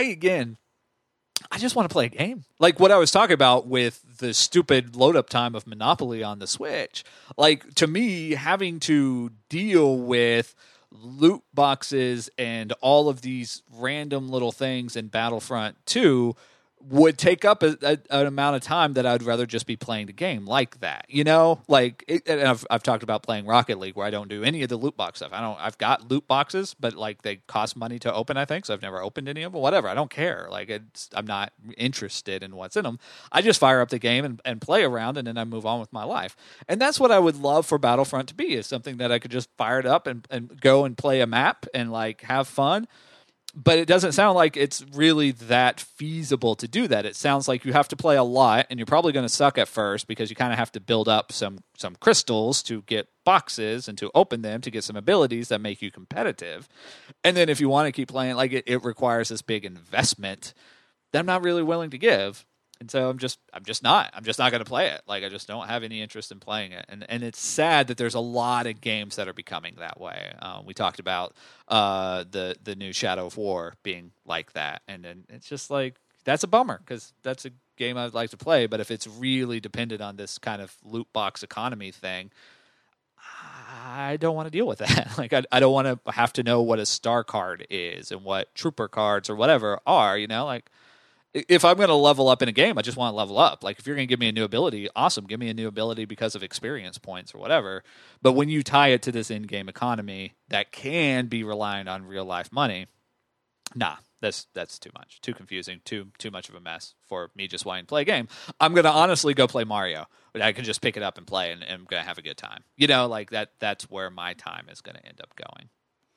I just want to play a game. Like what I was talking about with the stupid load-up time of Monopoly on the Switch. Like, to me, having to deal with loot boxes and all of these random little things in Battlefront 2 would take up an amount of time that I'd rather just be playing the game like that, Like, and I've talked about playing Rocket League where I don't do any of the loot box stuff. I've got loot boxes, but like they cost money to open, I think, so I've never opened any of them. Whatever, I don't care. Like I'm not interested in what's in them. I just fire up the game and play around, and then I move on with my life. And that's what I would love for Battlefront to be, is something that I could just fire it up and go and play a map and like have fun. But it doesn't sound like it's really that feasible to do that. It sounds like you have to play a lot, and you're probably going to suck at first because you kind of have to build up some crystals to get boxes and to open them to get some abilities that make you competitive. And then if you want to keep playing, like it requires this big investment that I'm not really willing to give. And so I'm just not going to play it. Like I just don't have any interest in playing it. And it's sad that there's a lot of games that are becoming that way. We talked about the new Shadow of War being like that. And then it's just like, that's a bummer because that's a game I'd like to play. But if it's really dependent on this kind of loot box economy thing, I don't want to deal with that. Like, I don't want to have to know what a star card is and what trooper cards or whatever are, like, if I'm going to level up in a game, I just want to level up. Like, if you're going to give me a new ability, awesome. Give me a new ability because of experience points or whatever. But when you tie it to this in-game economy that can be reliant on real-life money, nah, that's too much. Too confusing. Too much of a mess for me just wanting to play a game. I'm going to honestly go play Mario. But I can just pick it up and play, and I'm going to have a good time. Like that's where my time is going to end up going.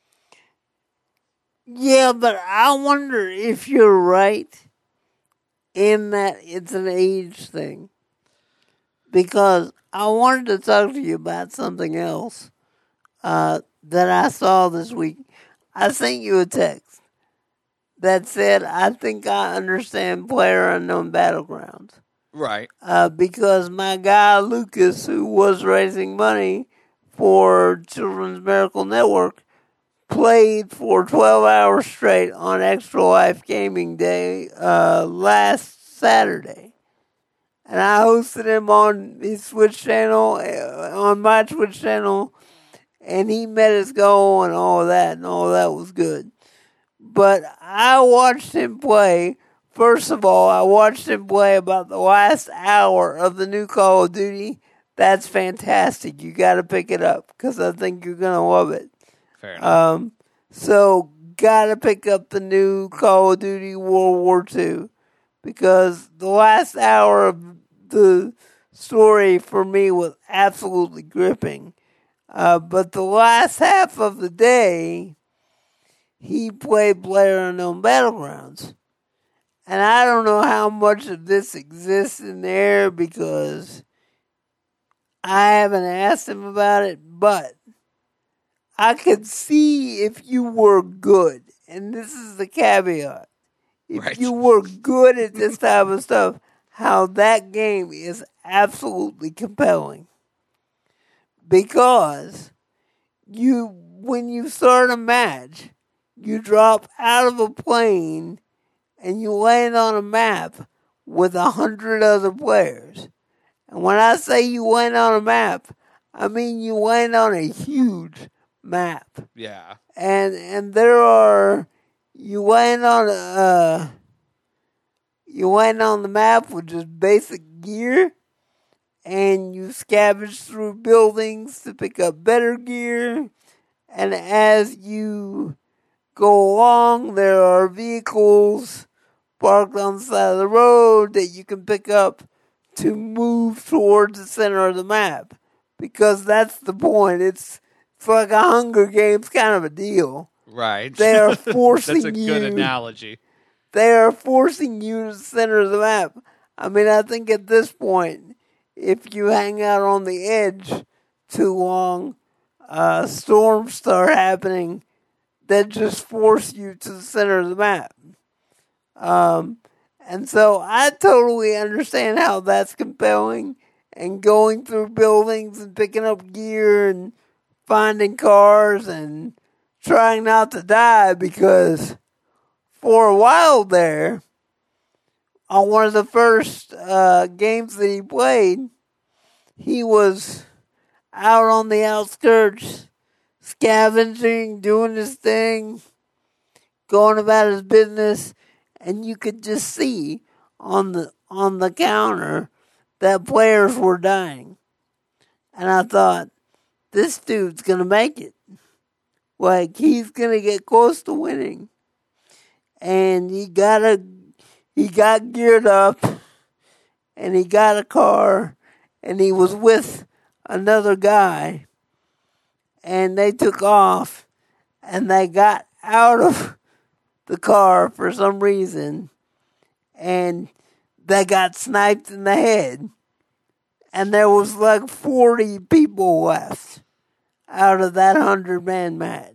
Yeah, but I wonder if you're right in that it's an age thing. Because I wanted to talk to you about something else that I saw this week. I sent you a text that said, I think I understand PlayerUnknown Battlegrounds. Right. Because my guy Lucas, who was raising money for Children's Miracle Network, played for 12 hours straight on Extra Life Gaming Day last Saturday. And I hosted him on his Twitch channel, on my Twitch channel, and he met his goal and all that was good. But I watched him play. First of all, I watched him play about the last hour of the new Call of Duty. That's fantastic. You got to pick it up because I think you're going to love it. Fair enough. So, gotta pick up the new Call of Duty World War II because the last hour of the story for me was absolutely gripping. But the last half of the day, he played PlayerUnknown Battlegrounds. And I don't know how much of this exists in there because I haven't asked him about it, but I could see if you were good, and this is the caveat, if you were good at this type of stuff, how that game is absolutely compelling. Because when you start a match, you drop out of a plane and you land on a map with 100 other players. And when I say you land on a map, I mean you land on a huge map. Yeah. And you land on the map with just basic gear, and you scavenge through buildings to pick up better gear. And as you go along, there are vehicles parked on the side of the road that you can pick up to move towards the center of the map. Because that's the point. It's like a Hunger Games kind of a deal. Right. They are forcing That's a you. good analogy. They are forcing you to the center of the map. I mean, I think at this point, if you hang out on the edge too long, storms start happening that just force you to the center of the map. And so I totally understand how that's compelling, and going through buildings and picking up gear and finding cars and trying not to die, because for a while there, on one of the first games that he played, he was out on the outskirts, scavenging, doing his thing, going about his business, and you could just see on the counter that players were dying. And I thought, this dude's going to make it. Like, he's going to get close to winning. And he got geared up, and he got a car, and he was with another guy, and they took off, and they got out of the car for some reason, and they got sniped in the head, and there was like 40 people left out of that 100-man match.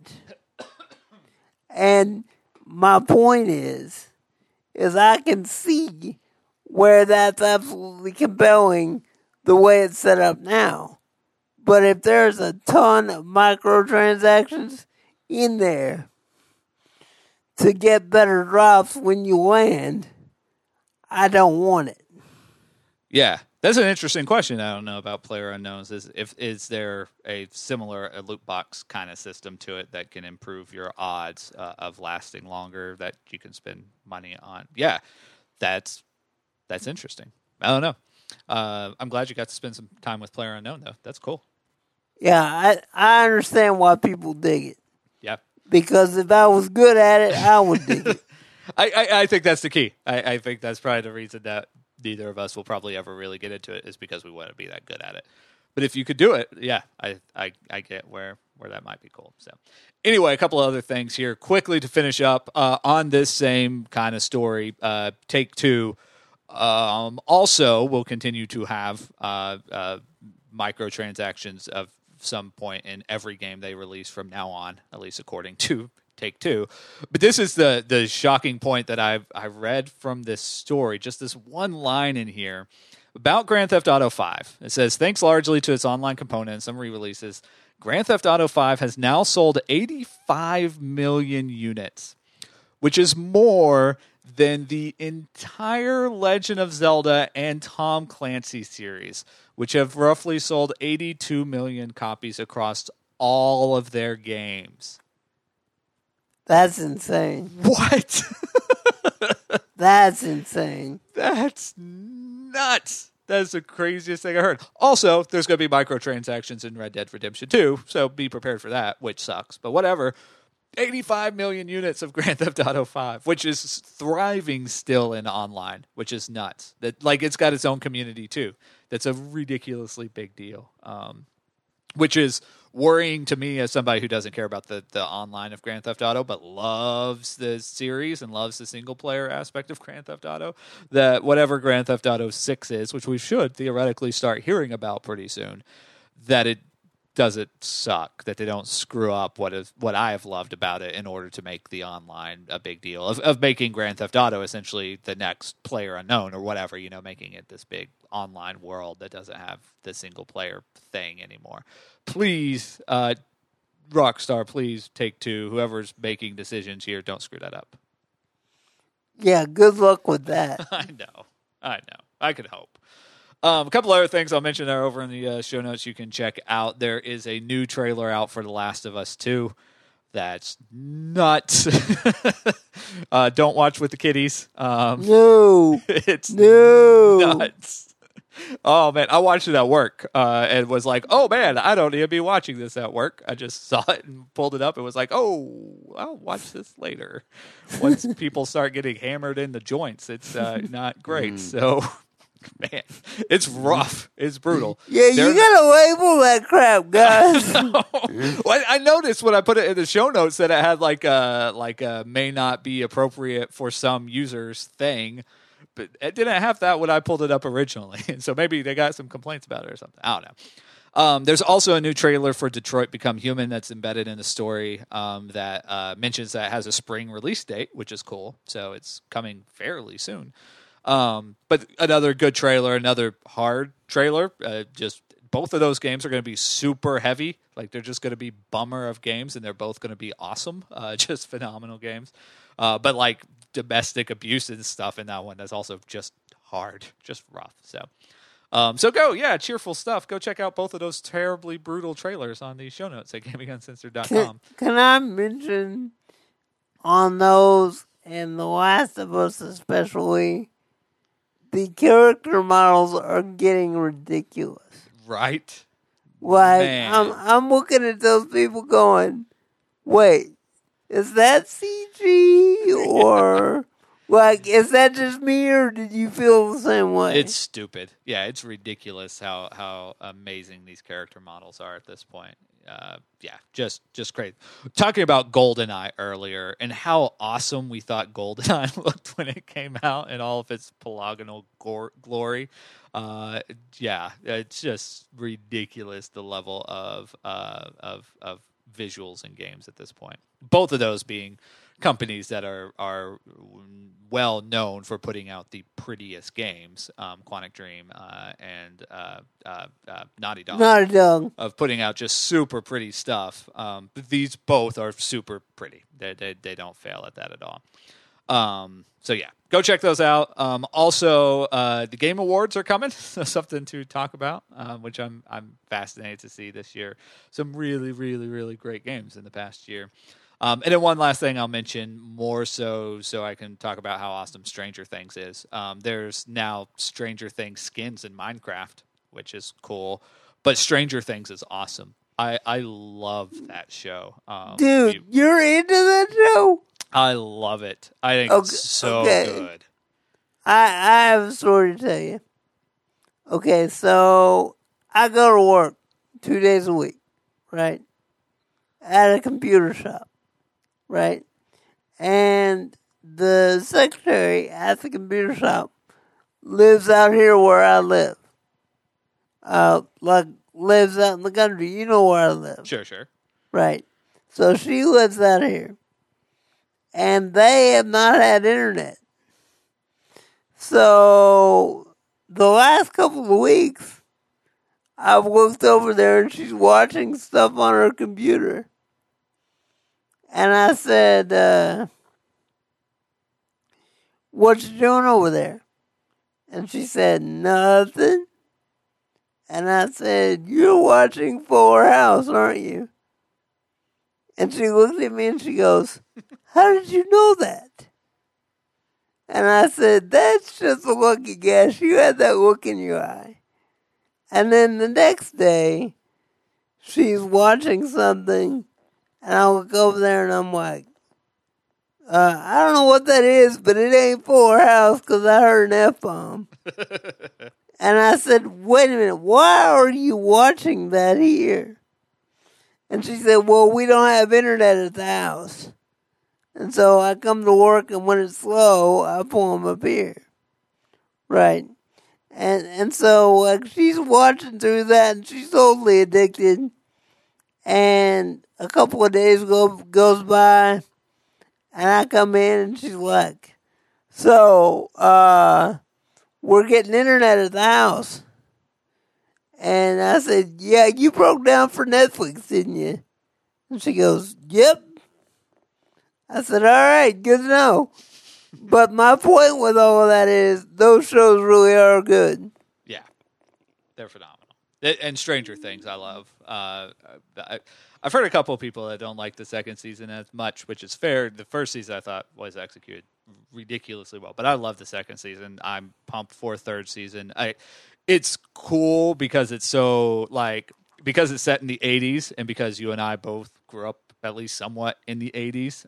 And my point is I can see where that's absolutely compelling the way it's set up now. But if there's a ton of microtransactions in there to get better drops when you land, I don't want it. Yeah, That's an interesting question. I don't know about Player Unknowns. Is there a similar loot box kind of system to it that can improve your odds of lasting longer that you can spend money on? Yeah, that's interesting. I don't know. I'm glad you got to spend some time with Player Unknown though. That's cool. Yeah, I understand why people dig it. Yeah, because if I was good at it, I would dig it. I think that's the key. I think that's probably the reason that neither of us will probably ever really get into it is because we want to be that good at it. But if you could do it, yeah, I get where that might be cool. So anyway, a couple of other things here quickly to finish up on this same kind of story. Take-Two also will continue to have microtransactions of some point in every game they release from now on, at least according to Take-Two. But this is the shocking point that I read from this story, just this one line in here about Grand Theft Auto 5. It says, thanks largely to its online component and some re-releases, Grand Theft Auto 5 has now sold 85 million units, which is more than the entire Legend of Zelda and Tom Clancy series, which have roughly sold 82 million copies across all of their games. That's insane. What? That's insane. That's nuts. That's the craziest thing I heard. Also, there's going to be microtransactions in Red Dead Redemption 2, so be prepared for that, which sucks. But whatever. 85 million units of Grand Theft Auto 5, which is thriving still in online, which is nuts. That it's got its own community, too. That's a ridiculously big deal. Which is worrying to me as somebody who doesn't care about the online of Grand Theft Auto, but loves the series and loves the single-player aspect of Grand Theft Auto, that whatever Grand Theft Auto 6 is, which we should theoretically start hearing about pretty soon, that it doesn't suck, that they don't screw up what I have loved about it in order to make the online a big deal, of making Grand Theft Auto essentially the next Player Unknown or whatever, making it this big online world that doesn't have the single player thing anymore. Please, Rockstar, please, Take-Two, whoever's making decisions here, don't screw that up. Yeah, good luck with that. I know. I could hope. A couple other things I'll mention there over in the show notes you can check out. There is a new trailer out for The Last of Us 2. That's nuts. Don't watch with the kiddies. No. It's no. nuts. Oh, man. I watched it at work and was like, oh, man, I don't need to be watching this at work. I just saw it and pulled it up and was like, oh, I'll watch this later. Once people start getting hammered in the joints, it's not great. So... man, it's rough. It's brutal. Yeah, you gotta label that crap, guys. Well, I noticed when I put it in the show notes that it had like a may not be appropriate for some users thing, but it didn't have that when I pulled it up originally. So maybe they got some complaints about it or something. I don't know. There's also a new trailer for Detroit Become Human that's embedded in the story that mentions that it has a spring release date, which is cool. So it's coming fairly soon. But another good trailer, another hard trailer. Just both of those games are going to be super heavy. Like they're just going to be bummer of games, and they're both going to be awesome. Just phenomenal games. But like domestic abuse and stuff in that one, that's also just hard, just rough. So go, cheerful stuff. Go check out both of those terribly brutal trailers on the show notes at GamingUncensored.com. Can I mention on those and The Last of Us especially? The character models are getting ridiculous. Right? Like, I'm looking at those people going, wait, is that CG? Or, like, is that just me, or did you feel the same way? It's stupid. Yeah, it's ridiculous how amazing these character models are at this point. Just great. Talking about GoldenEye earlier and how awesome we thought GoldenEye looked when it came out in all of its polygonal glory. It's just ridiculous the level of visuals in games at this point. Both of those being companies that are well known for putting out the prettiest games, Quantic Dream and Naughty Dog, of putting out just super pretty stuff. These both are super pretty. They don't fail at that at all. So yeah, go check those out. Also, the Game Awards are coming, so something to talk about, which I'm fascinated to see this year. Some really, really, really great games in the past year. And then one last thing I'll mention, more so I can talk about how awesome Stranger Things is. There's now Stranger Things skins in Minecraft, which is cool. But Stranger Things is awesome. I love that show. Dude, you're into that show? I love it. I think it's so good. I have a story to tell you. Okay, so I go to work 2 days a week, right? At a computer shop, right? And the secretary at the computer shop lives out here where I live. Lives out in the country. You know where I live. Sure. Right. So she lives out here. And they have not had internet. So the last couple of weeks, I've looked over there and she's watching stuff on her computer. And I said, what you doing over there? And she said, nothing. And I said, you're watching Fuller House, aren't you? And she looked at me and she goes, how did you know that? And I said, that's just a lucky guess. You had that look in your eye. And then the next day, she's watching something, and I look over there and I'm like, I don't know what that is, but it ain't Fuller House because I heard an F-bomb. And I said, wait a minute, why are you watching that here? And she said, well, we don't have internet at the house. And so I come to work, and when it's slow, I pull them up here. Right. And so like she's watching through that, and she's totally addicted. And a couple of days goes by, and I come in, and she's like, so, we're getting internet at the house. And I said, yeah, you broke down for Netflix, didn't you? And she goes, yep. I said, all right, good to know. But my point with all of that is those shows really are good. Yeah, they're phenomenal. And Stranger Things, I love. I've heard a couple of people that don't like the second season as much, which is fair. The first season I thought was executed ridiculously well, but I love the second season. I'm pumped for third season. It's cool because it's so because it's set in the 80s and because you and I both grew up at least somewhat in the 80s.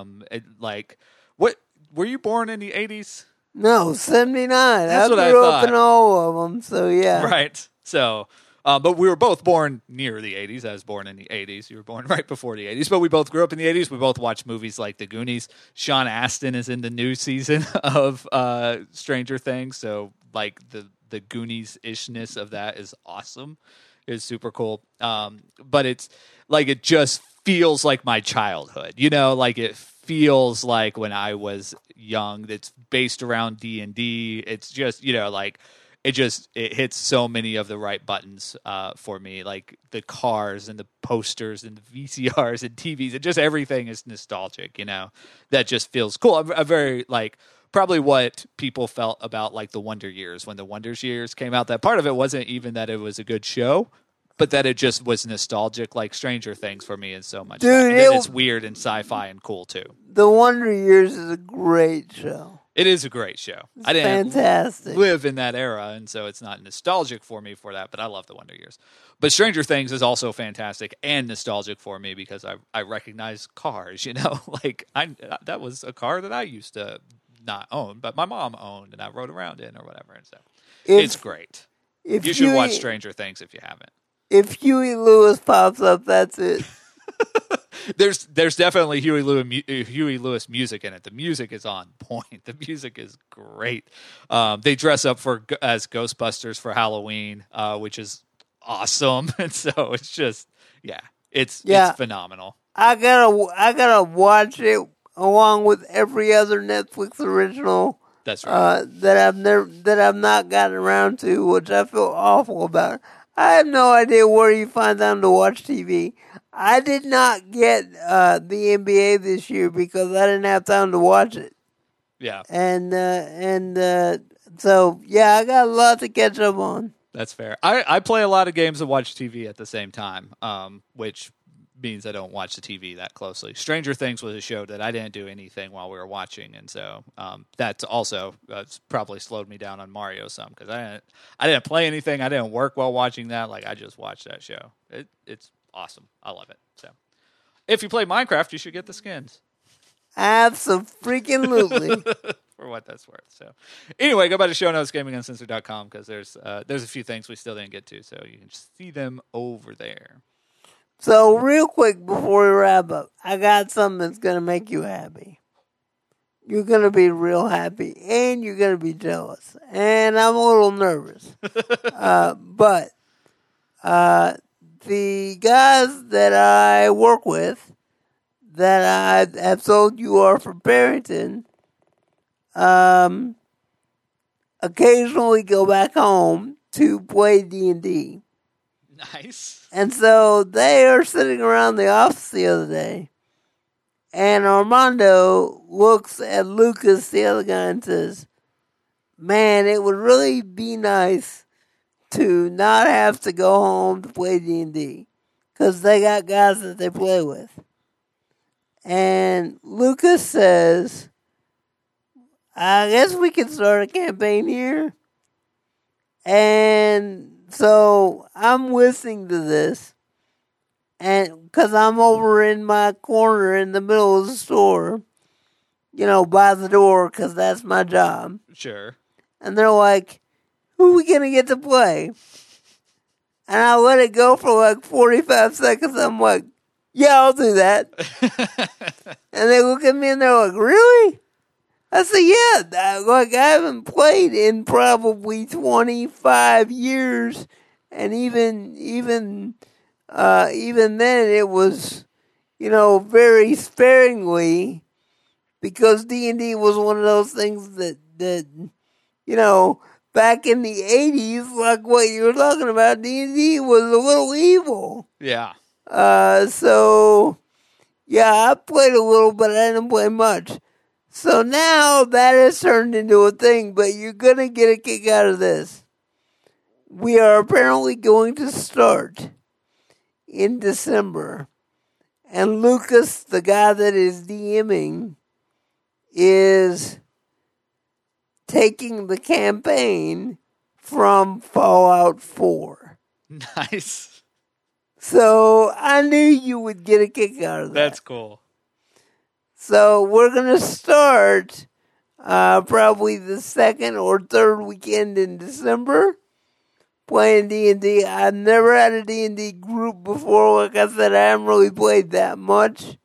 What were you born in the 80s? No, 79. That's what I grew thought. up in all of them, so yeah. Right. So, but we were both born near the 80s. I was born in the 80s. You were born right before the 80s, but we both grew up in the 80s. We both watched movies like The Goonies. Sean Astin is in the new season of Stranger Things, so like the Goonies-ishness of that is awesome. It's super cool. But it's like it just feels like my childhood. You know, like it feels like when I was young. It's based around D&D. It's just, you know, like it hits so many of the right buttons for me, like the cars and the posters and the VCRs and TVs and just everything is nostalgic, you know, that just feels cool. I'm very like probably what people felt about like the Wonder Years when the Wonder Years came out. That part of it wasn't even that it was a good show, but that it just was nostalgic, like Stranger Things for me is so much. Dude, it's weird and sci-fi and cool too. The Wonder Years is a great show. It is a great show. It's I didn't fantastic. live in that era, and so it's not nostalgic for me for that, but I love the Wonder Years. But Stranger Things is also fantastic and nostalgic for me because I recognize cars, you know? Like, that was a car that I used to not own, but my mom owned, and I rode around in or whatever, and so it's great. You should watch Stranger Things if you haven't. If Huey Lewis pops up, that's it. There's definitely Huey Lewis music in it. The music is on point. The music is great. They dress up as Ghostbusters for Halloween, which is awesome. And so it's just it's phenomenal. I gotta watch it along with every other Netflix original. That's right. that I've not gotten around to, which I feel awful about. I have no idea where you find time to watch TV. I did not get the NBA this year because I didn't have time to watch it. Yeah. So yeah, I got a lot to catch up on. That's fair. I play a lot of games and watch TV at the same time, which means I don't watch the TV that closely. Stranger Things was a show that I didn't do anything while we were watching, and so that's also probably slowed me down on Mario some because I didn't play anything. I didn't work while watching that. Like I just watched that show. It's awesome. I love it. So if you play Minecraft, you should get the skins. Absolutely. For what that's worth. So anyway, go by to shownotesgaminguncensored.com because there's a few things we still didn't get to, so you can see them over there. So real quick before we wrap up, I got something that's going to make you happy. You're going to be real happy, and you're going to be jealous. And I'm a little nervous. But the guys that I work with, that I have told you are from Barrington, occasionally go back home to play D&D. Nice. And so they are sitting around the office the other day, and Armando looks at Lucas, the other guy, and says, man, it would really be nice to not have to go home to play D&D, because they got guys that they play with. And Lucas says, I guess we can start a campaign here. And so I'm listening to this, and because I'm over in my corner in the middle of the store, by the door, because that's my job. Sure. And they're like, who are we going to get to play? And I let it go for like 45 seconds. I'm like, yeah, I'll do that. And they look at me and they're like, really? I said, yeah, I haven't played in probably 25 years, and even then it was, very sparingly, because D&D was one of those things that back in the 80s, like what you were talking about, D&D was a little evil. Yeah. So, yeah, I played a little, but I didn't play much. So now that has turned into a thing, but you're going to get a kick out of this. We are apparently going to start in December. And Lucas, the guy that is DMing, is taking the campaign from Fallout 4. Nice. So I knew you would get a kick out of that. That's cool. So we're going to start probably the second or third weekend in December playing D&D. I've never had a D&D group before. Like I said, I haven't really played that much.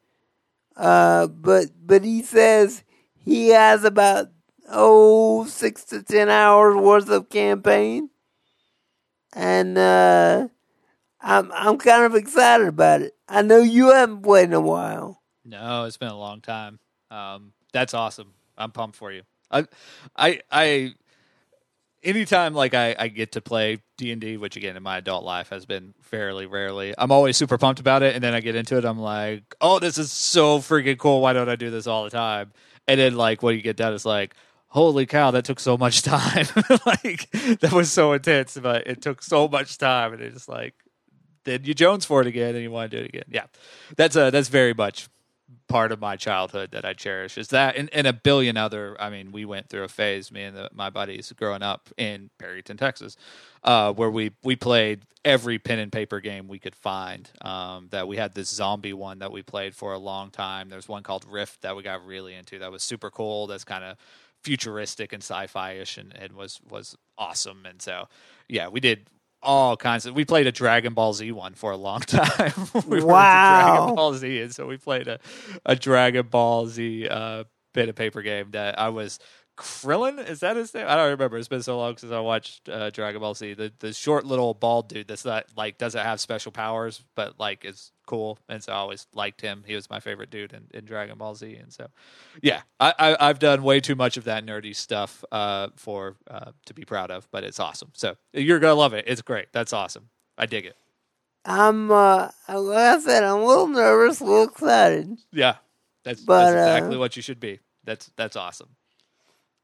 But he says he has about 6 to 10 hours worth of campaign. And I'm kind of excited about it. I know you haven't played in a while. No, it's been a long time. That's awesome. I'm pumped for you. I anytime I get to play D&D, which again in my adult life has been fairly rarely, I'm always super pumped about it, and then I get into it, I'm like, oh, this is so freaking cool. Why don't I do this all the time? And then when you get down, it's like, holy cow, that took so much time. That was so intense, but it took so much time, and it's like, then you Jones for it again, and you want to do it again. Yeah, that's very much part of my childhood that I cherish. Is that and a billion other. I mean, we went through a phase, me and my buddies growing up in Perryton, Texas, where we played every pen and paper game we could find. That we had this zombie one that we played for a long time. There's one called Rift that we got really into. That was super cool. That's kind of futuristic and sci-fi-ish, and was awesome. And so, yeah, we did all kinds of. We played a Dragon Ball Z one for a long time. We were into Dragon Ball Z, and so we played a Dragon Ball Z pen and paper game that I was. Krillin, is that his name? I don't remember. It's been so long since I watched Dragon Ball Z. The short little bald dude that's not doesn't have special powers, but is cool, and so I always liked him. He was my favorite dude in Dragon Ball Z, and so yeah, I've done way too much of that nerdy stuff for to be proud of, but it's awesome. So you're gonna love it. It's great. That's awesome. I dig it. Like I said, I'm a little nervous, a little excited. Yeah, that's exactly what you should be. That's awesome.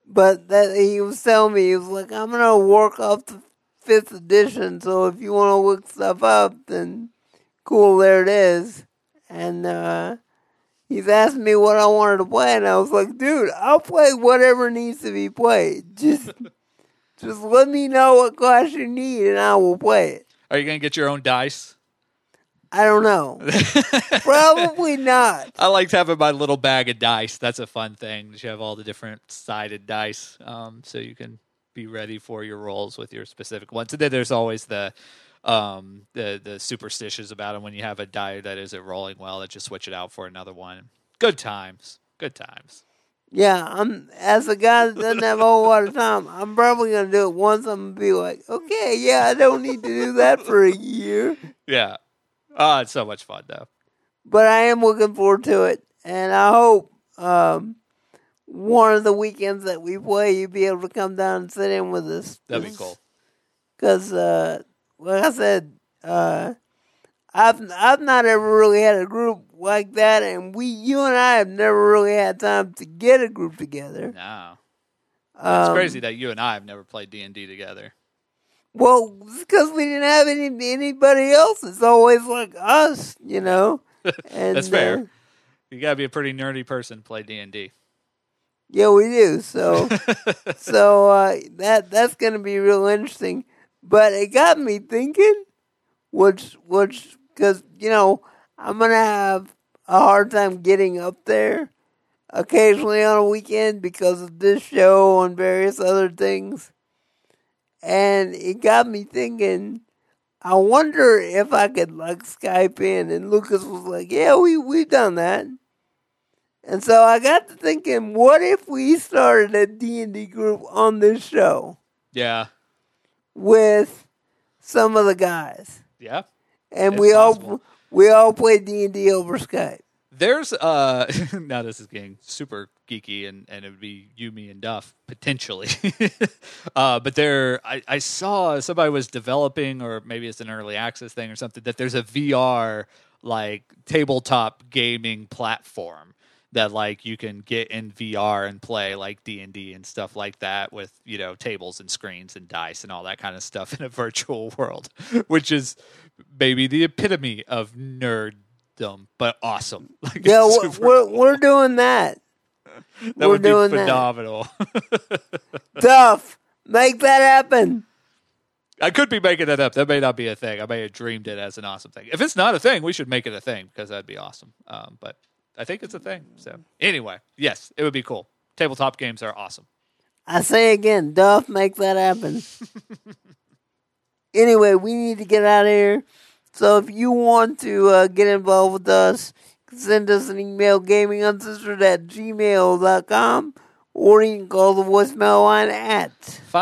But that he was telling me, he was like, I'm going to work off the 5th edition, so if you want to look stuff up, then cool, there it is. And he's asked me what I wanted to play, and I was like, dude, I'll play whatever needs to be played. Just let me know what class you need, and I will play it. Are you going to get your own dice? I don't know. Probably not. I liked having my little bag of dice. That's a fun thing. You have all the different sided dice, so you can be ready for your rolls with your specific ones. And then there's always the superstitions about them when you have a die that isn't rolling well, that just switch it out for another one. Good times. Good times. Yeah, as a guy that doesn't have a whole lot of time, I'm probably going to do it once. I'm going to be like, okay, yeah, I don't need to do that for a year. Yeah. Oh, it's so much fun, though. But I am looking forward to it. And I hope one of the weekends that we play, you'll be able to come down and sit in with us. That'd be cool. Because, like I said, I've not ever really had a group like that, and you and I have never really had time to get a group together. No. It's crazy that you and I have never played D&D together. Well, it's because we didn't have anybody else. It's always like us, you know. And, that's fair. You gotta be a pretty nerdy person to play D&D. Yeah, we do. So, that's gonna be real interesting. But it got me thinking, which, because I'm gonna have a hard time getting up there occasionally on a weekend because of this show and various other things. And it got me thinking, I wonder if I could Skype in. And Lucas was like, yeah, we've done that. And so I got to thinking, what if we started a D&D group on this show? Yeah. With some of the guys. Yeah. And we all play D&D over Skype. There's now this is getting super geeky and it would be you, me, and Duff potentially. But I saw somebody was developing, or maybe it's an early access thing or something, that there's a VR tabletop gaming platform that you can get in VR and play D&D and stuff like that with tables and screens and dice and all that kind of stuff in a virtual world, which is maybe the epitome of nerddom, but awesome. Yeah, we're doing that. That would be phenomenal. Duff, make that happen. I could be making that up. That may not be a thing. I may have dreamed it as an awesome thing. If it's not a thing, we should make it a thing because that'd be awesome. But I think it's a thing. So anyway, yes, it would be cool. Tabletop games are awesome. I say again, Duff, make that happen. Anyway, we need to get out of here. So if you want to get involved with us, send us an email, gaminguncensored@gmail.com, or you can call the voicemail line at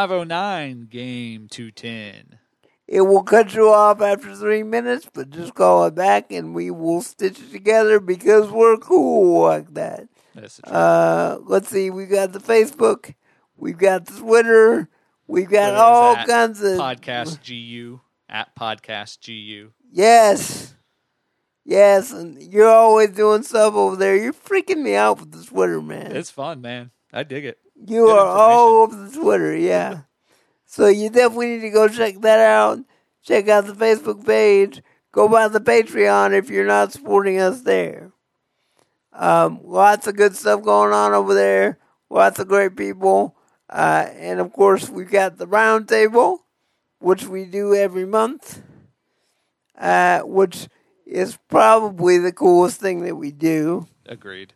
509-GAME-210. It will cut you off after 3 minutes, but just call it back and we will stitch it together because we're cool like that. That's the truth. Let's see, we've got the Facebook, we've got the Twitter, we've got all kinds of Podcast GU at Podcast GU. Yes, and you're always doing stuff over there. You're freaking me out with the Twitter, man. It's fun, man. I dig it. You are all over the Twitter, yeah. So you definitely need to go check that out. Check out the Facebook page. Go by the Patreon if you're not supporting us there. Lots of good stuff going on over there. Lots of great people. And of course, we've got the round table, which we do every month. Which is probably the coolest thing that we do. Agreed.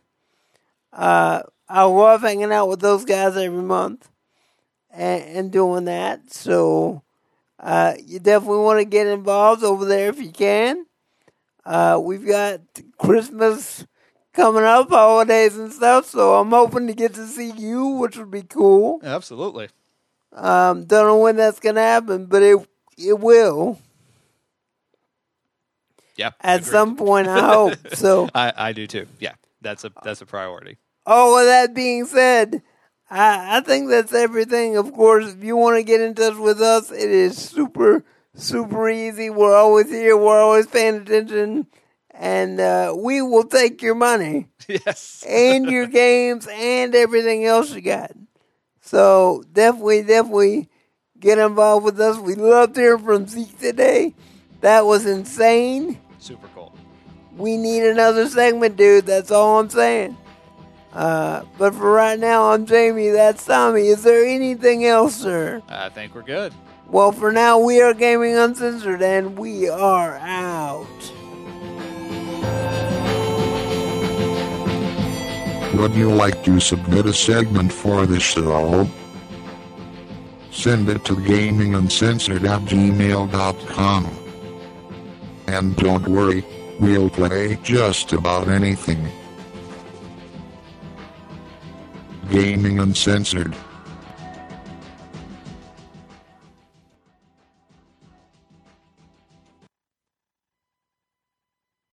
I love hanging out with those guys every month and doing that. So you definitely want to get involved over there if you can. We've got Christmas coming up, holidays and stuff, so I'm hoping to get to see you, which would be cool. Absolutely. Don't know when that's going to happen, but it will. Yeah. At some point, I hope. So I do too. Yeah. That's a priority. Oh, with that being said, I think that's everything. Of course, if you want to get in touch with us, it is super, super easy. We're always here. We're always paying attention. And we will take your money. Yes. And your games and everything else you got. So definitely get involved with us. We loved hearing from Zeke today. That was insane. Super cool. We need another segment, dude. That's all I'm saying. But for right now, I'm Jamie. That's Tommy. Is there anything else, sir? I think we're good. Well, for now, we are Gaming Uncensored, and we are out. Would you like to submit a segment for the show? Send it to gaminguncensored@gmail.com. And don't worry, we'll play just about anything. Gaming Uncensored.